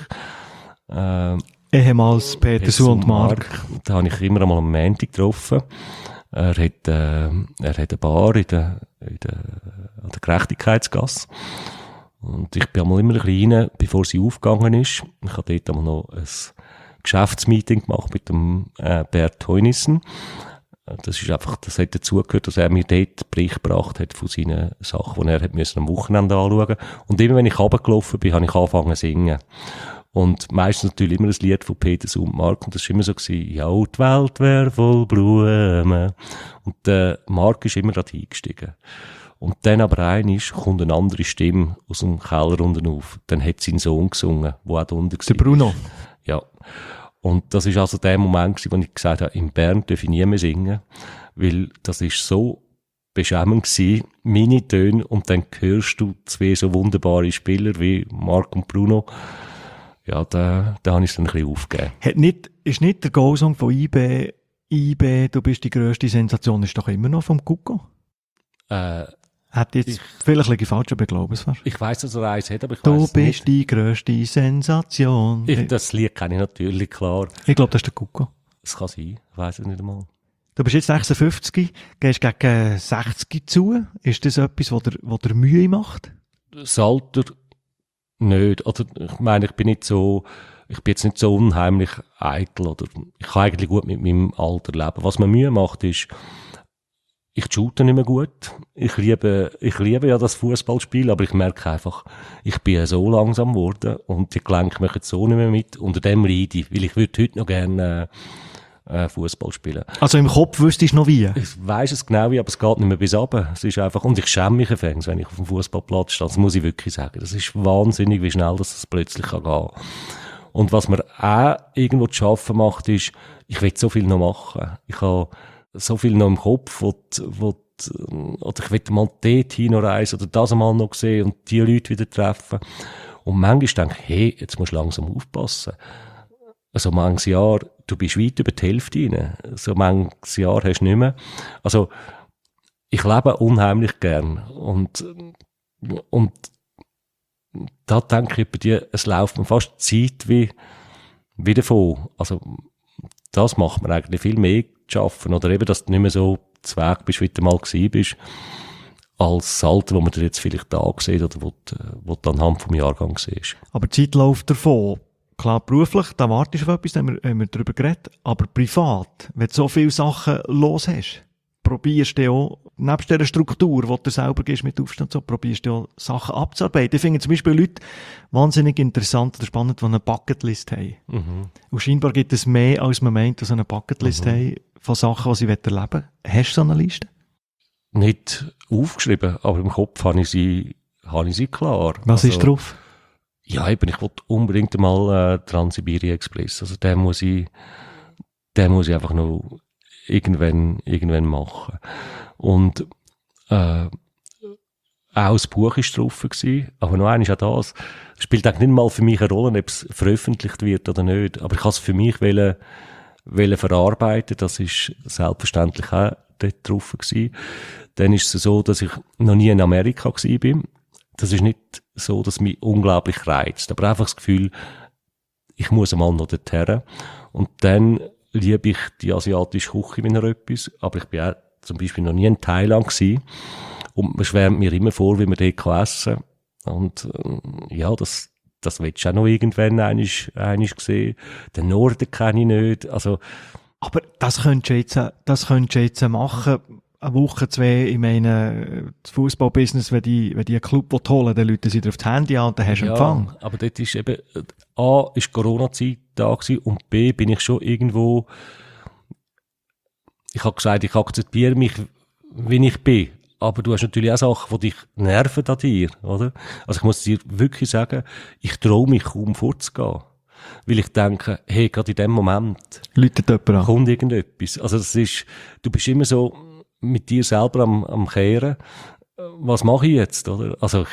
[SPEAKER 3] ehemals Petersu und Marc.
[SPEAKER 1] Da habe ich immer einmal am Montag getroffen. Er hat eine Bar an der Gerechtigkeitsgasse. Und ich bin einmal immer ein bisschen rein, bevor sie aufgegangen ist. Ich habe dort einmal noch ein Geschäftsmeeting gemacht mit dem Bert Teunissen. Das hat dazugehört, dass er mir dort Bericht gebracht hat von seinen Sachen, die er am Wochenende anschauen musste. Und immer wenn ich runtergelaufen bin, habe ich angefangen zu singen. Und meistens natürlich immer ein Lied von Peter und Marc. Und das war immer so gewesen, ja, die Welt wäre voll Blumen. Und der Marc ist immer gerade eingestiegen. Und dann aber kommt eine andere Stimme aus dem Keller unten auf. Dann hat sein Sohn gesungen, der auch da unten war.
[SPEAKER 3] Der Bruno.
[SPEAKER 1] Ja. Und das ist also der Moment gewesen, wo ich gesagt habe, in Bern darf ich nie mehr singen. Weil das ist so beschämend gewesen, meine Töne. Und dann hörst du zwei so wunderbare Spieler wie Marc und Bruno. Ja, da habe ich es dann ein bisschen aufgegeben.
[SPEAKER 3] Ist nicht der Go-Song von IB, du bist die grösste Sensation, ist doch immer noch vom Kuko? Hat jetzt vielleicht ein bisschen falsch, aber ich glaube es war.
[SPEAKER 1] Ich weiss, dass er eins hat, aber ich weiss es nicht.
[SPEAKER 3] Du bist die grösste Sensation.
[SPEAKER 1] Das Lied kenne ich natürlich, klar.
[SPEAKER 3] Ich glaube, das ist der Kuko.
[SPEAKER 1] Das kann sein, ich weiss es nicht einmal.
[SPEAKER 3] Du bist jetzt 56, gehst gegen 60 zu. Ist das etwas, was dir Mühe macht?
[SPEAKER 1] Das Alter nicht. Oder, ich meine, ich bin jetzt nicht so unheimlich eitel, oder ich kann eigentlich gut mit meinem Alter leben. Was mir Mühe macht, ist, ich shoote nicht mehr gut. Ich liebe ja das Fußballspiel, aber ich merke einfach, ich bin so langsam geworden und die Gelenke machen so nicht mehr mit. Unter dem leide ich, weil ich würde heute noch gerne Fußball spielen.
[SPEAKER 3] Also im Kopf wüsstest du noch wie?
[SPEAKER 1] Ich weiss es genau wie, aber es geht nicht mehr bis runter. Es ist einfach, und ich schäme mich anfangs, wenn ich auf dem Fußballplatz stehe. Das muss ich wirklich sagen. Das ist wahnsinnig, wie schnell das plötzlich gehen kann. Und was mir auch irgendwo zu schaffen macht, ist, ich will so viel noch machen. Ich habe so viel noch im Kopf, oder ich will mal dort hinreisen oder das einmal noch sehen und die Leute wieder treffen. Und manchmal denke ich, hey, jetzt musst du langsam aufpassen. So manches Jahr, du bist weit über die Hälfte rein. So manches Jahr hast du nicht mehr. Also, ich lebe unheimlich gern. Und da denke ich bei dir, es läuft mir fast Zeit wie davon. Also, das macht mir eigentlich viel mehr zu schaffen. Oder eben, dass du nicht mehr so zweig bist, wie du mal gewesen bist, als das Alter, wo man dir jetzt vielleicht da sieht oder wo du anhand vom Jahrgang siehst.
[SPEAKER 3] Aber die Zeit läuft davon. Klar, beruflich, da wartest du auf etwas, da haben wir darüber geredet. Aber privat, wenn du so viele Sachen los hast, probierst du auch, nebst dieser Struktur, die du selber gibst mit Aufstand, so, probierst du auch Sachen abzuarbeiten. Ich finde zum Beispiel Leute wahnsinnig interessant oder spannend, die eine Bucketlist haben. Mhm. Und scheinbar gibt es mehr, als man meint, die so eine Bucketlist haben, von Sachen, die sie erleben wollen. Hast du so eine Liste?
[SPEAKER 1] Nicht aufgeschrieben, aber im Kopf habe ich sie klar.
[SPEAKER 3] Was ist drauf?
[SPEAKER 1] Ja, eben, ich wollte unbedingt mal Transsibirien Express. Also den muss ich einfach noch irgendwann machen. Und auch das Buch war drauf gewesen, aber noch eines auch das. Spielt eigentlich nicht mal für mich eine Rolle, ob es veröffentlicht wird oder nicht. Aber ich habe es für mich wollen verarbeiten. Das ist selbstverständlich auch dort drauf gewesen. Dann ist es so, dass ich noch nie in Amerika gewesen bin. Das ist nicht so, dass mich unglaublich reizt, aber einfach das Gefühl, ich muss einmal noch dorthin. Und dann liebe ich die asiatische Küche, wenn etwas, aber ich bin auch zum Beispiel noch nie in Thailand gewesen. Und man schwärmt mir immer vor, wie man dort essen kann. Und ja, das willst du auch noch irgendwann einmal sehen. Den Norden kenne ich nicht. Also,
[SPEAKER 3] aber das könntest du jetzt machen. Eine Woche, 2, ich meine, das Fußballbusiness, wenn die einen Club holen, dann läuten sie dir auf das Handy an und dann hast du Empfang.
[SPEAKER 1] Aber dort ist eben, A, ist Corona-Zeit da gewesen und B, bin ich schon irgendwo, ich habe gesagt, ich akzeptiere mich, wie ich bin. Aber du hast natürlich auch Sachen, die dich nerven an dir, oder? Also ich muss dir wirklich sagen, ich traue mich kaum vorzugehen. Weil ich denke, hey, gerade in dem Moment
[SPEAKER 3] läutet jemand an.
[SPEAKER 1] Kommt irgendetwas. Also du bist immer so mit dir selber am Kehren. Was mache ich jetzt, oder? Also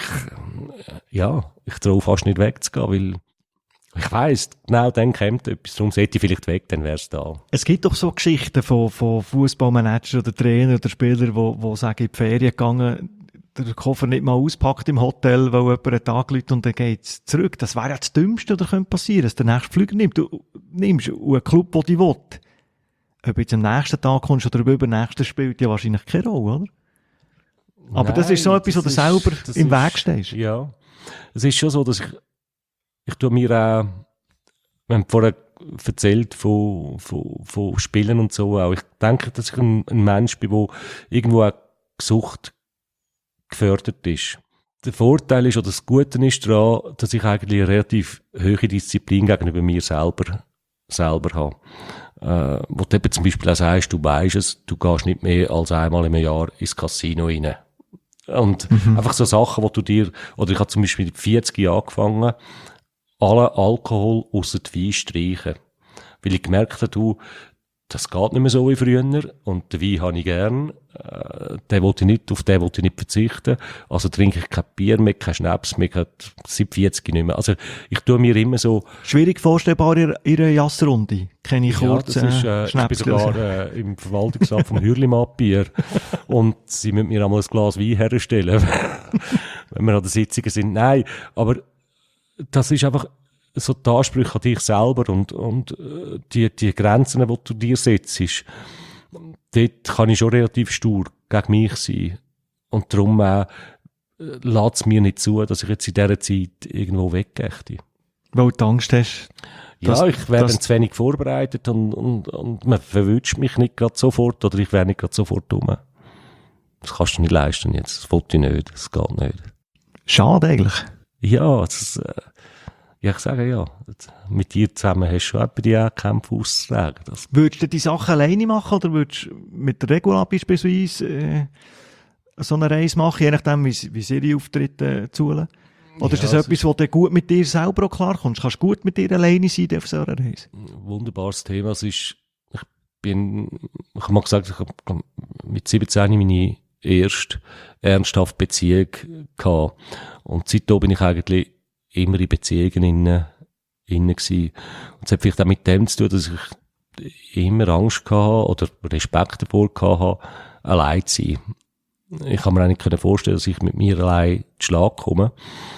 [SPEAKER 1] ich traue fast nicht wegzugehen, weil ich weiss, genau dann kommt etwas. Darum sollte ich vielleicht weg, dann wär's da. Es
[SPEAKER 3] gibt doch so Geschichten von Fußballmanagern oder Trainern oder Spielern, die sagen, in die Ferien gegangen, der Koffer nicht mal auspackt im Hotel, weil jemand einen Tag läutet und dann geht's zurück. Das wäre ja das Dümmste, was passieren könnte, dass der nächste Flüger nimmt. Du nimmst einen Club, den du willst. Ob du jetzt am nächsten Tag kommst oder am übernächsten, spielt ja wahrscheinlich keine Rolle, oder? Aber nein, das ist so etwas, wo du selber im Weg stehst.
[SPEAKER 1] Ja. Es ist schon so, dass ich tue mir auch, wir haben vorher erzählt von Spielen und so auch. Ich denke, dass ich ein Mensch bin, der irgendwo auch Sucht gefördert ist. Der Vorteil ist, oder das Gute ist daran, dass ich eigentlich eine relativ hohe Disziplin gegenüber mir selber habe. Wo du eben zum Beispiel auch sagst, du weisst es, du gehst nicht mehr als einmal im Jahr ins Casino rein. Und einfach so Sachen, wo du dir, oder ich habe zum Beispiel mit 40 Jahren angefangen, alle Alkohol ausser Wein streichen. Weil ich gemerkt habe, das geht nicht mehr so wie früher, und den Wein habe ich gern, auf den wollte ich nicht verzichten, also trinke ich kein Bier mehr, kein Schnaps mehr, seit 40 nicht mehr. Also ich tue mir immer so...
[SPEAKER 3] Schwierig vorstellbar in einer Jassrunde, kenne ich kurz,
[SPEAKER 1] das ist, ich bin sogar im Verwaltungsamt vom Hürlimann-Bier und sie müssen mir einmal ein Glas Wein herstellen, wenn wir an der Sitzung sind. Nein, aber das ist einfach so die Ansprüche an dich selber und die Grenzen, die du dir setzt. Dort kann ich schon relativ stur gegen mich sein. Und darum lässt es mir nicht zu, dass ich jetzt in dieser Zeit irgendwo weggehe.
[SPEAKER 3] Weil du Angst hast?
[SPEAKER 1] Ja, ich werde dann zu wenig vorbereitet und man verwünscht mich nicht gerade sofort oder ich wäre nicht gerade sofort rum. das kannst du nicht leisten jetzt, das wollte ich nicht, das geht nicht.
[SPEAKER 3] Schade eigentlich.
[SPEAKER 1] Ja, ja, ich sage ja, mit dir zusammen hast du schon etwa die Kämpfe auszutragen.
[SPEAKER 3] Würdest du die Sachen alleine machen oder würdest du mit der Regula beispielsweise so eine Reise machen, je nachdem, wie sie ihre Auftritte zulassen? Oder ist das etwas, wo du gut mit dir selber auch klarkommst? Kannst du gut mit dir alleine sein auf so einer Reise?
[SPEAKER 1] Ein wunderbares Thema. Ich habe mal gesagt, ich habe mit 17 meine erste ernsthafte Beziehung gehabt. Und seitdem bin ich eigentlich immer in Beziehungen innen gewesen. Und es hat vielleicht auch mit dem zu tun, dass ich immer Angst hatte oder Respekt davor hatte, allein zu sein. Ich kann mir eigentlich vorstellen, dass ich mit mir allein zu Schlag komme.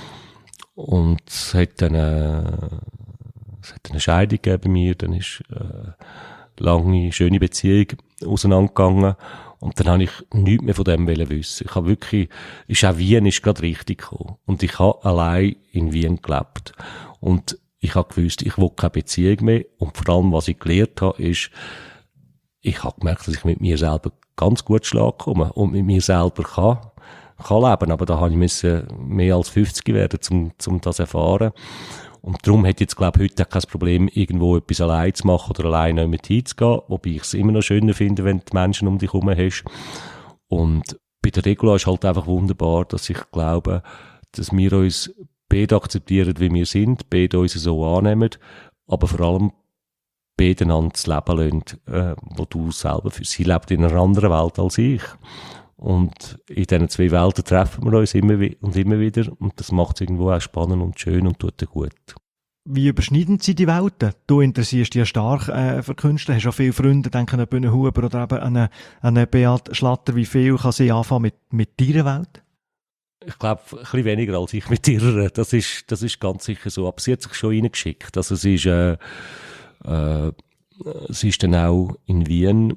[SPEAKER 1] Und es hat dann eine Scheidung gegeben bei mir, dann ist lange, schöne Beziehung auseinandergegangen. Und dann habe ich nichts mehr von dem wissen. Ich habe wirklich, Wien ist gerade richtig gekommen. Und ich habe allein in Wien gelebt. Und ich habe gewusst, ich will keine Beziehung mehr. Und vor allem, was ich gelernt habe, ist, ich habe gemerkt, dass ich mit mir selber ganz gut Schlag komme und mit mir selber kann leben. Aber da habe ich mehr als 50 werden, um das zu erfahren. Und darum hätte ich jetzt, glaube ich, heute auch kein Problem, irgendwo etwas allein zu machen oder allein nicht mit hinzugehen. Wobei ich es immer noch schöner finde, wenn du die Menschen um dich herum hast. Und bei der Regula ist halt einfach wunderbar, dass ich glaube, dass wir uns beide akzeptieren, wie wir sind, beide uns so annehmen, aber vor allem beide einander das Leben lassen, wo du selber für sie lebt in einer anderen Welt als ich. Und in diesen zwei Welten treffen wir uns immer wieder. Und das macht es irgendwo auch spannend und schön und tut dir gut.
[SPEAKER 3] Wie überschneiden sie die Welten? Du interessierst dich ja stark für Künstler, hast auch viele Freunde, denken an Bühne Huber oder eben an eine Beat Schlatter. Wie viel kann sie anfangen mit deiner Welt?
[SPEAKER 1] Ich glaube, ein bisschen weniger als ich mit ihrer. Das ist ganz sicher so. Aber sie hat sich schon reingeschickt. Also sie ist dann auch in Wien,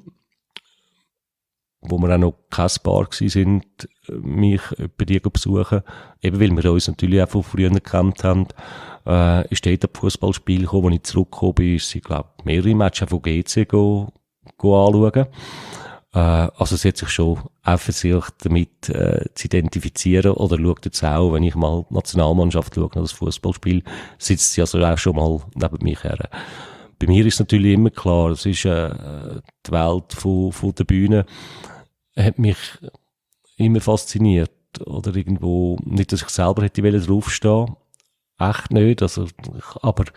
[SPEAKER 1] wo wir auch noch kein Paar waren, mich bei dir besuchen. Eben weil wir uns natürlich auch von früher gekannt haben, ist dort ein Fußballspiel gekommen, als ich zurückgekommen bin, ist sie, glaube ich, mehrere Matches von GC anschauen. Also sie hat sich schon auch versucht, damit zu identifizieren, oder schaut jetzt auch, wenn ich mal die Nationalmannschaft schaue, das Fußballspiel, sitzt sie also auch schon mal neben mich her. Bei mir ist natürlich immer klar, es ist die Welt von der Bühne, hat mich immer fasziniert. Oder irgendwo, nicht, dass ich selber hätte draufstehen, echt nicht, also, aber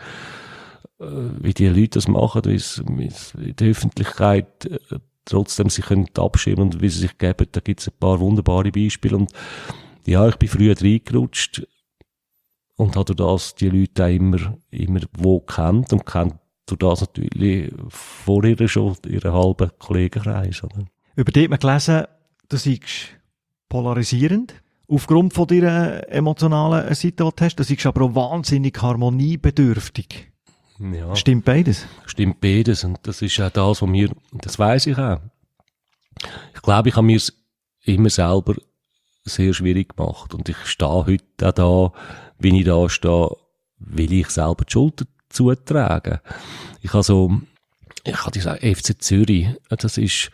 [SPEAKER 1] wie die Leute das machen, wie es in der Öffentlichkeit trotzdem sich abschirmen und wie sie sich geben, da gibt es ein paar wunderbare Beispiele. Und ja, ich bin früher reingerutscht und habe durch das die Leute auch immer wo kennt und kennt durch das natürlich vorher schon ihren halben Kollegenkreis. Oder?
[SPEAKER 3] Über die hat man gelesen, du seist polarisierend. Aufgrund von deiner emotionalen Seite, die du hast, du seist aber auch wahnsinnig harmoniebedürftig.
[SPEAKER 1] Ja.
[SPEAKER 3] Stimmt beides?
[SPEAKER 1] Stimmt beides. Und das ist auch das, was mir, das weiss ich auch. Ich glaube, ich habe mir es immer selber sehr schwierig gemacht. Und ich stehe heute auch da, wie ich da stehe, will ich selber die Schuld zutragen. Ich kann dir sagen, FC Zürich, das ist,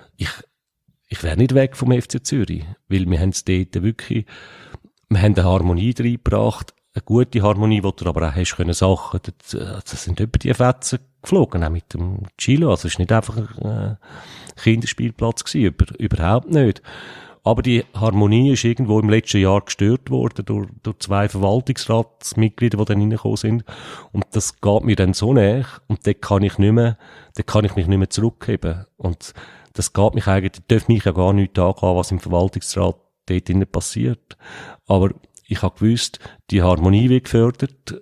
[SPEAKER 1] ich wäre nicht weg vom FC Zürich, weil wir haben es dort wirklich, wir haben eine Harmonie reingebracht, eine gute Harmonie, die du aber auch hast können Sachen, das sind über die Fetzen geflogen, auch mit dem Chilo, also es war nicht einfach ein Kinderspielplatz gewesen, überhaupt nicht. Aber die Harmonie ist irgendwo im letzten Jahr gestört worden durch 2 Verwaltungsratsmitglieder, die dann reingekommen sind. Und das geht mir dann so näher. Und da kann ich mich nicht mehr zurückheben. Und das geht mich eigentlich, darf mich ja gar nicht angehen, was im Verwaltungsrat dort drinnen passiert. Aber ich habe gewusst, die Harmonie wird gefördert,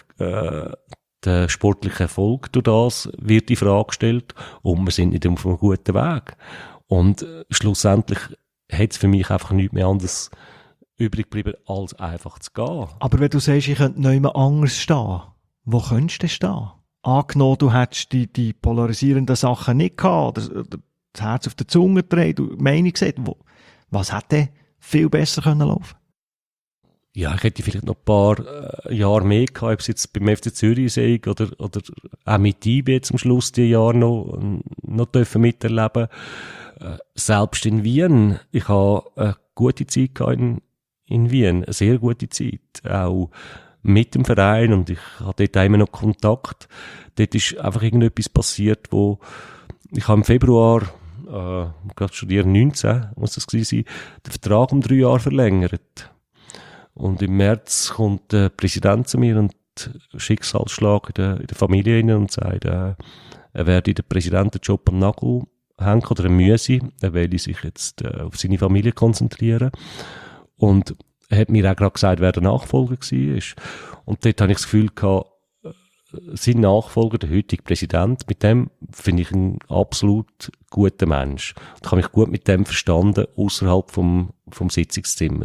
[SPEAKER 1] der sportliche Erfolg durch das wird in Frage gestellt und wir sind nicht auf einem guten Weg. Und schlussendlich hat es für mich einfach nichts mehr anderes übrig geblieben, als einfach zu gehen.
[SPEAKER 3] Aber wenn du sagst, ich könnte nicht mehr anders stehen, wo könntest du stehen? Angenommen, du hättest die polarisierenden Sachen nicht gehabt, oder das Herz auf der Zunge gedreht, du Meinung gesagt, was hätte viel besser können laufen?
[SPEAKER 1] Ja, ich hätte vielleicht noch ein paar Jahre mehr gehabt, ob es jetzt beim FC Zürich sei oder auch mit IB zum Schluss die Jahre noch dürfen miterleben. Selbst in Wien, ich habe eine gute Zeit gehabt in Wien, eine sehr gute Zeit, auch mit dem Verein, und ich habe dort immer noch Kontakt. Dort ist einfach irgendetwas passiert, wo ich habe im Februar, gerade studieren, 19, muss das gewesen sein, den Vertrag um 3 Jahre verlängert. Und im März kommt der Präsident zu mir und Schicksalsschlag in der Familie rein und sagt, er werde den Präsidentenjob am Nagel hängen oder er müsse. Er will sich jetzt auf seine Familie konzentrieren. Und er hat mir auch gerade gesagt, wer der Nachfolger war. Und dort habe ich das Gefühl gehabt, sein Nachfolger, der heutige Präsident, mit dem finde ich einen absolut guten Mensch. Ich habe mich gut mit dem verstanden, außerhalb vom Sitzungszimmer.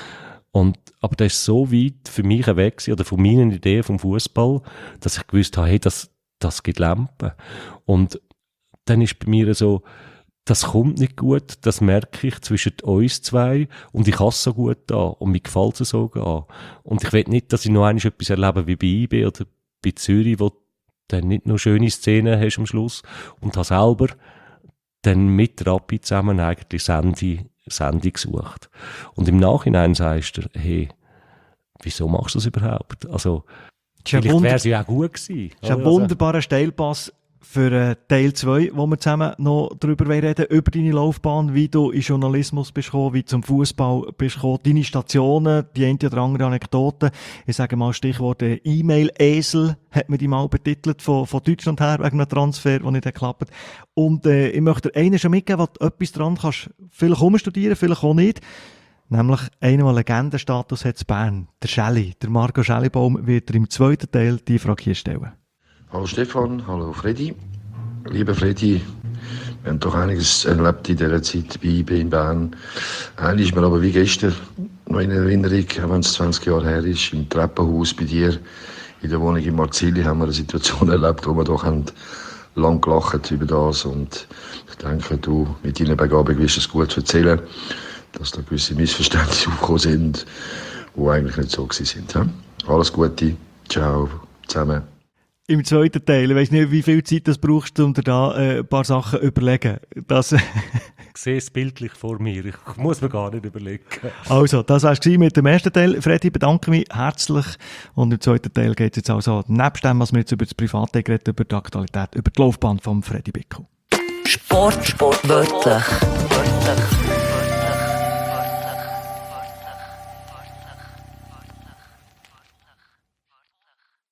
[SPEAKER 1] Aber der ist so weit für mich weg gewesen, oder von meinen Ideen vom Fußball, dass ich gewusst habe, hey, das gibt Lampen. Und dann ist bei mir so, das kommt nicht gut, das merke ich zwischen uns zwei, und ich habe es so gut an und mir gefällt es so an. Und ich will nicht, dass ich noch einmal etwas erlebe wie bei IB oder bei Zürich, wo du dann nicht nur schöne Szenen hast am Schluss, und habe selber dann mit Rappi zusammen eigentlich Sandy gesucht. Und im Nachhinein sagst du, hey, wieso machst du das überhaupt? Also, vielleicht wäre es ja auch gut gewesen.
[SPEAKER 3] Das ist ein wunderbarer Steilpass für Teil 2, wo wir zusammen noch darüber reden, über deine Laufbahn, wie du in Journalismus bist gekommen, wie du zum Fußball bist gekommen, deine Stationen, die eine oder andere Anekdote. Ich sage mal Stichwort E-Mail-Esel, hat man die mal betitelt, von Deutschland her, wegen einem Transfer, der nicht geklappt hat. Und ich möchte dir einen schon mitgeben, wo du etwas dran kannst, vielleicht umstudieren, vielleicht auch nicht. Nämlich einer, der Legendenstatus hat in Bern, der Schelli, der Marco Schellibaum, wird er im zweiten Teil die Frage hier stellen.
[SPEAKER 9] Hallo Stefan, hallo Freddy. Lieber Freddy, wir haben doch einiges erlebt in dieser Zeit bei IB in Bern. Eigentlich ist mir aber wie gestern noch in Erinnerung, auch wenn es 20 Jahre her ist, im Treppenhaus bei dir in der Wohnung in Marzili haben wir eine Situation erlebt, wo wir doch lang gelacht über das. Und ich denke, du mit deiner Begabung wirst es gut erzählen, dass da gewisse Missverständnisse aufgekommen sind, die eigentlich nicht so gewesen sind. Alles Gute, ciao zusammen.
[SPEAKER 3] Im zweiten Teil, ich weiss nicht, wie viel Zeit das brauchst, um dir da ein paar Sachen zu überlegen.
[SPEAKER 1] Ich sehe es bildlich vor mir, ich muss mir gar nicht überlegen.
[SPEAKER 3] Also, das war es mit dem ersten Teil. Freddy, bedanke mich herzlich. Und im zweiten Teil geht es jetzt also, nebst dem, was wir jetzt über das Private geredet, über die Aktualität, über die Laufbahn von Freddy Bickel.
[SPEAKER 2] Sport wörtlich.